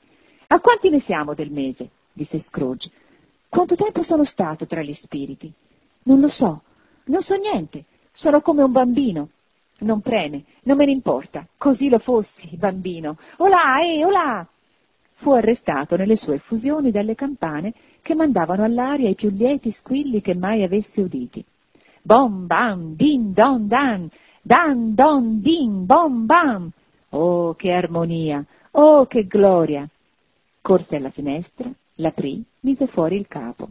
«A quanti ne siamo del mese?» disse Scrooge. «Quanto tempo sono stato tra gli spiriti?» «Non lo so, non so niente, sono come un bambino. Non preme, non me ne importa, così lo fossi, bambino. Olà, eh, olà!» Fu arrestato nelle sue effusioni dalle campane che mandavano all'aria i più lieti squilli che mai avesse uditi. «Bom, bam, din, don, dan, dan, don, din, bom, bam!» Oh, che armonia! Oh, che gloria! Corse alla finestra, l'aprì, mise fuori il capo.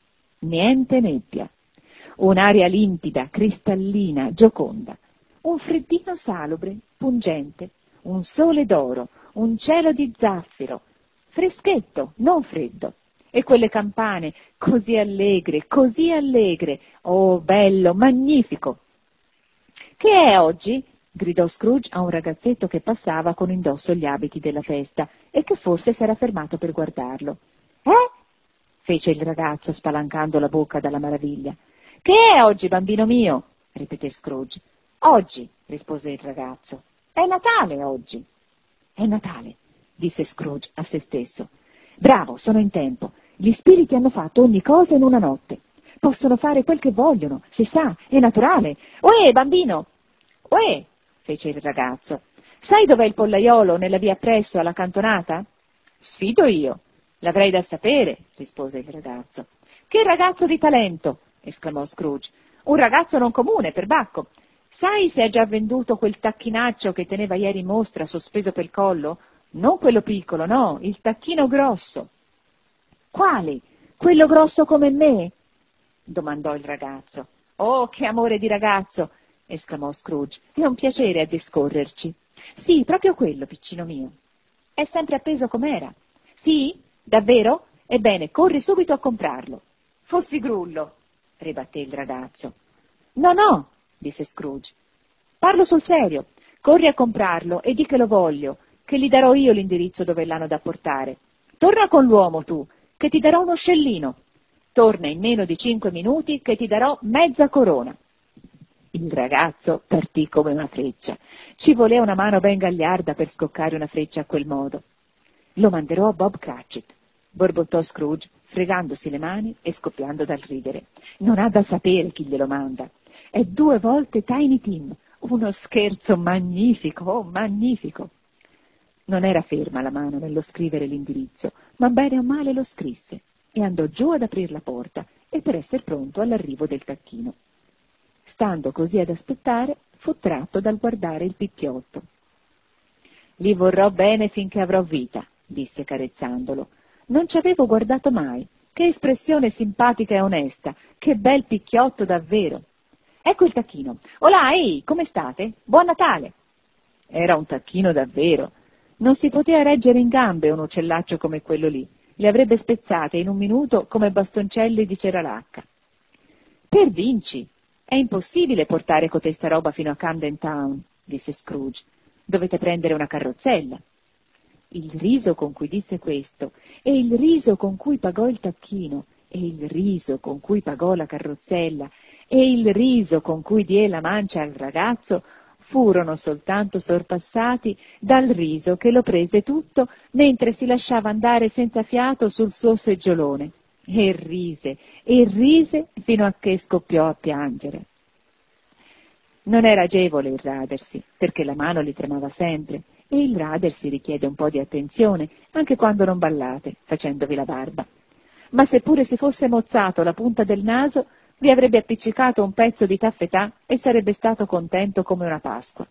Niente nebbia. Un'aria limpida, cristallina, gioconda. Un freddino salubre, pungente. Un sole d'oro, un cielo di zaffiro. Freschetto, non freddo. E quelle campane, così allegre, così allegre. Oh, bello, magnifico! «Che è oggi?» gridò Scrooge a un ragazzetto che passava con indosso gli abiti della festa e che forse s'era fermato per guardarlo. «Eh?» fece il ragazzo spalancando la bocca dalla maraviglia. «Che è oggi, bambino mio?» ripeté Scrooge. «Oggi», rispose il ragazzo. «È Natale oggi». «È Natale», disse Scrooge a se stesso. «Bravo, sono in tempo. Gli spiriti hanno fatto ogni cosa in una notte. Possono fare quel che vogliono, si sa, è naturale. Ohè, bambino!» «Ohè!» fece il ragazzo. «Sai dov'è il pollaiolo nella via appresso, alla cantonata?» «Sfido io. L'avrei da sapere», rispose il ragazzo. «Che ragazzo di talento!» esclamò Scrooge. «Un ragazzo non comune, perbacco. Sai se ha già venduto quel tacchinaccio che teneva ieri in mostra sospeso pel collo? Non quello piccolo, no, il tacchino grosso». «Quale? Quello grosso come me?» domandò il ragazzo. «Oh, che amore di ragazzo!» esclamò Scrooge. «È un piacere a discorrerci». «Sì, proprio quello, piccino mio». «È sempre appeso com'era?» «Sì? Davvero? Ebbene, corri subito a comprarlo». «Fossi grullo», ribatté il ragazzo. «No, no», disse Scrooge. «Parlo sul serio. Corri a comprarlo e di che lo voglio, che gli darò io l'indirizzo dove l'hanno da portare. Torna con l'uomo, tu, che ti darò uno scellino. Torna in meno di cinque minuti, che ti darò mezza corona». Il ragazzo partì come una freccia. Ci voleva una mano ben gagliarda per scoccare una freccia a quel modo. «Lo manderò a Bob Cratchit», borbottò Scrooge, fregandosi le mani e scoppiando dal ridere. «Non ha da sapere chi glielo manda. È due volte Tiny Tim. Uno scherzo magnifico, oh, magnifico!» Non era ferma la mano nello scrivere l'indirizzo, ma bene o male lo scrisse e andò giù ad aprir la porta e per essere pronto all'arrivo del tacchino. Stando così ad aspettare, fu tratto dal guardare il picchiotto. «Li vorrò bene finché avrò vita», disse carezzandolo. «Non ci avevo guardato mai. Che espressione simpatica e onesta! Che bel picchiotto davvero! Ecco il tacchino. Olà, ehi, come state? Buon Natale!» Era un tacchino davvero. Non si poteva reggere in gambe un uccellaccio come quello lì. Le avrebbe spezzate in un minuto come bastoncelli di ceralacca. «Per Vinci! È impossibile portare cotesta roba fino a Camden Town», disse Scrooge. «Dovete prendere una carrozzella». Il riso con cui disse questo, e il riso con cui pagò il tacchino, e il riso con cui pagò la carrozzella, e il riso con cui diè la mancia al ragazzo, furono soltanto sorpassati dal riso che lo prese tutto mentre si lasciava andare senza fiato sul suo seggiolone, e rise, e rise fino a che scoppiò a piangere. Non era agevole il radersi, perché la mano gli tremava sempre, e il radersi richiede un po' di attenzione, anche quando non ballate, facendovi la barba. Ma seppure si fosse mozzato la punta del naso, vi avrebbe appiccicato un pezzo di taffetà e sarebbe stato contento come una Pasqua.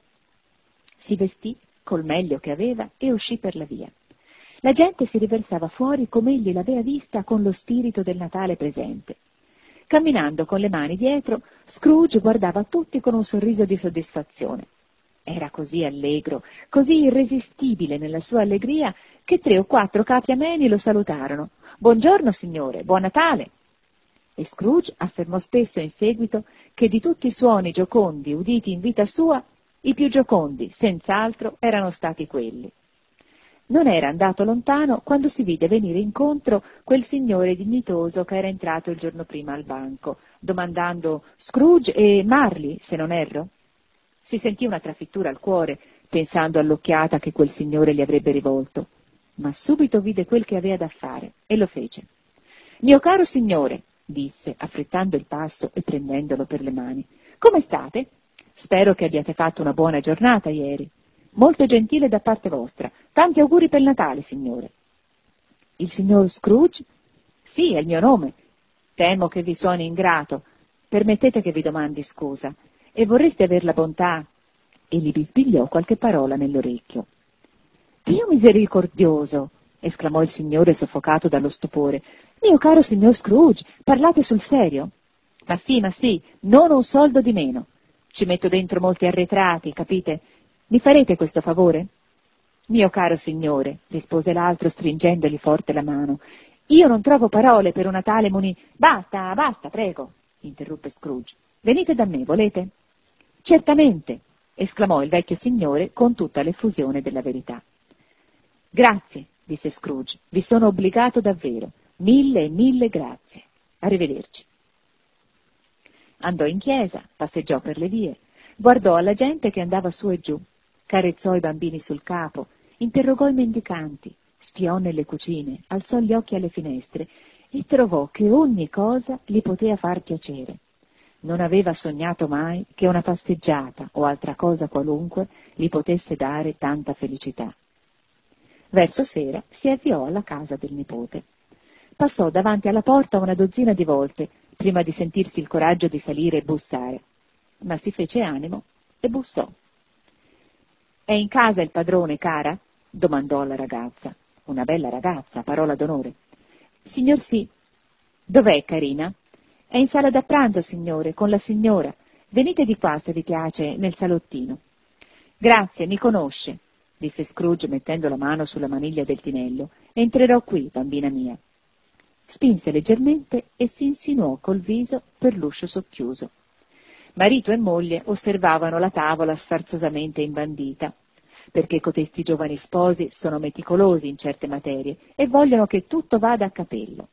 Si vestì col meglio che aveva e uscì per la via. La gente si riversava fuori come egli l'aveva vista con lo spirito del Natale presente. Camminando con le mani dietro, Scrooge guardava tutti con un sorriso di soddisfazione. Era così allegro, così irresistibile nella sua allegria, che tre o quattro capi ameni lo salutarono. «Buongiorno, signore, buon Natale!» E Scrooge affermò spesso in seguito che di tutti i suoni giocondi uditi in vita sua, i più giocondi, senz'altro, erano stati quelli. Non era andato lontano quando si vide venire incontro quel signore dignitoso che era entrato il giorno prima al banco, domandando «Scrooge e Marley, se non erro?» Si sentì una trafittura al cuore, pensando all'occhiata che quel signore gli avrebbe rivolto, ma subito vide quel che aveva da fare e lo fece. «Mio caro signore», disse, affrettando il passo e prendendolo per le mani, «come state? Spero che abbiate fatto una buona giornata ieri. Molto gentile da parte vostra. Tanti auguri per Natale, signore». «Il signor Scrooge?» «Sì, è il mio nome. Temo che vi suoni ingrato. Permettete che vi domandi scusa. E vorreste aver la bontà?» E gli bisbigliò qualche parola nell'orecchio. «Dio misericordioso!» esclamò il signore soffocato dallo stupore. «Mio caro signor Scrooge, parlate sul serio?» «Ma sì, ma sì, non un soldo di meno. Ci metto dentro molti arretrati, capite? Mi farete questo favore?» «Mio caro signore», rispose l'altro stringendogli forte la mano, «io non trovo parole per una tale muni...» «Basta, basta, prego», interruppe Scrooge. «Venite da me, volete?» «Certamente», esclamò il vecchio signore con tutta l'effusione della verità. «Grazie», disse Scrooge, «vi sono obbligato davvero. Mille e mille grazie. Arrivederci». Andò in chiesa, passeggiò per le vie, guardò alla gente che andava su e giù, carezzò i bambini sul capo, interrogò i mendicanti, spiò nelle cucine, alzò gli occhi alle finestre e trovò che ogni cosa gli poteva far piacere. Non aveva sognato mai che una passeggiata o altra cosa qualunque gli potesse dare tanta felicità. Verso sera si avviò alla casa del nipote. Passò davanti alla porta una dozzina di volte prima di sentirsi il coraggio di salire e bussare, ma si fece animo e bussò. «È in casa il padrone, cara?» domandò alla ragazza. Una bella ragazza, parola d'onore. «Signor sì». «Dov'è, carina?» «È in sala da pranzo, signore, con la signora. Venite di qua, se vi piace, nel salottino». «Grazie, mi conosce», disse Scrooge mettendo la mano sulla maniglia del tinello. «Entrerò qui, bambina mia». Spinse leggermente e si insinuò col viso per l'uscio socchiuso. Marito e moglie osservavano la tavola sfarzosamente imbandita, perché cotesti giovani sposi sono meticolosi in certe materie e vogliono che tutto vada a capello.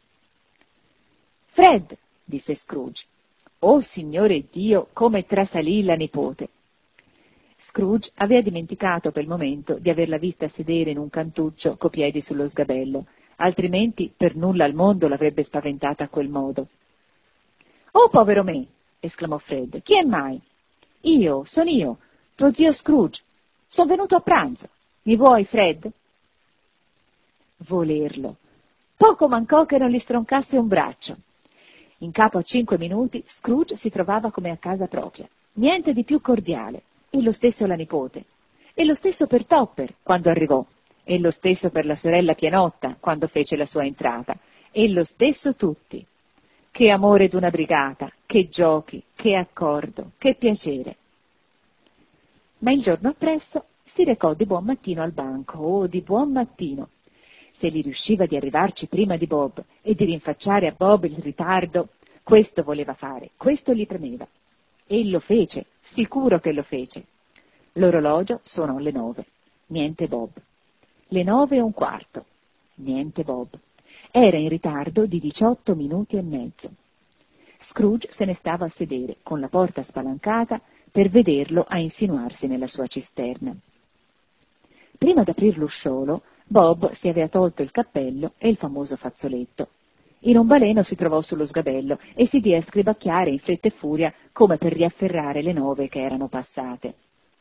«Fred», disse Scrooge. «Oh, signore Dio, come trasalì la nipote!» Scrooge aveva dimenticato per il momento di averla vista sedere in un cantuccio co' piedi sullo sgabello, altrimenti per nulla al mondo l'avrebbe spaventata a quel modo. «Oh, povero me!» esclamò Fred. «Chi è mai?» «Io, son io, tuo zio Scrooge. Son venuto a pranzo. Mi vuoi, Fred?» Volerlo. Poco mancò che non gli stroncasse un braccio. In capo a cinque minuti Scrooge si trovava come a casa propria, niente di più cordiale, e lo stesso la nipote, e lo stesso per Topper quando arrivò, e lo stesso per la sorella Pianotta quando fece la sua entrata, e lo stesso tutti. Che amore d'una brigata, che giochi, che accordo, che piacere. Ma il giorno appresso si recò di buon mattino al banco, oh, di buon mattino. Se gli riusciva di arrivarci prima di Bob e di rinfacciare a Bob il ritardo, questo voleva fare, questo gli premeva. E lo fece, sicuro che lo fece. L'orologio suonò le nove, niente Bob. Le nove e un quarto, niente Bob. Era in ritardo di diciotto minuti e mezzo. Scrooge se ne stava a sedere, con la porta spalancata, per vederlo a insinuarsi nella sua cisterna. Prima d'aprir l'usciolo, Bob si aveva tolto il cappello e il famoso fazzoletto. In un baleno si trovò sullo sgabello e si diede a scribacchiare in fretta e furia come per riafferrare le nove che erano passate.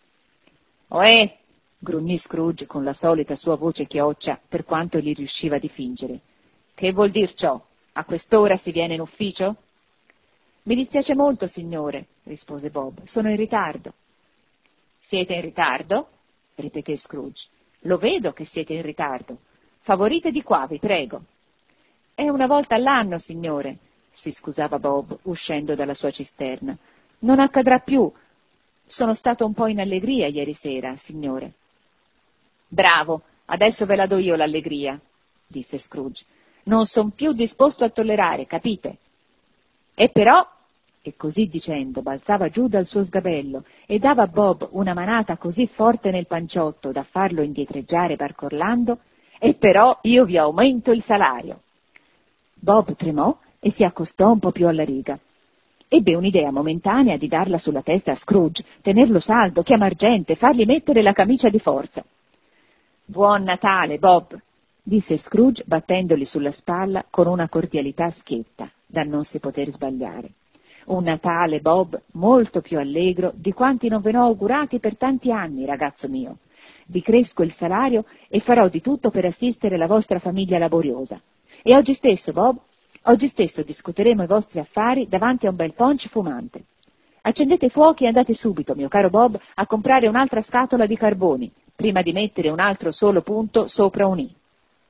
«Ohè!» grugnì Scrooge con la solita sua voce chioccia, per quanto gli riusciva di fingere. «Che vuol dir ciò? A quest'ora si viene in ufficio?» «Mi dispiace molto, signore», rispose Bob. «Sono in ritardo». «Siete in ritardo?» ripeté Scrooge. «Lo vedo che siete in ritardo. Favorite di qua, vi prego». «È una volta all'anno, signore», si scusava Bob, uscendo dalla sua cisterna. «Non accadrà più. Sono stato un po' in allegria ieri sera, signore». «Bravo, adesso ve la do io l'allegria», disse Scrooge. «Non son più disposto a tollerare, capite? E però», e così dicendo balzava giù dal suo sgabello e dava a Bob una manata così forte nel panciotto da farlo indietreggiare barcorlando, «e però io vi aumento il salario». Bob tremò e si accostò un po' più alla riga. Ebbe un'idea momentanea di darla sulla testa a Scrooge, tenerlo saldo, chiamar gente, fargli mettere la camicia di forza. «Buon Natale, Bob», disse Scrooge battendogli sulla spalla con una cordialità schietta, da non si poter sbagliare. «Un Natale, Bob, molto più allegro di quanti non ve ne ho augurati per tanti anni, ragazzo mio. Vi cresco il salario e farò di tutto per assistere la vostra famiglia laboriosa. E oggi stesso, Bob, oggi stesso discuteremo i vostri affari davanti a un bel punch fumante. Accendete i fuochi e andate subito, mio caro Bob, a comprare un'altra scatola di carboni, prima di mettere un altro solo punto sopra un i».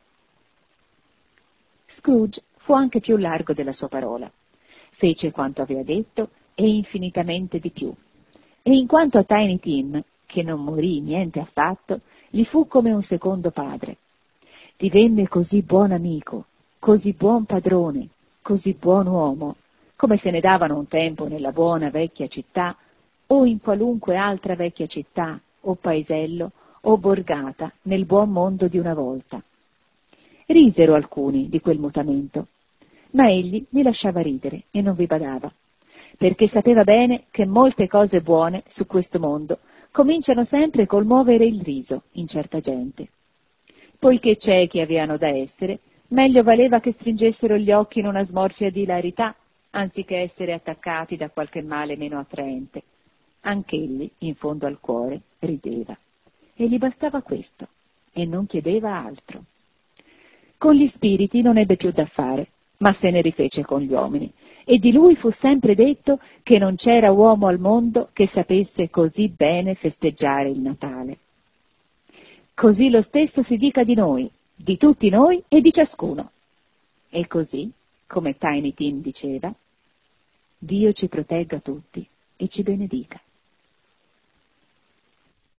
Scrooge fu anche più largo della sua parola. Fece quanto aveva detto e infinitamente di più. E in quanto a Tiny Tim, che non morì niente affatto, gli fu come un secondo padre. Divenne così buon amico, così buon padrone, così buon uomo, come se ne davano un tempo nella buona vecchia città o in qualunque altra vecchia città o paesello o borgata nel buon mondo di una volta. Risero alcuni di quel mutamento, ma egli li lasciava ridere e non vi badava, perché sapeva bene che molte cose buone su questo mondo cominciano sempre col muovere il riso in certa gente. Poiché ciechi avevano da essere, meglio valeva che stringessero gli occhi in una smorfia di ilarità, anziché essere attaccati da qualche male meno attraente. Anch'egli, in fondo al cuore, rideva. E gli bastava questo, e non chiedeva altro. Con gli spiriti non ebbe più da fare, ma se ne rifece con gli uomini, e di lui fu sempre detto che non c'era uomo al mondo che sapesse così bene festeggiare il Natale. Così lo stesso si dica di noi, di tutti noi e di ciascuno. E così, come Tiny Tim diceva, Dio ci protegga tutti e ci benedica.